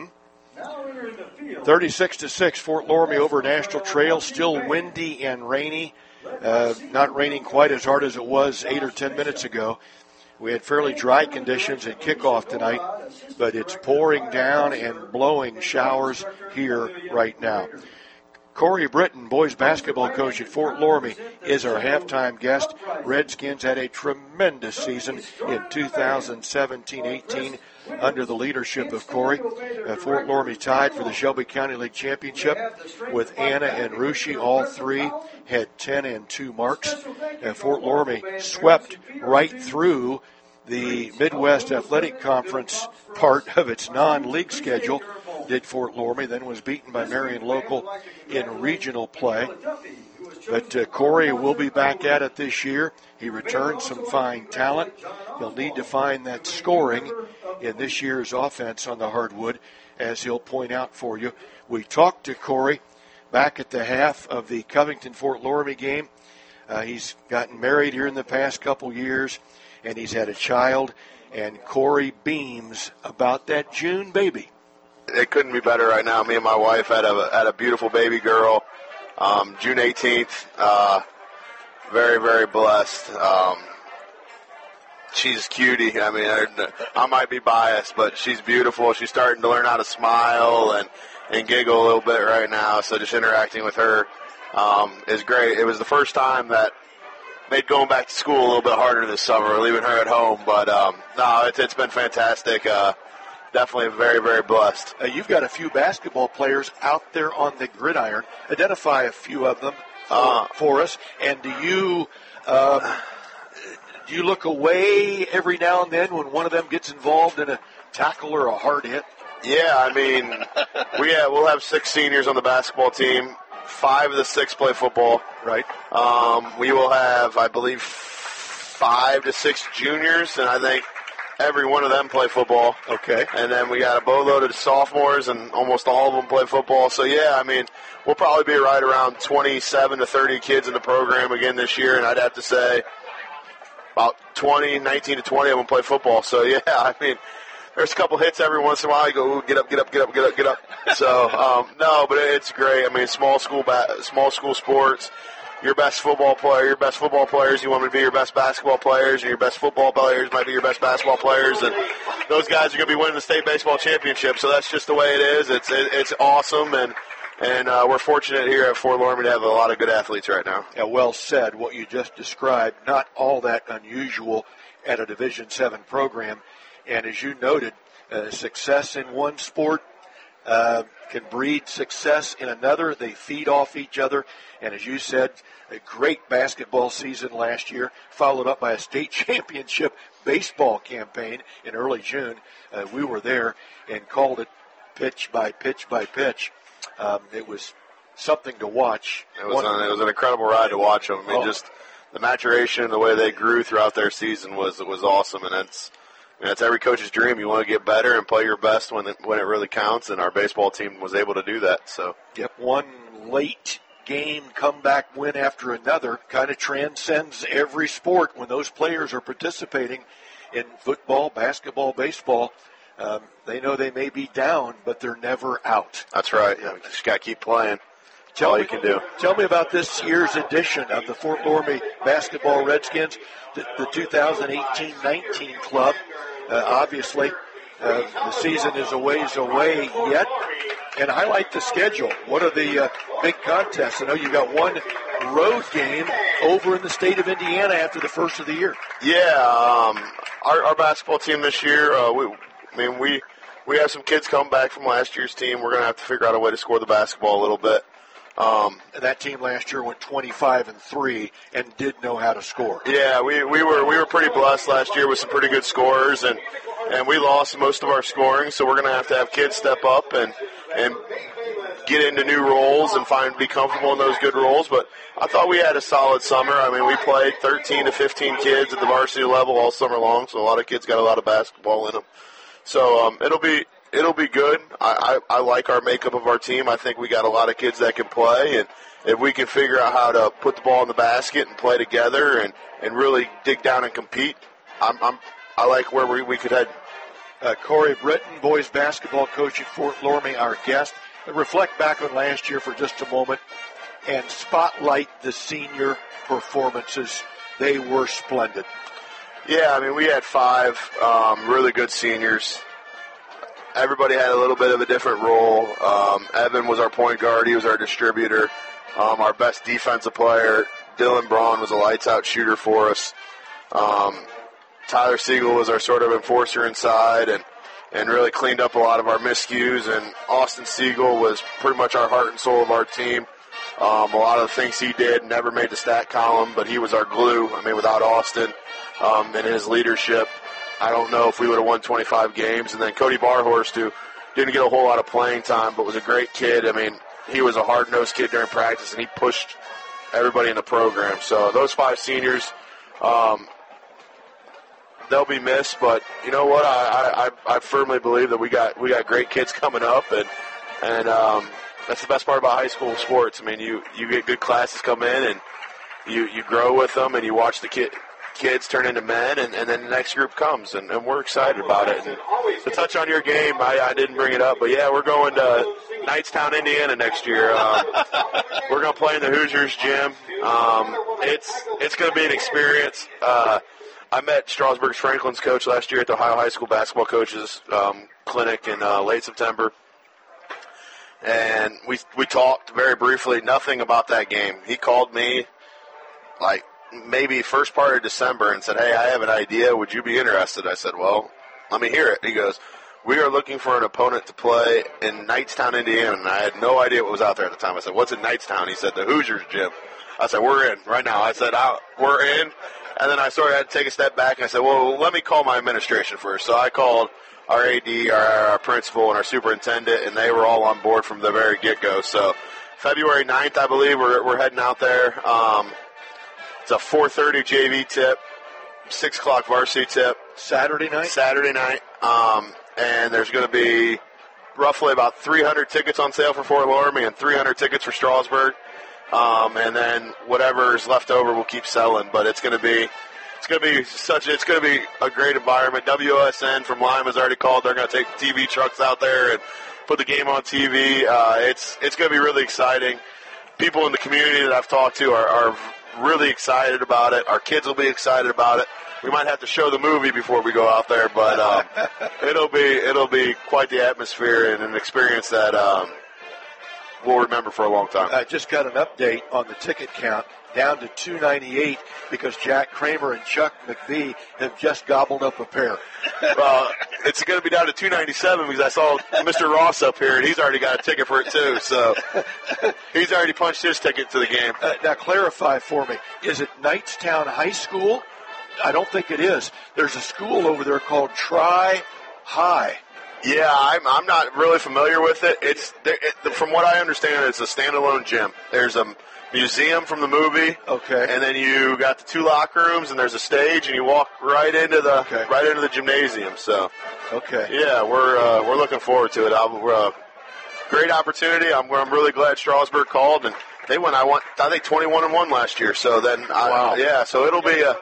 36-6 Fort Loramie over National Trail. Still windy and rainy. Not raining quite as hard as it was 8 or 10 minutes ago. We had fairly dry conditions at kickoff tonight, but it's pouring down and blowing showers here right now. Corey Britton, boys basketball coach at Fort Loramie, is our halftime guest. Redskins had a tremendous season in 2017-18 under the leadership of Corey. Fort Loramie tied for the Shelby County League Championship with Anna and Russia. All three had 10 and 2 marks. Fort Loramie swept right through the Midwest Athletic Conference part of its non-league schedule, did Fort Loramie, then was beaten by Marion Local in regional play. But Corey will be back at it this year. He returned some fine talent. He'll need to find that scoring in this year's offense on the hardwood, as he'll point out for you. We talked to Corey back at the half of the Covington-Fort Loramie game. He's gotten married here in the past couple years, and he's had a child, and Corey beams about that June baby. It couldn't be better right now. Me and my wife had a beautiful baby girl, June 18th. Very, very blessed. She's a cutie. I mean, I might be biased, but she's beautiful. She's starting to learn how to smile and giggle a little bit right now, so just interacting with her is great. It was the first time that made going back to school a little bit harder this summer, leaving her at home, but no, it's been fantastic. Definitely very, very blessed. You've got a few basketball players out there on the gridiron. Identify a few of them for us. And do you look away every now and then when one of them gets involved in a tackle or a hard hit? Yeah, I mean, we'll have 6 seniors on the basketball team. 5 of the 6 play football. Right. We will have, I believe, 5 to 6 juniors, and I think every one of them play football. Okay. And then we got a boatload of sophomores, and almost all of them play football. So, yeah, I mean, we'll probably be right around 27 to 30 kids in the program again this year, and I'd have to say about 19 to 20 of them play football. So, yeah, I mean, there's a couple hits every once in a while. You go, ooh, get up. So, no, but it's great. I mean, small school sports. Your best football players, you want to be your best basketball players, and your best football players might be your best basketball players, and those guys are going to be winning the state baseball championship. So that's just the way it is. It's awesome, and we're fortunate here at Fort Loramie to have a lot of good athletes right now. Yeah, well said. What you just described, not all that unusual at a Division VII program. And as you noted, success in one sport can breed success in another. They feed off each other. And as you said, a great basketball season last year, followed up by a state championship baseball campaign in early June. We were there and called it pitch by pitch by pitch. It was something to watch. It was an incredible ride to watch them. I mean, just the maturation and the way they grew throughout their season was awesome, and that's every coach's dream. You want to get better and play your best when it really counts, and our baseball team was able to do that. So, one late game comeback win after another kind of transcends every sport when those players are participating in football, basketball, baseball. They know they may be down, but they're never out. That's right. You just got to keep playing. All you can do. Tell me about this year's edition of the Fort Loramie Basketball Redskins, the 2018-19 club. Obviously, the season is a ways away yet, and I like the schedule. What are the big contests? I know you got one road game over in the state of Indiana after the first of the year. Yeah, our basketball team this year, we have some kids coming back from last year's team. We're going to have to figure out a way to score the basketball a little bit. That team last year went 25-3 and did know how to score. Yeah, we were pretty blessed last year with some pretty good scorers, and we lost most of our scoring. So we're going to have kids step up and get into new roles and be comfortable in those good roles. But I thought we had a solid summer. I mean, we played 13 to 15 kids at the varsity level all summer long. So a lot of kids got a lot of basketball in them. So it'll be good. I like our makeup of our team. I think we got a lot of kids that can play, and if we can figure out how to put the ball in the basket and play together and really dig down and compete, I like where we could head. Corey Britton, boys basketball coach at Fort Loramie, our guest. Reflect back on last year for just a moment and spotlight the senior performances. They were splendid. Yeah, I mean, we had 5 really good seniors. Everybody had a little bit of a different role. Evan was our point guard. He was our distributor. Our best defensive player, Dylan Braun, was a lights-out shooter for us. Tyler Siegel was our sort of enforcer inside and really cleaned up a lot of our miscues. And Austin Siegel was pretty much our heart and soul of our team. A lot of the things he did never made the stat column, but he was our glue. I mean, without Austin and his leadership, I don't know if we would have won 25 games. And then Cody Barhorst, who didn't get a whole lot of playing time but was a great kid. I mean, he was a hard-nosed kid during practice, and he pushed everybody in the program. So those 5 seniors, they'll be missed. But you know what? I firmly believe that we got great kids coming up, and that's the best part about high school sports. I mean, you get good classes come in, and you grow with them, and you watch the kids turn into men, and then the next group comes, and we're excited about it. And to touch on your game, I didn't bring it up, but yeah, we're going to Knightstown, Indiana next year. We're going to play in the Hoosiers gym. It's going to be an experience. I met Strasburg's Franklin's coach last year at the Ohio High School Basketball Coaches Clinic in late September, and we talked very briefly, nothing about that game. He called me like maybe first part of December and said, "Hey, I have an idea. Would you be interested?" I said, "Well, let me hear it." He goes, "We are looking for an opponent to play in Knightstown, Indiana." And I had no idea what was out there at the time. I said, "What's in Knightstown?" He said, "The Hoosiers gym." I said, "We're in right now." I said, "We're in." And then I sort of had to take a step back, and I said, "Well, let me call my administration first." So I called our AD, our principal, and our superintendent, and they were all on board from the very get-go. So February 9th, I believe, we're heading out there. It's a 4:30 JV tip, 6 o'clock varsity tip. Saturday night? Saturday night. And there's going to be roughly about 300 tickets on sale for Fort Loramie and 300 tickets for Strasburg. And then whatever is left over we'll keep selling. But it's going to be a great environment. WSN from Lima has already called. They're going to take TV trucks out there and put the game on TV. It's going to be really exciting. People in the community that I've talked to are really excited about it. Our kids will be excited about it. We might have to show the movie before we go out there, but it'll be quite the atmosphere and an experience that we'll remember for a long time. I just got an update on the ticket count, down to 298 because Jack Kramer and Chuck McBee have just gobbled up a pair. Well, it's going to be down to 297 because I saw Mr. Ross up here, and he's already got a ticket for it too. So he's already punched his ticket to the game. Now clarify for me, is it Knightstown High School I don't think it is. There's a school over there called Tri-High. Yeah, I'm not really familiar with it. From what I understand, it's a standalone gym. There's a museum from the movie. Okay. And then you got the 2 locker rooms, and there's a stage, and you walk right into the gymnasium. So. Okay. Yeah, we're looking forward to it. Great opportunity. I'm really glad Strasburg called, and they went. I think 21-1 last year. So then, so it'll be a.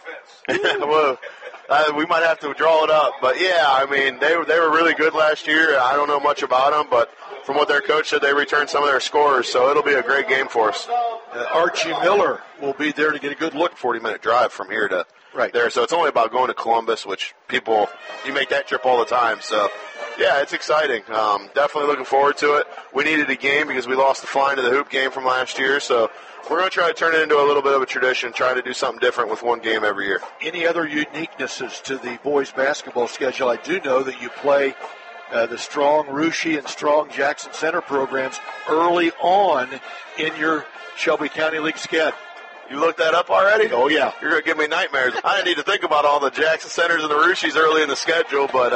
Well, we might have to draw it up, but yeah, I mean they were really good last year. I don't know much about them, but from what their coach said, they returned some of their scorers, so it'll be a great game for us. Archie Miller will be there to get a good look. 40-minute drive from here to there, so it's only about going to Columbus, which you make that trip all the time. So yeah, it's exciting. Definitely looking forward to it. We needed a game because we lost the flying to the hoop game from last year, so we're going to try to turn it into a little bit of a tradition, try to do something different with one game every year. Any other uniquenesses to the boys basketball schedule? I do know that you play the strong Russia and strong Jackson Center programs early on in your Shelby County League schedule. You looked that up already? Oh, yeah. You're going to give me nightmares. I didn't need to think about all the Jackson Centers and the Rushis early in the schedule, but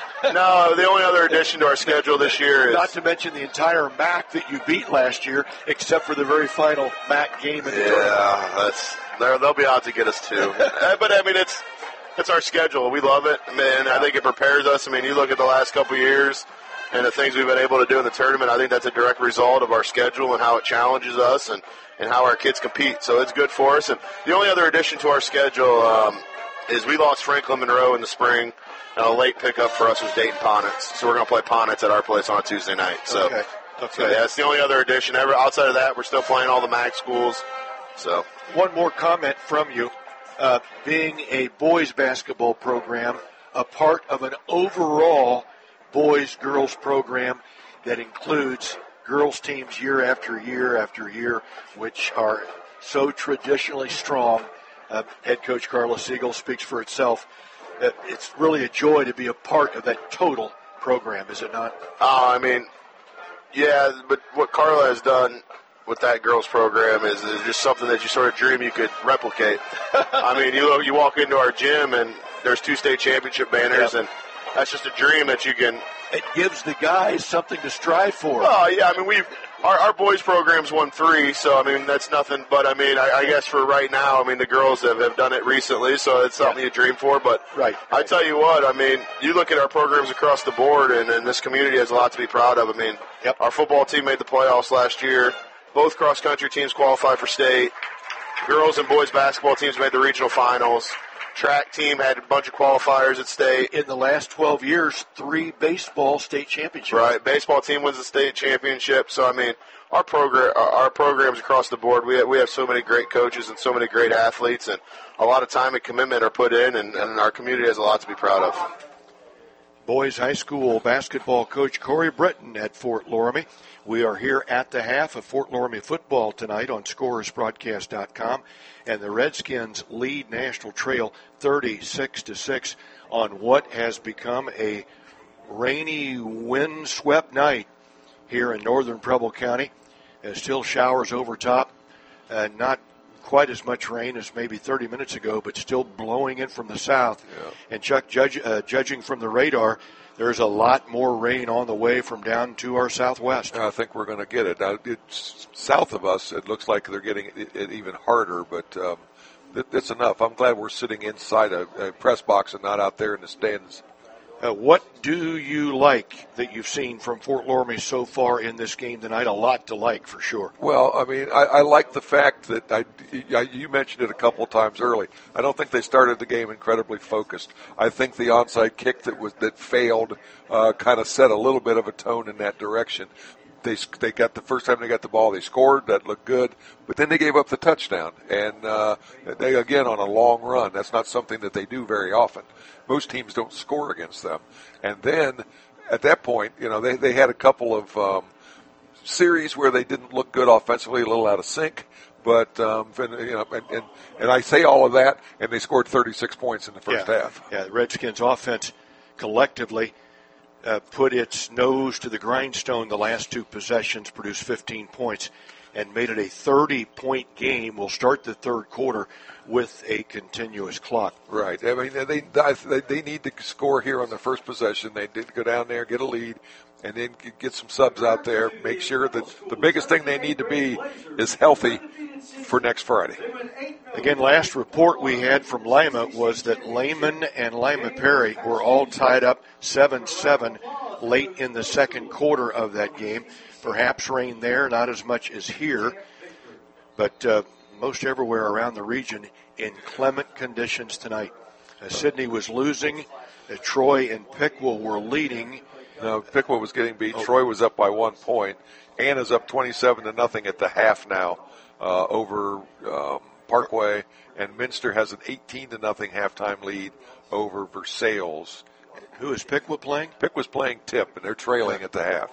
no, the only other addition to our schedule this year is... Not to mention the entire MAC that you beat last year, except for the very final MAC game in the tournament. Yeah, they'll be out to get us, too. But, I mean, it's our schedule. We love it. Man, I think it prepares us. I mean, you look at the last couple of years and the things we've been able to do in the tournament, I think that's a direct result of our schedule and how it challenges us and how our kids compete. So it's good for us. And the only other addition to our schedule is we lost Franklin Monroe in the spring. And a late pickup for us was Dayton Ponitz. So we're going to play Ponitz at our place on a Tuesday night. So, so that's the only other addition. Outside of that, we're still playing all the MAC schools. So one more comment from you. Being a boys basketball program, a part of an overall boys-girls program that includes girls teams year after year after year, which are so traditionally strong. Head coach Carla Siegel speaks for itself. It's really a joy to be a part of that total program, is it not? I mean, yeah, but what Carla has done with that girls program is just something that you sort of dream you could replicate. I mean, you walk into our gym and there's 2 state championship banners, and that's just a dream that you can. It gives the guys something to strive for. Oh, yeah, I mean, our boys program's won 3, so, I mean, that's nothing. But, I mean, I guess for right now, I mean, the girls have done it recently, so it's something you dream for. But I tell you what, I mean, you look at our programs across the board, and this community has a lot to be proud of. I mean, our football team made the playoffs last year. Both cross-country teams qualified for state. Girls and boys basketball teams made the regional finals. Track team had a bunch of qualifiers at state. In the last 12 years, 3 baseball state championships. Right. Baseball team wins the state championship. So, I mean, our programs across the board, we have so many great coaches and so many great athletes, and a lot of time and commitment are put in, and our community has a lot to be proud of. Boys high school basketball coach Corey Britton at Fort Loramie. We are here at the half of Fort Loramie football tonight on ScorersBroadcast.com, and the Redskins lead National Trail 36-6 on what has become a rainy, wind-swept night here in northern Preble County. Still showers over top, not quite as much rain as maybe 30 minutes ago, but still blowing in from the south. Yeah. And Chuck, judging from the radar, there's a lot more rain on the way from down to our southwest. I think we're going to get it. Now, it's south of us. It looks like they're getting it even harder, but that's enough. I'm glad we're sitting inside a press box and not out there in the stands. What do you like that you've seen from Fort Loramie so far in this game tonight? A lot to like, for sure. Well, I mean, I like the fact that you mentioned it a couple of times early. I don't think they started the game incredibly focused. I think the onside kick that failed kind of set a little bit of a tone in that direction. They got the first time they got the ball, they scored. That looked good, but then they gave up the touchdown, and they again on a long run. That's not something that they do very often. Most teams don't score against them. And then at that point, they had a couple of series where they didn't look good offensively, a little out of sync. But and I say all of that, and they scored 36 points in the first half. Yeah, the Redskins offense collectively put its nose to the grindstone the last 2 possessions, produced 15 points. and made it a 30-point game. We'll start the third quarter with a continuous clock. Right. I mean, they need to score here on the first possession. They did go down there, get a lead, and then get some subs out there. Make sure that the biggest thing they need to be is healthy for next Friday. Again, last report we had from Lima was that Lehman and Lima Perry were all tied up 7-7 late in the second quarter of that game. Perhaps rain there, not as much as here, but most everywhere around the region in clement conditions tonight. Sydney was losing. Troy and Piqua were leading. No, Piqua was getting beat. Troy was up by 1 point. Anna's up 27-0 at the half now over Parkway, and Minster has an 18-0 halftime lead over Versailles. Who is Piqua playing? Piqua's playing Tip, and they're trailing at the half.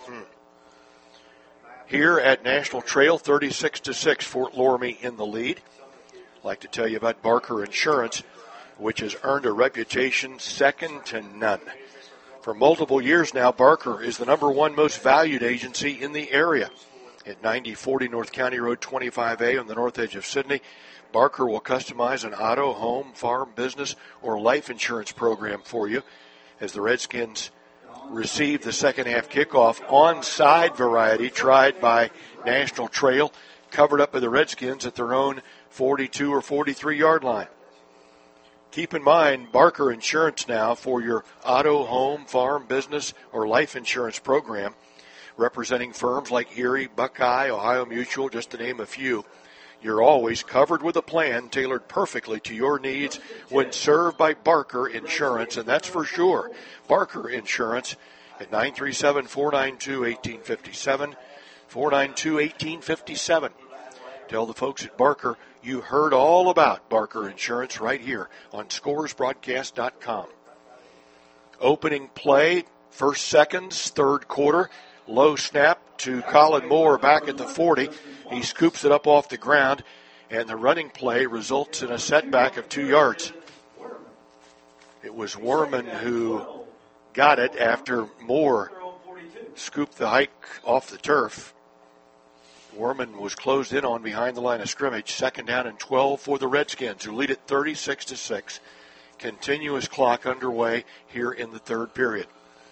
Here at National Trail, 36-6, Fort Loramie in the lead. I'd like to tell you about Barker Insurance, which has earned a reputation second to none. For multiple years now, Barker is the number one most valued agency in the area. At 9040 North County Road 25A on the north edge of Sydney, Barker will customize an auto, home, farm, business, or life insurance program for you as the Redskins receive the second half kickoff. Onside variety tried by National Trail, covered up by the Redskins at their own 42 or 43 yard line. Keep in mind, Barker Insurance now for your auto, home, farm, business, or life insurance program, representing firms like Erie, Buckeye, Ohio Mutual, just to name a few. You're always covered with a plan tailored perfectly to your needs when served by Barker Insurance, and that's for sure. Barker Insurance at 937-492-1857, 492-1857. Tell the folks at Barker you heard all about Barker Insurance right here on scoresbroadcast.com. Opening play, first seconds, third quarter. Low snap to Colin Moore back at the 40. He scoops it up off the ground, and the running play results in a setback of 2 yards. It was Werman who got it after Moore scooped the hike off the turf. Werman was closed in on behind the line of scrimmage. Second down and 12 for the Redskins, who lead it 36-6. Continuous clock underway here in the third period.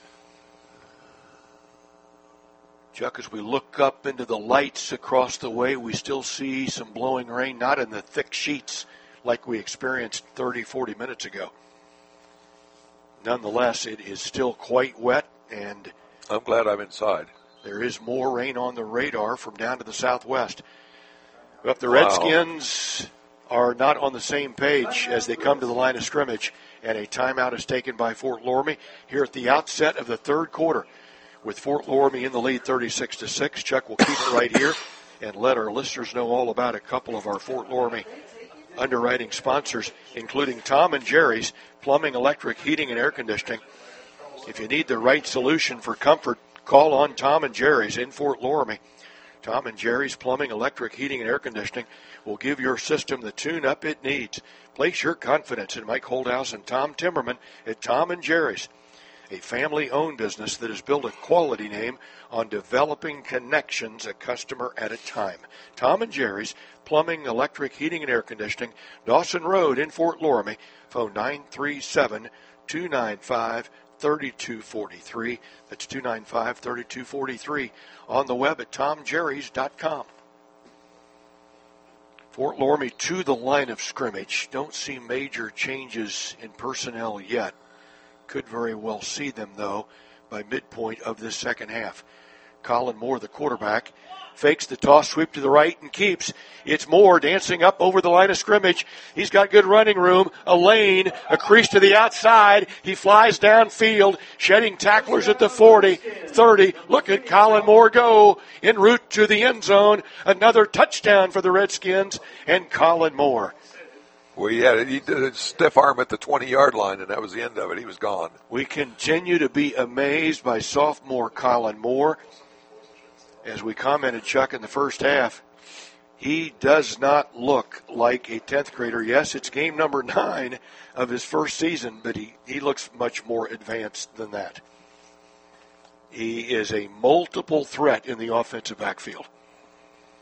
Chuck, as we look up into the lights across the way, we still see some blowing rain, not in the thick sheets like we experienced 30, 40 minutes ago. Nonetheless, it is still quite wet, and I'm glad I'm inside. There is more rain on the radar from down to the southwest. But the Redskins are not on the same page as they come to the line of scrimmage, and a timeout is taken by Fort Loramie here at the outset of the third quarter. With Fort Loramie in the lead 36-6, Chuck will keep it right here and let our listeners know all about a couple of our Fort Loramie underwriting sponsors, including Tom and Jerry's Plumbing, Electric, Heating, and Air Conditioning. If you need the right solution for comfort, call on Tom and Jerry's in Fort Loramie. Tom and Jerry's Plumbing, Electric, Heating, and Air Conditioning will give your system the tune-up it needs. Place your confidence in Mike Holdhouse and Tom Timmerman at Tom and Jerry's, a family-owned business that has built a quality name on developing connections a customer at a time. Tom and Jerry's Plumbing, Electric, Heating, and Air Conditioning, Dawson Road in Fort Loramie. Phone 937-295-3243. That's 295-3243. On the web at tomjerrys.com. Fort Loramie to the line of scrimmage. Don't see major changes in personnel yet. Could very well see them, though, by midpoint of this second half. Colin Moore, the quarterback, fakes the toss sweep to the right and keeps. It's Moore dancing up over the line of scrimmage. He's got good running room, a lane, a crease to the outside. He flies downfield, shedding tacklers at the 40, 30. Look at Colin Moore go en route to the end zone. Another touchdown for the Redskins and Colin Moore. Well, he did a stiff arm at the 20-yard line, and that was the end of it. He was gone. We continue to be amazed by sophomore Colin Moore. As we commented, Chuck, in the first half, he does not look like a 10th grader. Yes, it's game number 9 of his first season, but he looks much more advanced than that. He is a multiple threat in the offensive backfield.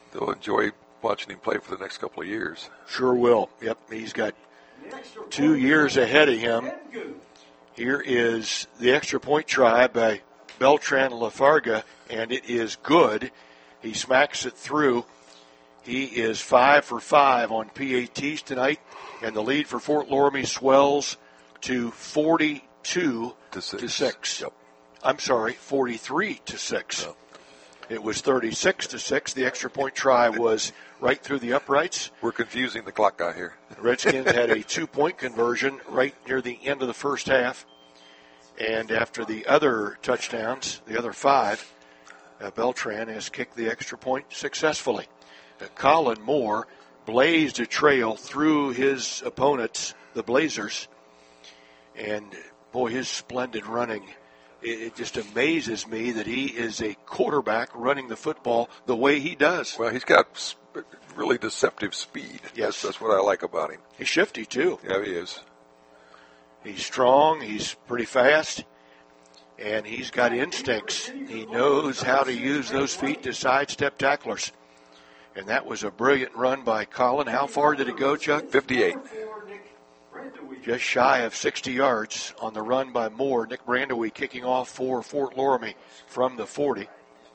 They'll enjoy watching him play for the next couple of years. Sure will. Yep, he's got 2 years ahead of him. Here is the extra point try by Beltran Lafarga, and it is good. He smacks it through. He is 5 for 5 on PATs tonight, and the lead for Fort Loramie swells to 42 to 6. Yep. I'm sorry, 43 to 6. Yep. It was 36 to 6. The extra point try was right through the uprights. We're confusing the clock guy here. The Redskins had a 2-point conversion right near the end of the first half. And after the other touchdowns, the other 5, Beltran has kicked the extra point successfully. Colin Moore blazed a trail through his opponents, the Blazers. And, boy, his splendid running. It just amazes me that he is a quarterback running the football the way he does. Well, he's got really deceptive speed. Yes. That's what I like about him. He's shifty, too. Yeah, he is. He's strong. He's pretty fast. And he's got instincts. He knows how to use those feet to sidestep tacklers. And that was a brilliant run by Colin. How far did it go, Chuck? 58. Just shy of 60 yards on the run by Moore. Nick Brandewie kicking off for Fort Loramie from the 40.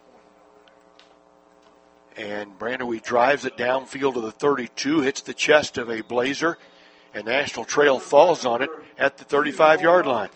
And Brandewie drives it downfield to the 32, hits the chest of a Blazer, and National Trail falls on it at the 35-yard line.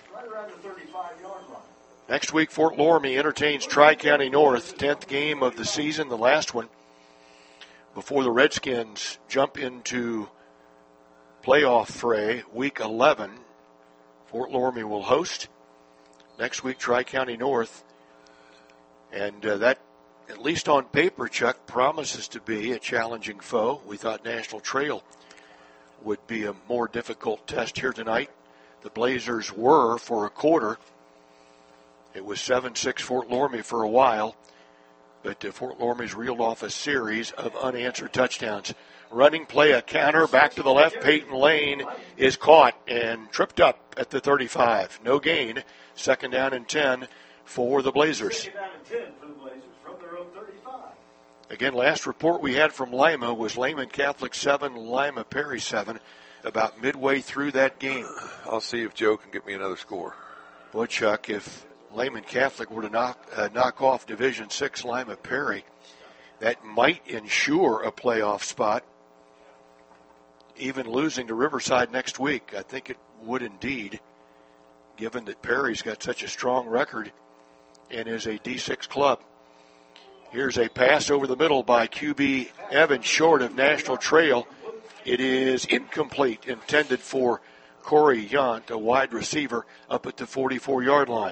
Next week, Fort Loramie entertains Tri-County North, 10th game of the season, the last one, before the Redskins jump into playoff fray. Week 11, Fort Loramie will host. Next week, Tri-County North. And that, at least on paper, Chuck, promises to be a challenging foe. We thought National Trail would be a more difficult test here tonight. The Blazers were for a quarter. It was 7-6 Fort Loramie for a while. But Fort Loramie's reeled off a series of unanswered touchdowns. Running play, a counter, back to the left. Peyton Lane is caught and tripped up at the 35. No gain. Second down and 10 for the Blazers. Again, last report we had from Lima was Lehman Catholic 7, Lima Perry 7, about midway through that game. I'll see if Joe can get me another score. Boy, Chuck, if Lehman Catholic were to knock off Division 6 Lima Perry, that might ensure a playoff spot. Even losing to Riverside next week, I think it would indeed, given that Perry's got such a strong record and is a D6 club. Here's a pass over the middle by QB Evans, short of National Trail. It is incomplete, intended for Corey Yount, a wide receiver, up at the 44-yard line.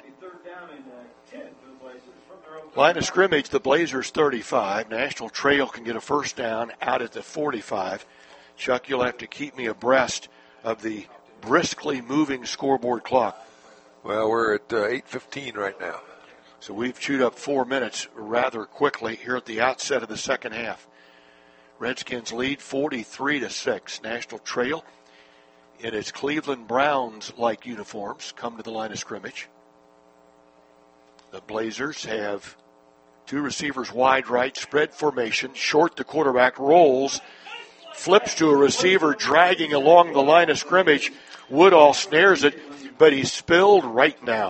Line of scrimmage, the Blazers 35. National Trail can get a first down out at the 45. Chuck, you'll have to keep me abreast of the briskly moving scoreboard clock. Well, we're at 8:15 right now. So we've chewed up 4 minutes rather quickly here at the outset of the second half. Redskins lead 43-6. National Trail in its Cleveland Browns-like uniforms come to the line of scrimmage. The Blazers have two receivers wide right, spread formation, short the quarterback, rolls, flips to a receiver, dragging along the line of scrimmage. Woodall snares it, but he's spilled right now.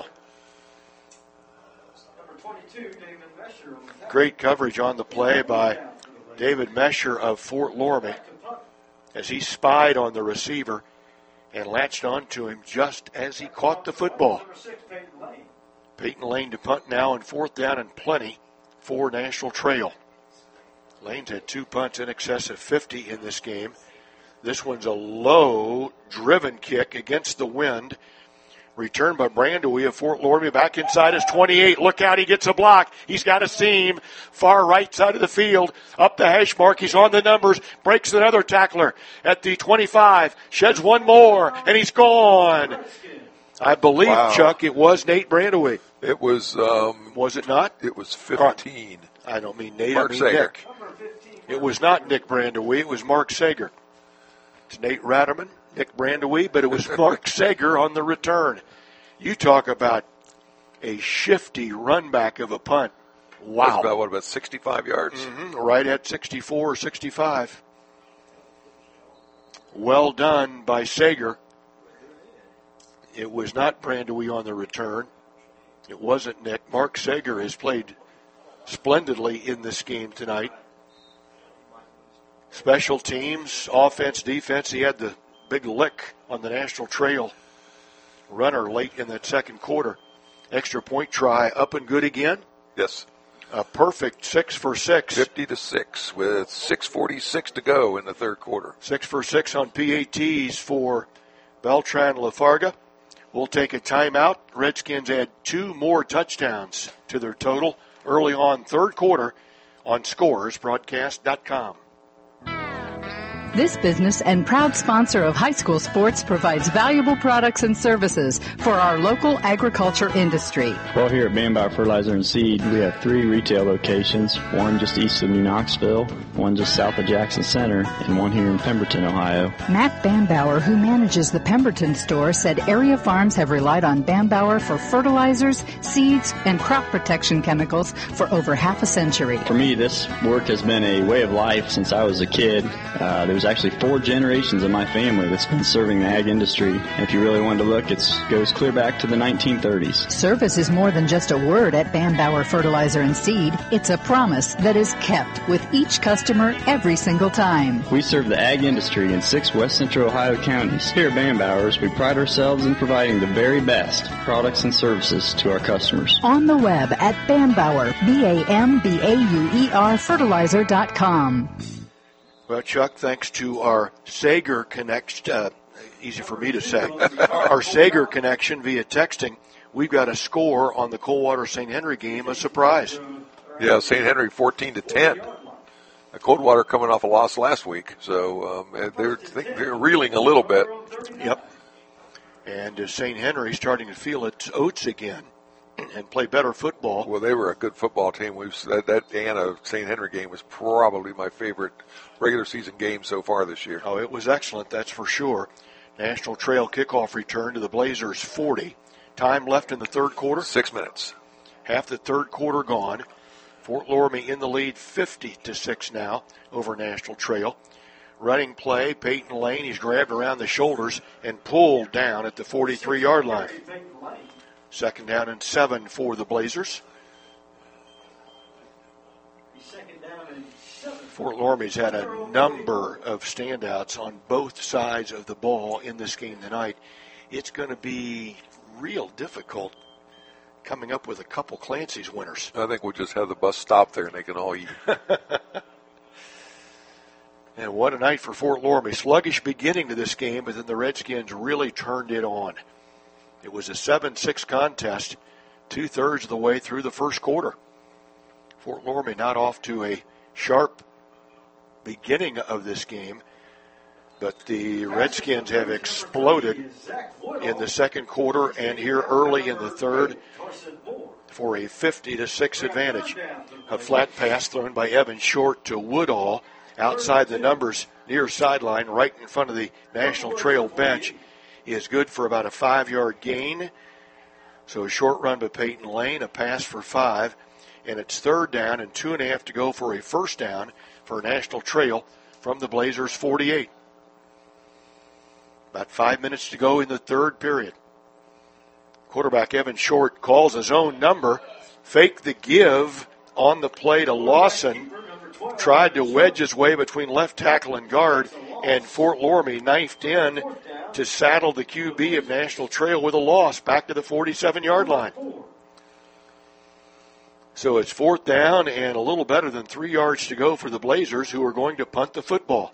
Great coverage on the play by David Mesher of Fort Loramie as he spied on the receiver and latched onto him just as he caught the football. Peyton Lane to punt now on fourth down and plenty for National Trail. Lane's had 2 punts in excess of 50 in this game. This one's a low, driven kick against the wind. Returned by Brandewie of Fort Loramie back inside his 28. Look out, he gets a block. He's got a seam. Far right side of the field. Up the hash mark. He's on the numbers. Breaks another tackler at the 25. Sheds one more, and he's gone. I believe, wow. Chuck, it was Nate Brandewie. It was. Was it not? It was 15. I don't mean Nate, Mark I mean Sager. Nick. It was not Nick Brandewie. It was Mark Sager. It's Nate Ratterman, Nick Brandewie, but it was Mark Sager on the return. You talk about a shifty run back of a punt. Wow. That's about 65 yards? Right at 64 or 65. Well done by Sager. It was not Brandewie on the return. It wasn't Nick. Mark Sager has played splendidly in this game tonight. Special teams, offense, defense. He had the big lick on the National Trail runner late in that second quarter. Extra point try up and good again. Yes. A perfect 6 for 6. 50-6 with 6:46 to go in the third quarter. 6 for 6 on PATs for Beltran Lafarga. We'll take a timeout. Redskins add 2 more touchdowns to their total early on third quarter on ScoresBroadcast.com. This business and proud sponsor of high school sports provides valuable products and services for our local agriculture industry. Well, here at Bambauer Fertilizer and Seed, we have 3 retail locations, one just east of New Knoxville, one just south of Jackson Center, and one here in Pemberton, Ohio. Matt Bambauer, who manages the Pemberton store, said area farms have relied on Bambauer for fertilizers, seeds, and crop protection chemicals for over half a century. For me, this work has been a way of life since I was a kid. There was actually 4 generations of my family that's been serving the ag industry. And if you really wanted to look, it goes clear back to the 1930s. Service is more than just a word at Bambauer Fertilizer and Seed. It's a promise that is kept with each customer every single time. We serve the ag industry in 6 West Central Ohio counties. Here at Bambauer's, we pride ourselves in providing the very best products and services to our customers. On the web at Bambauer, BAMBAUER fertilizer.com. Well, Chuck, thanks to our Sager connection, easy for me to say, our Sager connection via texting, we've got a score on the Coldwater-St. Henry game, a surprise. Yeah, St. Henry 14-10. Coldwater coming off a loss last week, so they're reeling a little bit. Yep. And St. Henry starting to feel its oats again and play better football. Well, they were a good football team. That Anna St. Henry game was probably my favorite regular season game so far this year. Oh, it was excellent, that's for sure. National Trail kickoff return to the Blazers 40. Time left in the third quarter. 6 minutes. Half the third quarter gone. Fort Loramie in the lead 50-6 now over National Trail. Running play, Peyton Lane, he's grabbed around the shoulders and pulled down at the 43-yard line. Second down and 7 for the Blazers. Fort Loramie's had a number of standouts on both sides of the ball in this game tonight. It's going to be real difficult coming up with a couple Clancy's winners. I think we'll just have the bus stop there and they can all eat. And what a night for Fort Loramie. Sluggish beginning to this game, but then the Redskins really turned it on. It was a 7-6 contest 2/3 of the way through the first quarter. Fort Loramie not off to a sharp beginning of this game, but the Redskins have exploded in the second quarter and here early in the third for a 50-6 advantage. A flat pass thrown by Evan Short to Woodall outside the numbers near sideline right in front of the National Trail bench is good for about a 5-yard gain. So a short run by Peyton Lane, a pass for 5, and it's third down and 2.5 to go for a first down for National Trail from the Blazers 48. About 5 minutes to go in the third period. Quarterback Evan Short calls his own number, faked the give on the play to Lawson, tried to wedge his way between left tackle and guard, and Fort Loramie knifed in to saddle the QB of National Trail with a loss back to the 47-yard line. So it's fourth down and a little better than 3 yards to go for the Blazers, who are going to punt the football.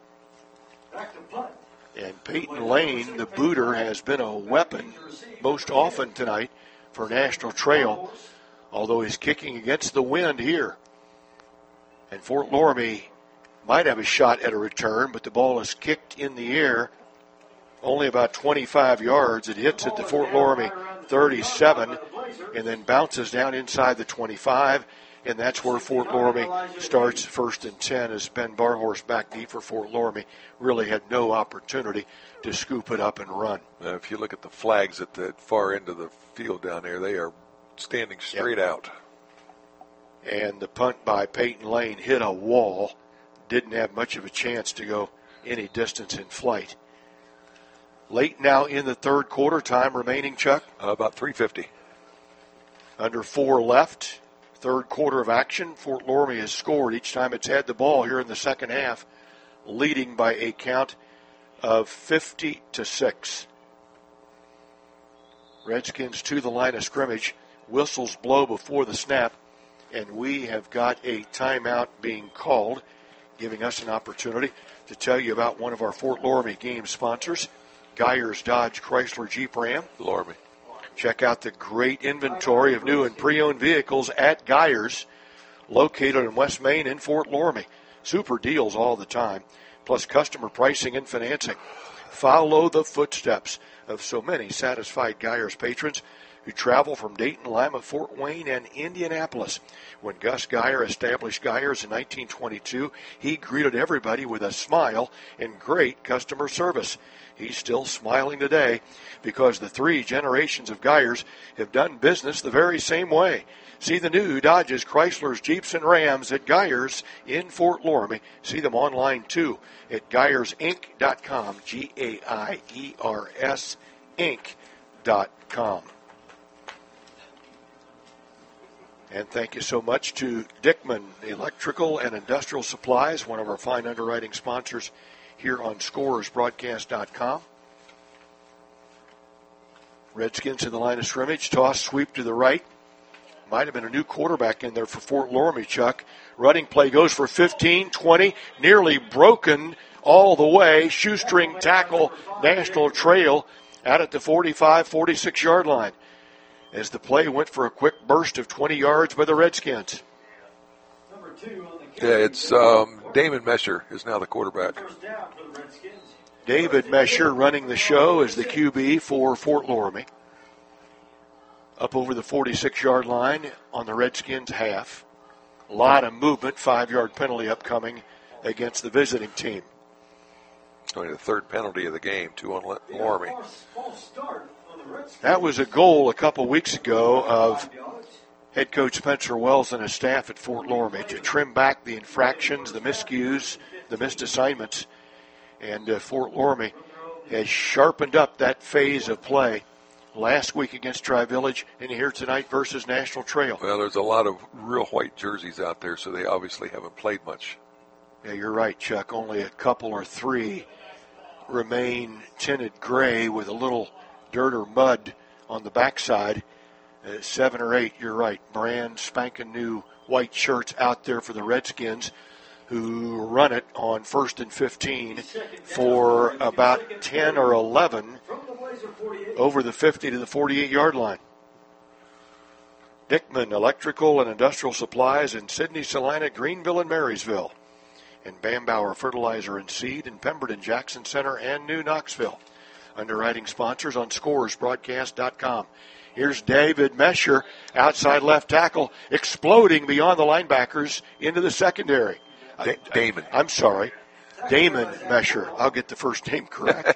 And Peyton Lane, the booter, has been a weapon most often tonight for National Trail, although he's kicking against the wind here. And Fort Loramie might have a shot at a return, but the ball is kicked in the air only about 25 yards. It hits at the Fort Loramie 37 and then bounces down inside the 25, and that's where Fort Loramie starts first and 10 as Ben Barhorse back deep for Fort Loramie really had no opportunity to scoop it up and run. If you look at the flags at the far end of the field down there, they are standing straight out. And the punt by Peyton Lane hit a wall. Didn't have much of a chance to go any distance in flight. Late now in the third quarter, time remaining, Chuck? About 3:50. Under 4 left. Third quarter of action. Fort Loramie has scored each time it's had the ball here in the second half, leading by a count of 50-6. Redskins to the line of scrimmage. Whistles blow before the snap, and we have got a timeout being called, giving us an opportunity to tell you about one of our Fort Loramie game sponsors, Geyers Dodge Chrysler Jeep Ram. Loramie. Check out the great inventory of new and pre-owned vehicles at Geyers, located in West Main in Fort Loramie. Super deals all the time, plus customer pricing and financing. Follow the footsteps of so many satisfied Geyers patrons who travel from Dayton, Lima, Fort Wayne, and Indianapolis. When Gus Geyer established Geyers in 1922, he greeted everybody with a smile and great customer service. He's still smiling today because the 3 generations of Geyers have done business the very same way. See the new Dodges, Chryslers, Jeeps, and Rams at Geyers in Fort Loramie. See them online, too, at GeyersInc.com, G-A-I-E-R-S, Inc.com. And thank you so much to Dickman Electrical and Industrial Supplies, one of our fine underwriting sponsors here on ScorersBroadcast.com. Redskins in the line of scrimmage. Toss, sweep to the right. Might have been a new quarterback in there for Fort Loramie, Chuck. Running play goes for 15, 20, nearly broken all the way. Shoestring tackle, National Trail out at the 45, 46-yard line, as the play went for a quick burst of 20 yards by the Redskins. Yeah, it's Damon Mesher is now the quarterback. David Mesher running the show as the QB for Fort Loramie. Up over the 46-yard line on the Redskins' half. A lot of movement, 5-yard penalty upcoming against the visiting team. Only the third penalty of the game, 2 on Loramie. That was a goal a couple weeks ago of head coach Spencer Wells and his staff at Fort Loramie to trim back the infractions, the miscues, the missed assignments. And Fort Loramie has sharpened up that phase of play last week against Tri-Village and here tonight versus National Trail. Well, there's a lot of real white jerseys out there, so they obviously haven't played much. Yeah, you're right, Chuck. Only a couple or 3 remain tinted gray with a little dirt or mud on the backside. 7 or 8, you're right. Brand spanking new white shirts out there for the Redskins, who run it on 1st and 15 for about 10 or 11 over the 50 to the 48-yard line. Dickman Electrical and Industrial Supplies in Sidney, Salina, Greenville, and Marysville. And Bambauer Fertilizer and Seed in Pemberton, Jackson Center, and New Knoxville. Underwriting sponsors on ScoresBroadcast.com. Here's David Mesher, outside left tackle, exploding beyond the linebackers into the secondary. Damon. I'm sorry. Damon Mesher. I'll get the first name correct.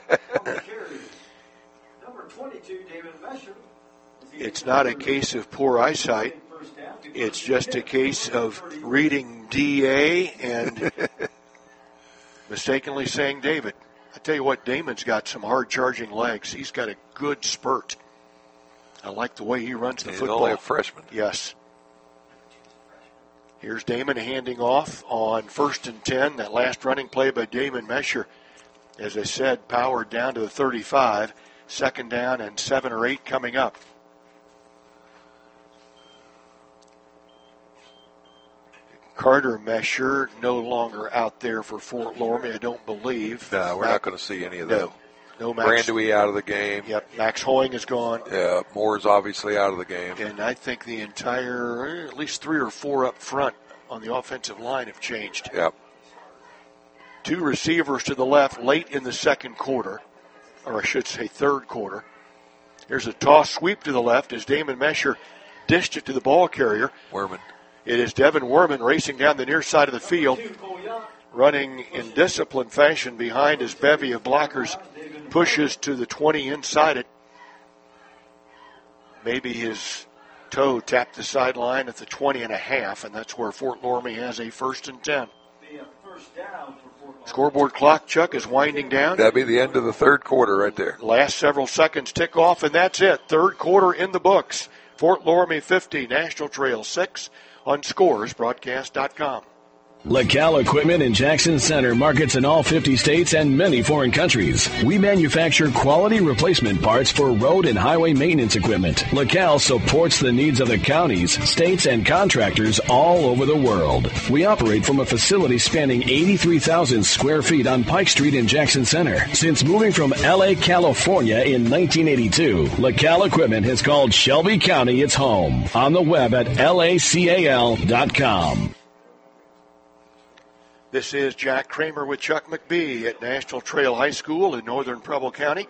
It's not a case of poor eyesight. It's just a case of reading DA and mistakenly saying David. I tell you what, Damon's got some hard-charging legs. He's got a good spurt. I like the way he runs the football. He's only a freshman. Yes. Here's Damon handing off on 1st and 10. That last running play by Damon Mesher, as I said, powered down to the 35. 2nd down and 7 or 8 coming up. Carter Mesher no longer out there for Fort Loramie, I don't believe. No, we're not going to see any of them. No Max. Brandewey out of the game. Yep, Max Hoying is gone. Yeah, Moore's obviously out of the game. And I think the entire, at least 3 or 4 up front on the offensive line have changed. Yep. 2 receivers to the left late in the second quarter, or I should say third quarter. Here's a toss sweep to the left as Damon Mesher dished it to the ball carrier. Werman. It is Devin Werman racing down the near side of the field, running in disciplined fashion behind his bevy of blockers, pushes to the 20 inside it. Maybe his toe tapped the sideline at the 20.5, and that's where Fort Loramie has a 1st and 10. Scoreboard clock, Chuck, is winding down. That'd be the end of the third quarter right there. Last several seconds tick off, and that's it. Third quarter in the books. Fort Loramie 50, National Trail 6 on ScoresBroadcast.com. LaCal Equipment in Jackson Center markets in all 50 states and many foreign countries. We manufacture quality replacement parts for road and highway maintenance equipment. LaCal supports the needs of the counties, states, and contractors all over the world. We operate from a facility spanning 83,000 square feet on Pike Street in Jackson Center. Since moving from L.A., California in 1982, LaCal Equipment has called Shelby County its home. On the web at lacal.com. This is Jack Kramer with Chuck McBee at National Trail High School in northern Preble County.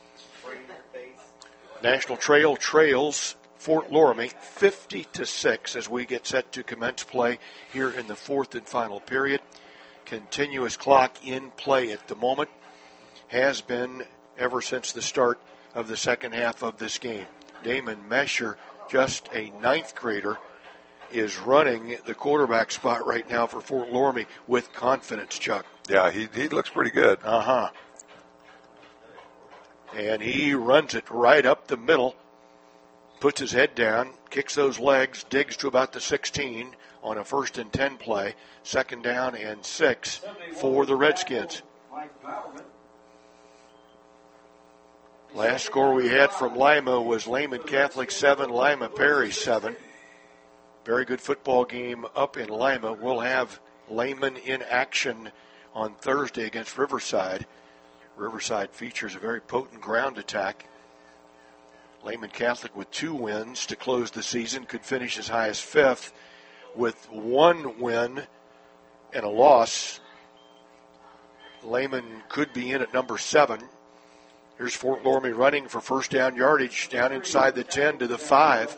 National Trail trails Fort Loramie 50-6 as we get set to commence play here in the fourth and final period. Continuous clock in play at the moment, has been ever since the start of the second half of this game. Damon Mesher, just a ninth grader, is running the quarterback spot right now for Fort Loramie with confidence, Chuck. Yeah, he looks pretty good. Uh-huh. And he runs it right up the middle, puts his head down, kicks those legs, digs to about the 16 on a 1st and 10 play. 2nd down and 6 for the Redskins. Last score we had from Lima was Lehman Catholic 7, Lima Perry 7. Very good football game up in Lima. We'll have Lehman in action on Thursday against Riverside. Riverside features a very potent ground attack. Lehman Catholic with 2 wins to close the season could finish as high as 5th. With 1 win and a loss, Lehman could be in at number 7. Here's Fort Loramie running for first down yardage down inside the 10 to the 5.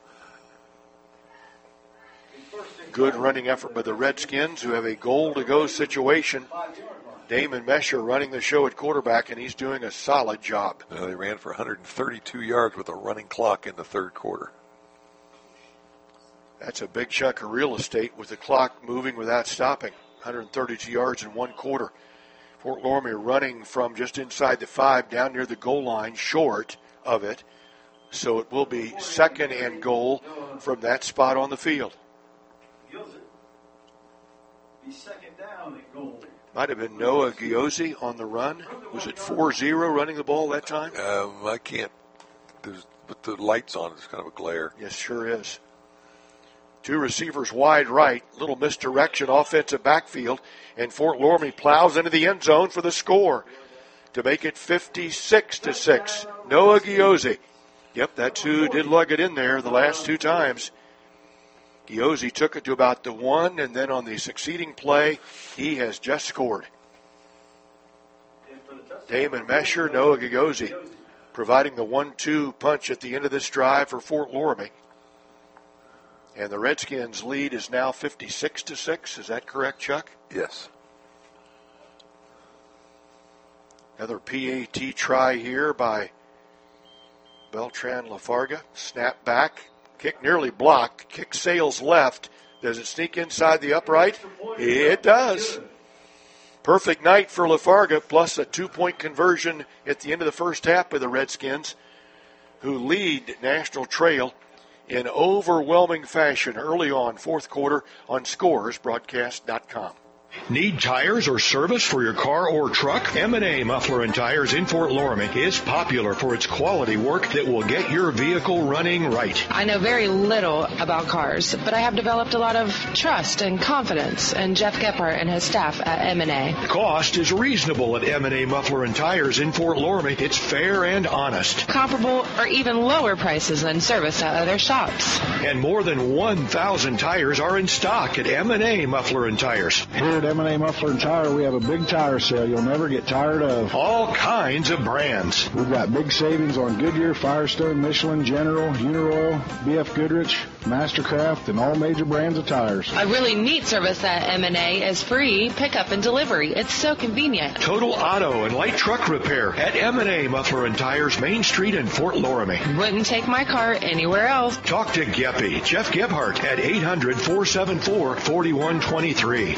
Good running effort by the Redskins, who have a goal-to-go situation. Damon Mesher running the show at quarterback, and he's doing a solid job. They ran for 132 yards with a running clock in the third quarter. That's a big chunk of real estate with the clock moving without stopping. 132 yards in 1 quarter. Fort Loramie running from just inside the 5 down near the goal line, short of it. So it will be 2nd and goal from that spot on the field. Might have been Noah Giozzi on the run. Was it 4-0 running the ball that time? I can't. With the lights on, it's kind of a glare. Yes, sure is. 2 receivers wide right. Little misdirection, offensive backfield. And Fort Loramie plows into the end zone for the score to make it 56-6. Noah Giozzi. Yep, that's who did lug it in there the last 2 times. Giozzi took it to about the 1, and then on the succeeding play, he has just scored. Damon Mesher, Noah Giozzi, providing the 1-2 punch at the end of this drive for Fort Loramie. And the Redskins' lead is now 56-6. Is that correct, Chuck? Yes. Another PAT try here by Beltran Lafarga. Snap back. Kick nearly blocked. Kick sails left. Does it sneak inside the upright? It does. Perfect night for Lafarga, plus a 2-point conversion at the end of the first half by the Redskins, who lead National Trail in overwhelming fashion early on, fourth quarter, on ScoresBroadcast.com. Need tires or service for your car or truck? M&A Muffler and Tires in Fort Loramie is popular for its quality work that will get your vehicle running right. I know very little about cars, but I have developed a lot of trust and confidence in Jeff Gephardt and his staff at M&A. Cost is reasonable at M&A Muffler and Tires in Fort Loramie. It's fair and honest. Comparable or even lower prices than service at other shops. And more than 1,000 tires are in stock at M&A Muffler and Tires. Here M&A Muffler and Tire, we have a big tire sale you'll never get tired of. All kinds of brands. We've got big savings on Goodyear, Firestone, Michelin, General, Uniroyal, BF Goodrich, Mastercraft, and all major brands of tires. A really neat service at M&A is free pickup and delivery. It's so convenient. Total auto and light truck repair at M&A Muffler and Tires, Main Street in Fort Loramie. Wouldn't take my car anywhere else. Talk to Geppy, Jeff Gebhardt at 800-474-4123.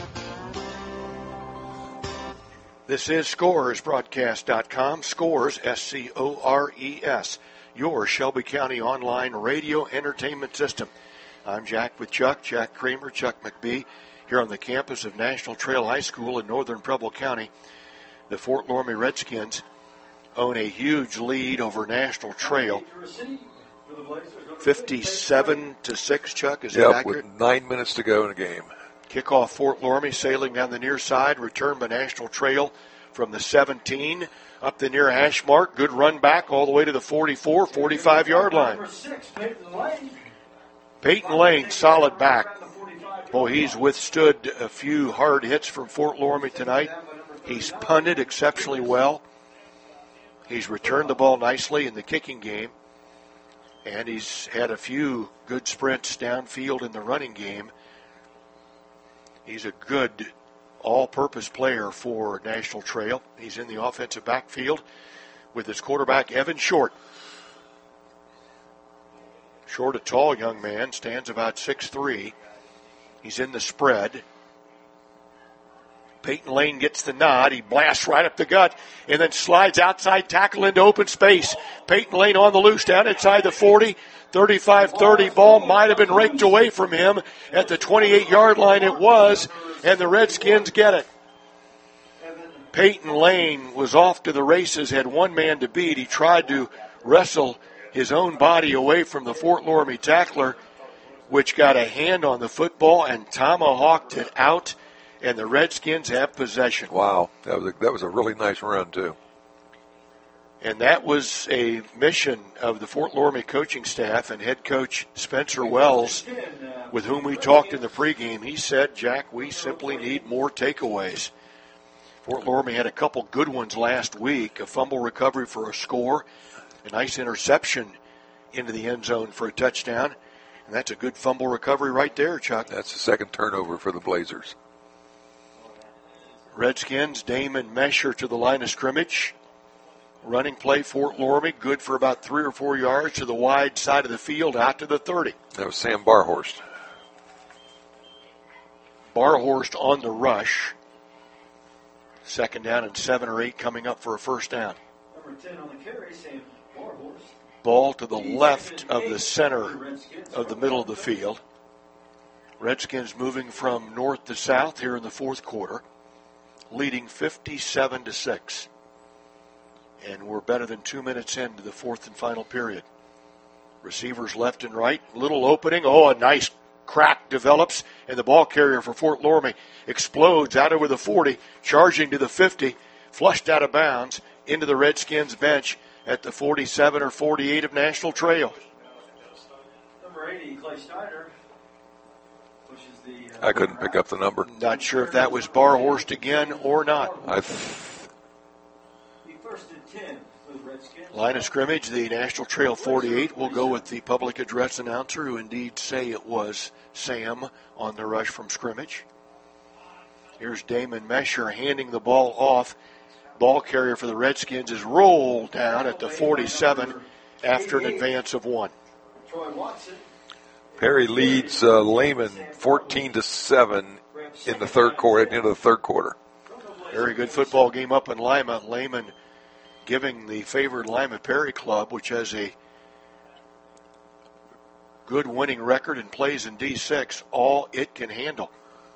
This is ScoresBroadcast.com. Scores, S-C-O-R-E-S. Your Shelby County online radio entertainment system. I'm Jack with Chuck Kramer, Chuck McBee, here on the campus of National Trail High School in northern Preble County. The Fort Loramie Redskins own a huge lead over National Trail. 57-6, Chuck, is that accurate? With 9 minutes to go in the game. Kickoff Fort Loramie, sailing down the near side, return by National Trail from the 17 up the near hash mark. Good run back all the way to the 44, 45-yard line. Peyton Lane, solid back. Boy, he's withstood a few hard hits from Fort Loramie tonight. He's punted exceptionally well. He's returned the ball nicely in the kicking game. And he's had a few good sprints downfield in the running game. He's a good all-purpose player for National Trail. He's in the offensive backfield with his quarterback, Evan Short. Short, a tall young man, stands about 6'3". He's in the spread. Peyton Lane gets the nod. He blasts right up the gut and then slides outside tackle into open space. Peyton Lane on the loose down inside the 40. 35-30 ball might have been raked away from him at the 28-yard line. It was, and the Redskins get it. Peyton Lane was off to the races, had one man to beat. He tried to wrestle his own body away from the Fort Loramie tackler, which got a hand on the football and tomahawked it out, and the Redskins have possession. Wow, that was a really nice run, too. And that was a mission of the Fort Loramie coaching staff and head coach Spencer Wells, with whom we talked in the pregame. He said, Jack, we simply need more takeaways. Fort Loramie had a couple good ones last week, a fumble recovery for a score, a nice interception into the end zone for a touchdown, and that's a good fumble recovery right there, Chuck. That's the second turnover for the Blazers. Redskins, Damon Mesher to the line of scrimmage. Running play, Fort Loramie, good for about 3 or 4 yards to the wide side of the field, out to the 30. That was Sam Barhorst. Barhorst on the rush. Second down and 7 or 8 coming up for a first down. Number 10 on the carry, Sam Barhorst. Ball to the left of the center of the middle of the field. Redskins moving from north to south here in the fourth quarter, leading 57-6. And we're better than 2 minutes into the fourth and final period. Receivers left and right. Little opening. Oh, a nice crack develops. And the ball carrier for Fort Loramie explodes out over the 40, charging to the 50, flushed out of bounds into the Redskins bench at the 47 or 48 of National Trail. Number 80, Clay Snyder. Pushes the, I couldn't pick up the number. Not sure if that was Barhorst again or not. Line of scrimmage, the National Trail 48 will go with the public address announcer, who indeed say it was Sam on the rush from scrimmage. Here's Damon Mesher handing the ball off. Ball carrier for the Redskins is rolled down at the 47 after an advance of 1. Perry leads Lehman 14-7 in the third quarter, at the end of the third quarter. Very good football game up in Lima. Lehman giving the favored Lima Perry club, which has a good winning record and plays in D6, all it can handle.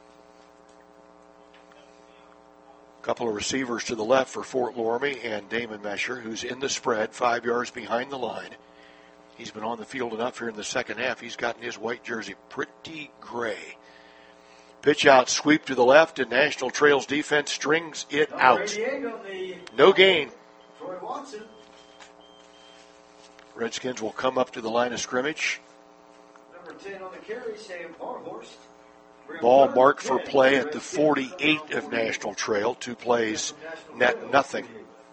A couple of receivers to the left for Fort Loramie and Damon Mesher, who's in the spread, 5 yards behind the line. He's been on the field enough here in the second half. He's gotten his white jersey pretty gray. Pitch out, sweep to the left, and National Trail's defense strings it out. No gain. Troy Watson. Redskins will come up to the line of scrimmage. Number 10 on the carry, Sam Barhorst. Ball marked for play at the 48 of National Trail. 2 plays, net nothing.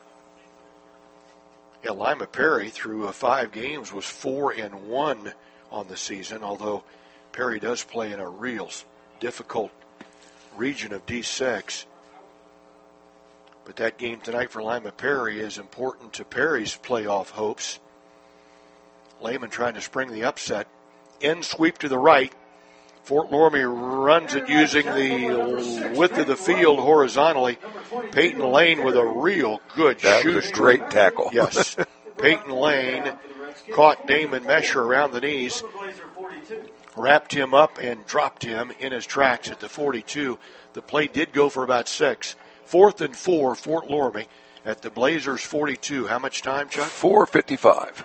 Yeah, Lima Perry through 5 games was 4-1 on the season, although Perry does play in a real difficult region of D6. But that game tonight for Lima Perry is important to Perry's playoff hopes. Lehman trying to spring the upset. In sweep to the right. Fort Loramie runs it using the width of the field horizontally. Peyton Lane with a real good shoot. That was a great tackle. Yes. Peyton Lane caught Damon Mesher around the knees, wrapped him up, and dropped him in his tracks at the 42. The play did go for about 6. 4th and 4, Fort Loramie at the Blazers 42. How much time, Chuck? 4:55.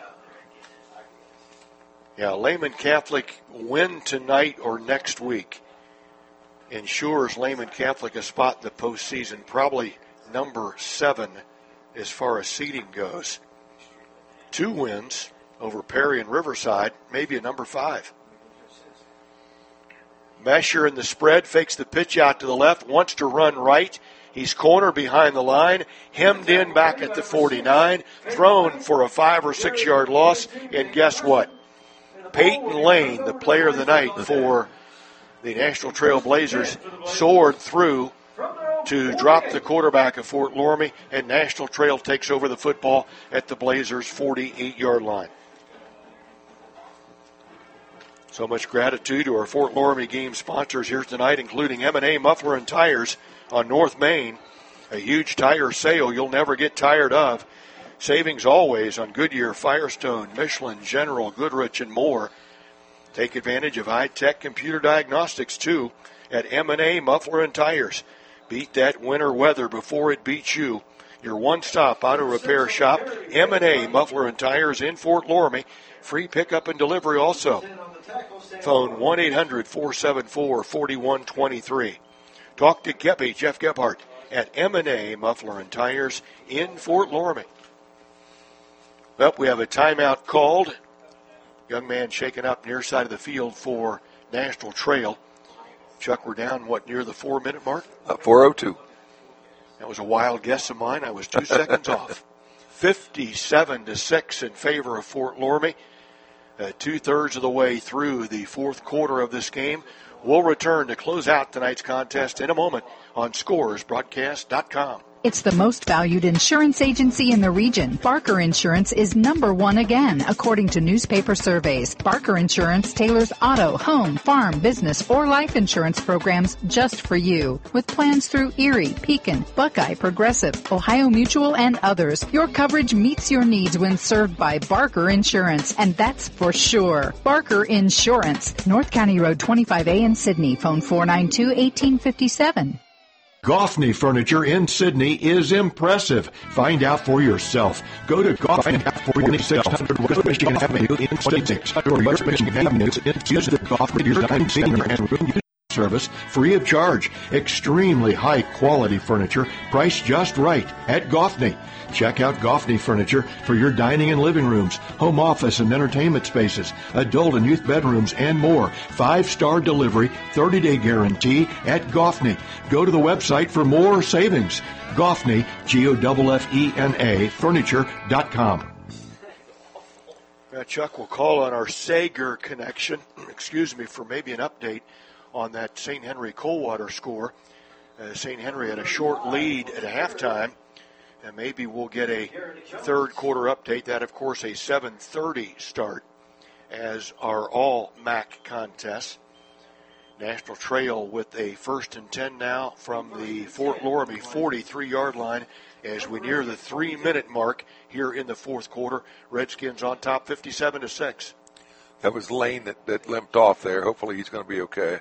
Yeah, Lehman Catholic win tonight or next week ensures Lehman Catholic a spot in the postseason, probably number 7 as far as seeding goes. 2 wins over Perry and Riverside, maybe a number 5. Mesher in the spread, fakes the pitch out to the left, wants to run right. He's cornered behind the line, hemmed in back at the 49, thrown for a 5 or 6 yard loss, and guess what? Peyton Lane, the player of the night for the National Trail Blazers, soared through to drop the quarterback of Fort Loramie, and National Trail takes over the football at the Blazers' 48-yard line. So much gratitude to our Fort Loramie game sponsors here tonight, including M&A Muffler and Tires on North Main. A huge tire sale you'll never get tired of. Savings always on Goodyear, Firestone, Michelin, General, Goodrich, and more. Take advantage of high-tech computer diagnostics, too, at M&A Muffler and Tires. Beat that winter weather before it beats you. Your one-stop auto repair shop, M&A Muffler and Tires in Fort Loramie. Free pickup and delivery also. Phone 1-800-474-4123. Talk to Geppy, Jeff Gebhardt, at M&A Muffler and Tires in Fort Loramie. Well, we have a timeout called. Young man shaken up near side of the field for National Trail. Chuck, we're down, near the 4-minute mark? 4:02. That was a wild guess of mine. I was 2 seconds off. 57-6 in favor of Fort Loramie. 2/3 of the way through the 4th quarter of this game. We'll return to close out tonight's contest in a moment on ScoresBroadcast.com. It's the most valued insurance agency in the region. Barker Insurance is number 1 again, according to newspaper surveys. Barker Insurance tailors auto, home, farm, business, or life insurance programs just for you. With plans through Erie, Pekin, Buckeye, Progressive, Ohio Mutual, and others, your coverage meets your needs when served by Barker Insurance, and that's for sure. Barker Insurance, North County Road 25A in Sydney. Phone 492-1857. Goffney Furniture in Sydney is impressive. Find out for yourself. Go to Goffney at 4600 West Michigan Avenue in State or West Michigan Avenue. Use the Goffney Design Center and Room Service free of charge. Extremely high quality furniture, priced just right at Goffney. Check out Goffney Furniture for your dining and living rooms, home office and entertainment spaces, adult and youth bedrooms, and more. 5-star delivery, 30-day guarantee at Goffney. Go to the website for more savings. Goffney, Goffena, furniture.com. Chuck will call on our Sager connection, for maybe an update on that St. Henry Coldwater score. St. Henry had a short lead at halftime. And maybe we'll get a 3rd quarter update. That, of course, a 7:30 start as are all MAC contests. National Trail with a 1st and 10 now from the Fort Loramie 43-yard line as we near the 3-minute mark here in the 4th quarter. Redskins on top 57-6. That was Lane that limped off there. Hopefully he's going to be okay.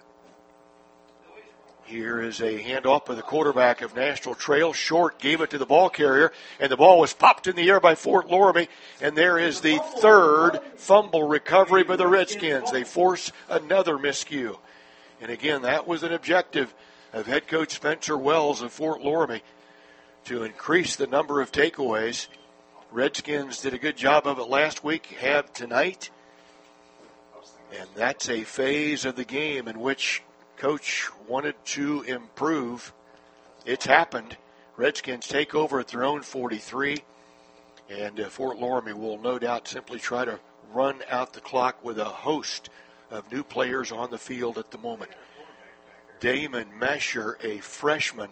Here is a handoff by the quarterback of National Trail. Short gave it to the ball carrier, and the ball was popped in the air by Fort Loramie. And there is the 3rd fumble recovery by the Redskins. They force another miscue. And again, that was an objective of head coach Spencer Wells of Fort Loramie to increase the number of takeaways. Redskins did a good job of it last week, have tonight. And that's a phase of the game in which Coach wanted to improve. It's happened. Redskins take over at their own 43, and Fort Loramie will no doubt simply try to run out the clock with a host of new players on the field at the moment. Damon Mesher, a freshman,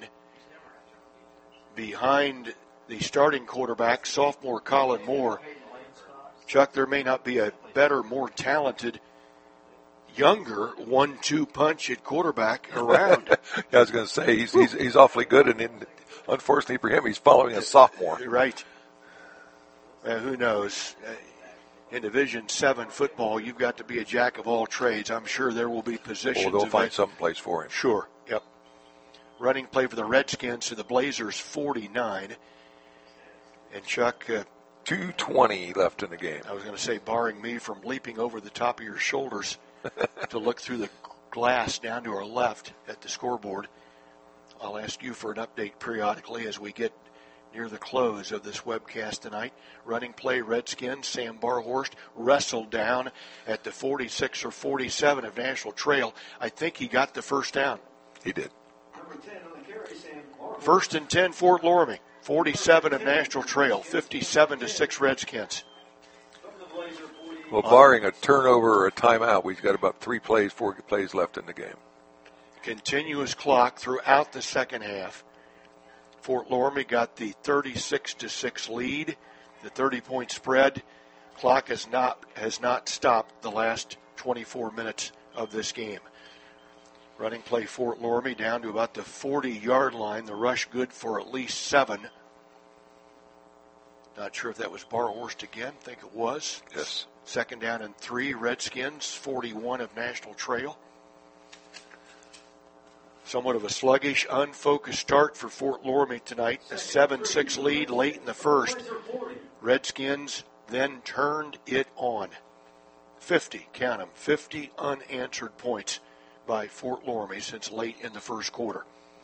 behind the starting quarterback, sophomore Colin Moore. Chuck, there may not be a better, more talented, younger 1-2 punch at quarterback around. I was going to say, he's awfully good, and unfortunately for him, he's following a sophomore. Right. Who knows? In Division 7 football, you've got to be a jack of all trades. I'm sure there will be positions. Well, they'll find some place for him. Sure, yep. Running play for the Redskins to the Blazers, 49. And Chuck, 2:20 left in the game. I was going to say, barring me from leaping over the top of your shoulders to look through the glass down to our left at the scoreboard, I'll ask you for an update periodically as we get near the close of this webcast tonight. Running play, Redskins. Sam Barhorst wrestled down at the 46 or 47 of National Trail. I think he got the first down. He did. First and 10, Fort Loramie. 47 of National Trail. 57-6 Redskins. Well, barring a turnover or a timeout, we've got about 4 plays left in the game. Continuous clock throughout the second half. Fort Loramie got the 36-6 lead, the 30-point spread. Clock has not stopped the last 24 minutes of this game. Running play, Fort Loramie down to about the 40-yard line. The rush good for at least 7. Not sure if that was Barhorst again. I think it was. Yes. Second down and 3, Redskins, 41 of National Trail. Somewhat of a sluggish, unfocused start for Fort Loramie tonight. A 7-6 lead late in the first. Redskins then turned it on. 50, count them, 50 unanswered points by Fort Loramie since late in the first quarter.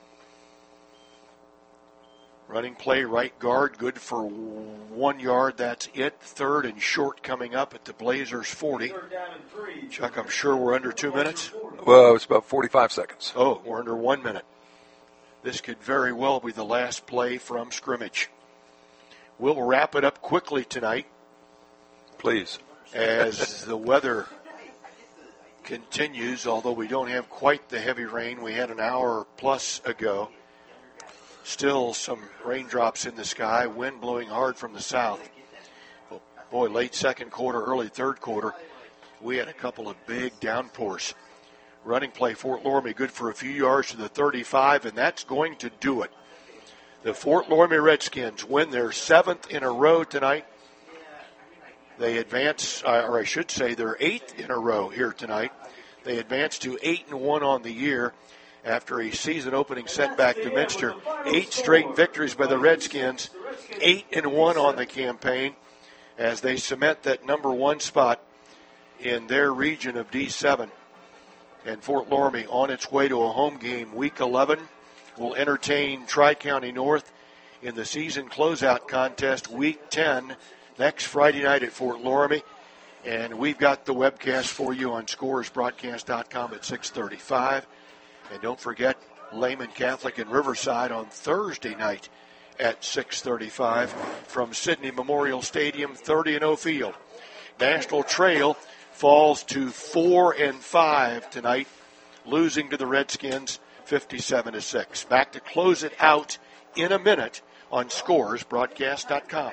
Running play, right guard, good for 1 yard. That's it. Third and short coming up at the Blazers 40. Chuck, I'm sure we're under 2 minutes. Well, it's about 45 seconds. Oh, we're under 1 minute. This could very well be the last play from scrimmage. We'll wrap it up quickly tonight. Please. As the weather continues, although we don't have quite the heavy rain we had an hour plus ago. Still some raindrops in the sky, wind blowing hard from the south. Boy, late second quarter, early third quarter, we had a couple of big downpours. Running play, Fort Loramie, good for a few yards to the 35, and that's going to do it. The Fort Loramie Redskins win their 7th in a row tonight. They advance, or I should say their 8th in a row here tonight. They advance to 8-1 on the year. After a season-opening setback to Minster, 8 straight victories by the Redskins, 8-1 on the campaign as they cement that number 1 spot in their region of D7. And Fort Loramie on its way to a home game. Week 11 will entertain Tri-County North in the season closeout contest, Week 10, next Friday night at Fort Loramie. And we've got the webcast for you on scoresbroadcast.com at 6:35. And don't forget, Lehman Catholic in Riverside on Thursday night at 6:35 from Sidney Memorial Stadium, 30-0 field. National Trail falls to 4-5 tonight, losing to the Redskins 57-6. Back to close it out in a minute on scoresbroadcast.com.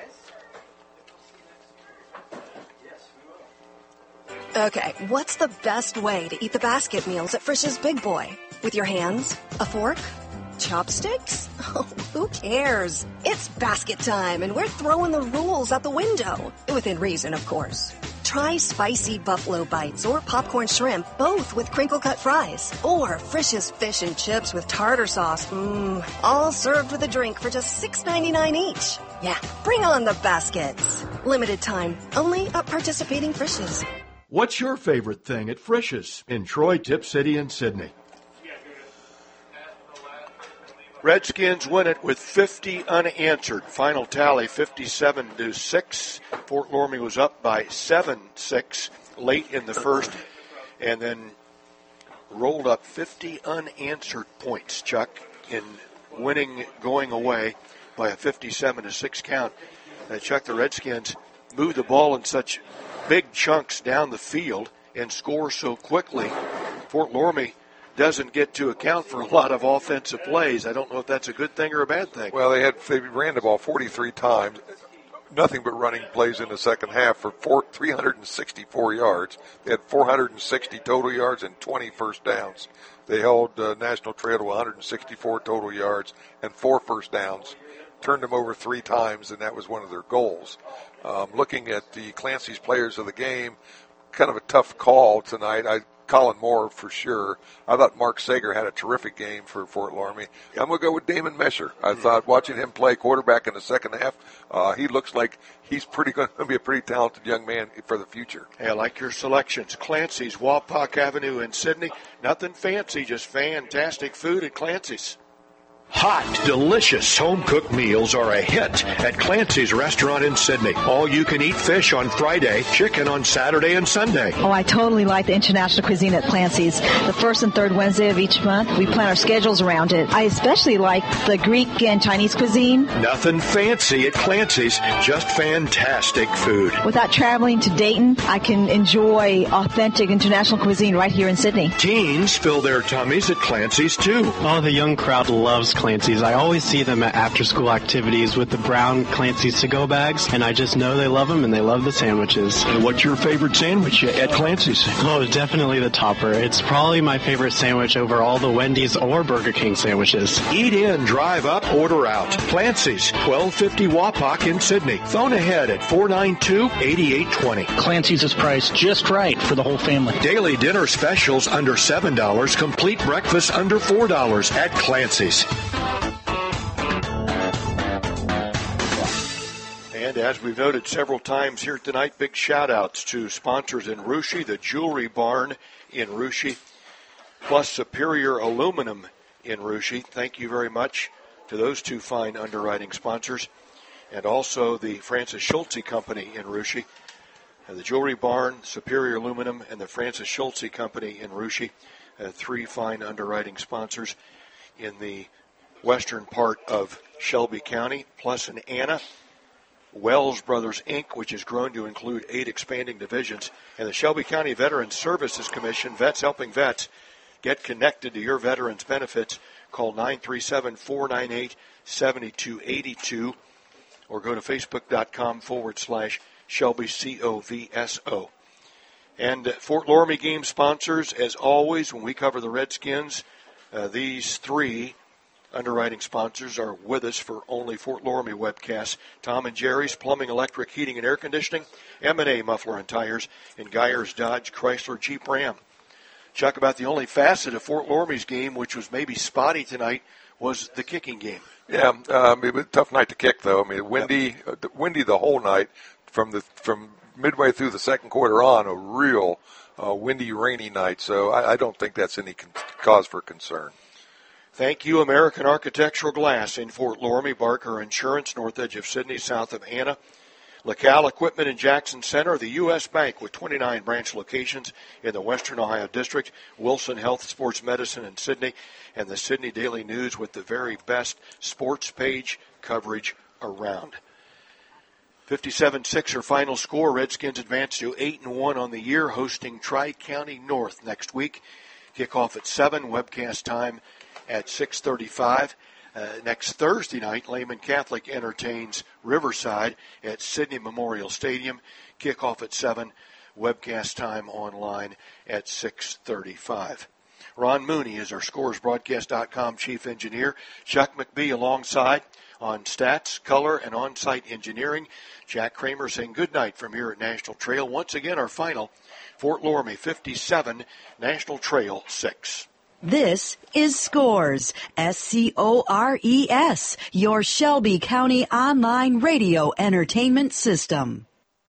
Okay, what's the best way to eat the basket meals at Frisch's Big Boy? With your hands? A fork? Chopsticks? Oh, who cares? It's basket time, and we're throwing the rules out the window. Within reason, of course. Try spicy buffalo bites or popcorn shrimp, both with crinkle-cut fries. Or Frisch's fish and chips with tartar sauce. All served with a drink for just $6.99 each. Yeah, bring on the baskets. Limited time, only at participating Frisch's. What's your favorite thing at Frisch's in Troy, Tip City, and Sydney? Redskins win it with 50 unanswered. Final tally 57-6. Fort Loramie was up by 7-6 late in the first. And then rolled up 50 unanswered points, Chuck, in winning going away by a 57-6 count. Chuck, the Redskins moved the ball in such big chunks down the field and score so quickly. Fort Loramie doesn't get to account for a lot of offensive plays. I don't know if that's a good thing or a bad thing. Well, they ran the ball 43 times. Nothing but running plays in the second half for 364 yards. They had 460 total yards and 20 first downs. They held National Trail to 164 total yards and 4 first downs. Turned them over 3 times, and that was one of their goals. Looking at the Clancy's players of the game, kind of a tough call tonight. Colin Moore for sure. I thought Mark Sager had a terrific game for Fort Loramie. I'm going to go with Damon Mesher. I thought watching him play quarterback in the second half, he looks like he's going to be a pretty talented young man for the future. Hey, I like your selections. Clancy's, Wapak Avenue in Sydney. Nothing fancy, just fantastic food at Clancy's. Hot, delicious home-cooked meals are a hit at Clancy's Restaurant in Sydney. All-you-can-eat fish on Friday, chicken on Saturday and Sunday. Oh, I totally like the international cuisine at Clancy's. The first and third Wednesday of each month, we plan our schedules around it. I especially like the Greek and Chinese cuisine. Nothing fancy at Clancy's, just fantastic food. Without traveling to Dayton, I can enjoy authentic international cuisine right here in Sydney. Teens fill their tummies at Clancy's, too. Oh, the young crowd loves Clancy's. I always see them at after-school activities with the brown Clancy's to-go bags, and I just know they love them and they love the sandwiches. And what's your favorite sandwich at Clancy's? Oh, definitely the topper. It's probably my favorite sandwich over all the Wendy's or Burger King sandwiches. Eat in, drive up, order out. Clancy's, 1250 Wapak in Sydney. Phone ahead at 492-8820. Clancy's is priced just right for the whole family. Daily dinner specials under $7, complete breakfast under $4 at Clancy's. And as we've noted several times here tonight, big shout-outs to sponsors in Russia, the Jewelry Barn in Russia, plus Superior Aluminum in Russia. Thank you very much to those two fine underwriting sponsors. And also the Francis Schulze Company in Russia. The Jewelry Barn, Superior Aluminum, and the Francis Schulze Company in Russia. 3 fine underwriting sponsors in the western part of Shelby County, plus in Anna. Wells Brothers, Inc., which has grown to include 8 expanding divisions, and the Shelby County Veterans Services Commission, Vets Helping Vets. Get connected to your veterans' benefits. Call 937-498-7282 or go to facebook.com/Shelby COVSO. And Fort Loramie game sponsors, as always, when we cover the Redskins, these 3 underwriting sponsors are with us for only Fort Loramie webcasts. Tom and Jerry's Plumbing, Electric, Heating, and Air Conditioning, M&A Muffler and Tires, and Geyer's Dodge, Chrysler, Jeep, Ram. Chuck, about the only facet of Fort Loramie's game, which was maybe spotty tonight, was the kicking game. Yeah, it was a tough night to kick, though. I mean, windy the whole night from midway through the second quarter on, a real windy, rainy night. So I don't think that's any cause for concern. Thank you, American Architectural Glass in Fort Loramie, Barker Insurance, north edge of Sydney, south of Anna. LaCal Equipment in Jackson Center, the U.S. Bank with 29 branch locations in the Western Ohio District, Wilson Health Sports Medicine in Sydney, and the Sydney Daily News with the very best sports page coverage around. 57-6 final score. Redskins advance to 8-1 on the year, hosting Tri-County North next week. Kickoff at 7, webcast time at 6:35. Next Thursday night, Lehman Catholic entertains Riverside at Sydney Memorial Stadium. Kickoff at 7, webcast time online at 6:35. Ron Mooney is our ScoresBroadcast.com chief engineer. Chuck McBee alongside on stats, color, and on-site engineering. Jack Kramer saying good night from here at National Trail. Once again, our final, Fort Loramie 57, National Trail 6. This is Scores, SCORES, your Shelby County online radio entertainment system.